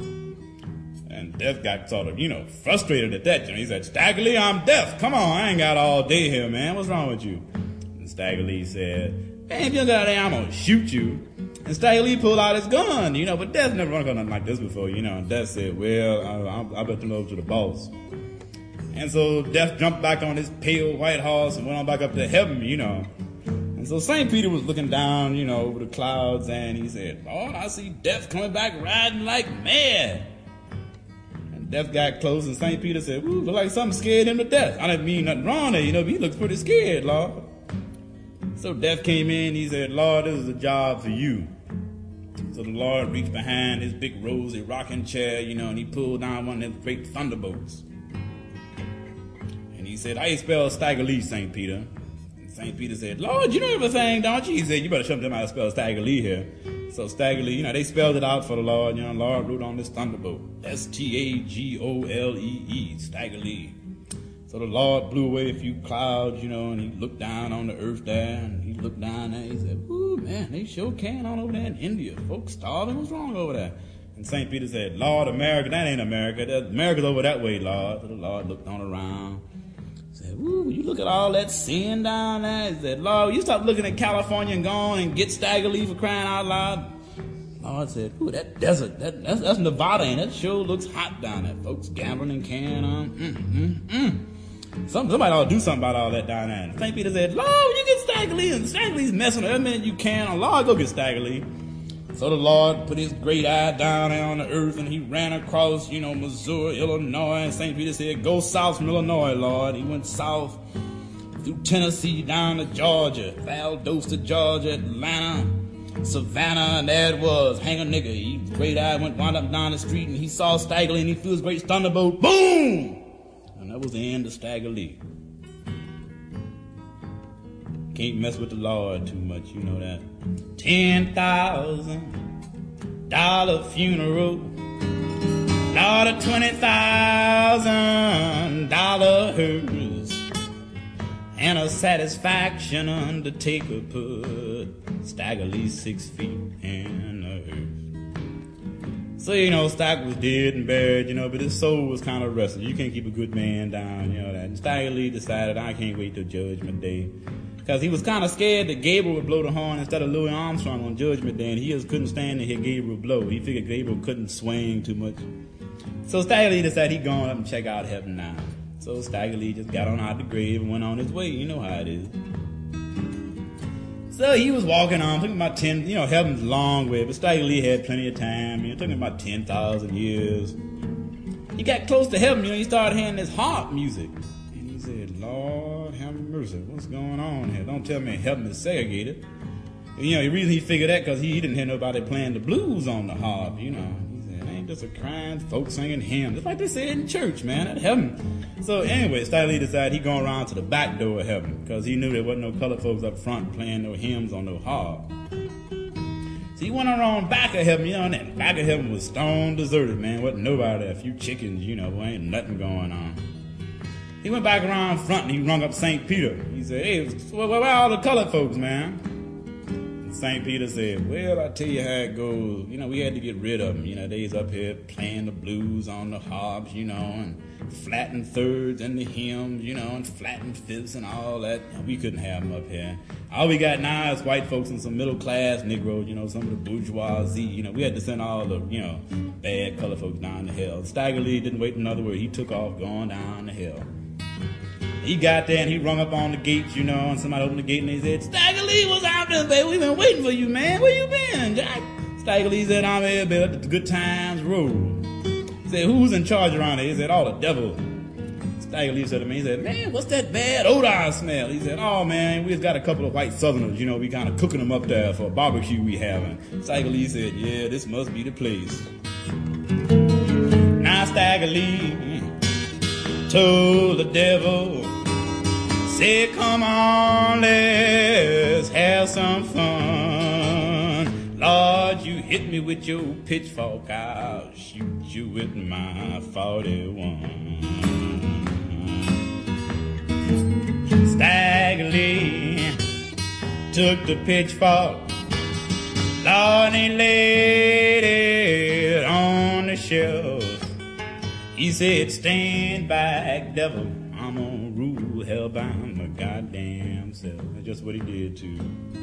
And Death got sort of, you know, frustrated at that. He said, Stagger Lee, I'm Death. Come on, I ain't got all day here, man. What's wrong with you? And Stagger Lee said, man, if you got there, I'm going to shoot you. And Stagger Lee pulled out his gun, you know, but Death never run a gun nothing like this before, you know. And Death said, well, I, I bet them over to the boss. And so Death jumped back on his pale white horse and went on back up to heaven, you know. And so Saint Peter was looking down, you know, over the clouds, and he said, Lord, I see Death coming back riding like mad. Death got close, and Saint Peter said, ooh, look like something scared him to death. I didn't mean nothing wrong there, you know, but he looks pretty scared, Lord. So Death came in, he said, Lord, this is a job for you. So the Lord reached behind his big rosy rocking chair, you know, and he pulled down one of them great thunderbolts. And he said, how you spell Stagger Lee, Saint Peter? And Saint Peter said, Lord, you know everything, don't you? He said, you better show them how to spell Stagger Lee here. So Stagger Lee, you know, they spelled it out for the Lord. You know, Lord wrote on this thunderbolt, S T A G O L E E, Stagger Lee. So the Lord blew away a few clouds, you know, and he looked down on the earth there, and he looked down there, and he said, ooh, man, they sure can on over there in India. Folks starving, what's wrong over there? And Saint Peter said, Lord, America, that ain't America. That, America's over that way, Lord. So the Lord looked on around. Said, ooh, you look at all that sin down there. He said, Lord, you stop looking at California and go on and get Stagger Lee for crying out loud. Lord said, ooh, that desert, that, that's, that's Nevada, and that sure looks hot down there. Folks gambling and carrying on. Mm, mm, mm. Some, somebody ought to do something about all that down there. And Saint Peter said, Lord, you get Stagger Lee, and Stagger Lee's messing with every minute you can. Oh, Lord, go get Stagger Lee. So the Lord put his great eye down there on the earth, and he ran across, you know, Missouri, Illinois, and Saint Peter said, go south from Illinois, Lord. He went south through Tennessee down to Georgia, Valdosta, Georgia, Atlanta, Savannah, and there it was, Hanger Nigger. His great eye went wound up down the street, and he saw Stagger Lee, and he threw his great thunderbolt, boom! And that was the end of Stagger Lee. Can't mess with the Lord too much, you know that. Ten thousand dollar funeral, Lord, a twenty thousand dollar hearse, and a satisfaction undertaker put Stagger Lee six feet in the earth. So, you know, Stagger was dead and buried, you know, but his soul was kind of restless. You can't keep a good man down, you know that. And Stagger Lee decided, I can't wait till Judgment Day. Because he was kind of scared that Gabriel would blow the horn instead of Louis Armstrong on Judgment Day, and he just couldn't stand to hear Gabriel blow. He figured Gabriel couldn't swing too much. So Stagger Lee decided he'd go on up and check out heaven now. So Stagger Lee just got on out the grave and went on his way. You know how it is. So he was walking on, took him about ten, you know, heaven's a long way, but Stagger Lee had plenty of time. You know, it took him about ten thousand years. He got close to heaven, you know, he started hearing this harp music. And he said, Lord, have mercy, what's going on here? Don't tell me heaven is segregated. You know, the reason he figured that, because he, he didn't hear nobody playing the blues on the harp, you know. He said, ain't just a crying, folks singing hymns. It's like they say in church, man, at heaven. So anyway, Stagger Lee decided he'd go around to the back door of heaven because he knew there wasn't no colored folks up front playing no hymns on no harp. So he went around back of heaven, you know, and that back of heaven was stone deserted, man. Wasn't nobody there, a few chickens, you know, ain't nothing going on. He went back around front and he rung up Saint Peter. He said, hey, where, where are all the colored folks, man? And Saint Peter said, well, I tell you how it goes. You know, we had to get rid of them. You know, they's up here playing the blues on the harps, you know, and flatting thirds and the hymns, you know, and flatting fifths and all that. You know, we couldn't have them up here. All we got now is white folks and some middle-class Negroes, you know, some of the bourgeoisie. You know, we had to send all the, you know, bad colored folks down to hell. Stagger Lee didn't wait another word. He took off going down to hell. He got there and he rung up on the gates, you know, and somebody opened the gate and they said, Stagger Lee was out there, baby. We've been waiting for you, man. Where you been, Jack? Stagger Lee said, I'm here, baby. The good times roll. He said, who's in charge around here? He said, oh, the devil. Stagger Lee said to me, he said, man, what's that bad odor I smell? He said, oh, man, we just got a couple of white Southerners, you know, we kind of cooking them up there for a barbecue we having. Stagger Lee said, yeah, this must be the place. Now Stagger Lee told the devil, say, come on, let's have some fun. Lord, you hit me with your pitchfork, I'll shoot you with my forty-one. Stagger Lee took the pitchfork, Lord, he laid it on the shelf. He said, stand back, devil, I'm gonna rule hell by my goddamn self. That's just what he did too.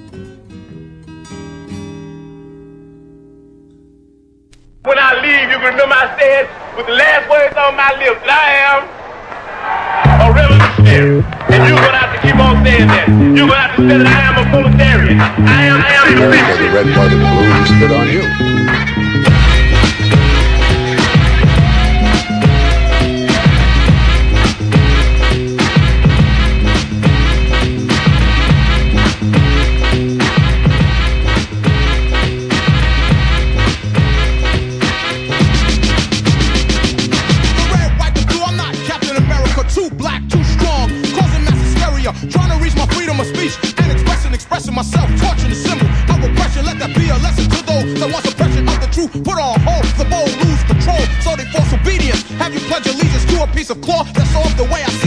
When I leave, you can remember I said with the last words on my lips that I am a revolutionary. And you're gonna have to keep on saying that. You're gonna have to say that I am a proletarian. I am, I am the Because the red, white, and blue stood on you. Trying to reach my freedom of speech and expressing, expressing myself, torturing the symbol of oppression. Let that be a lesson to those that want suppression of the truth. Put on hold, the bold lose control, so they force obedience. Have you pledge allegiance to a piece of cloth that's off the way I see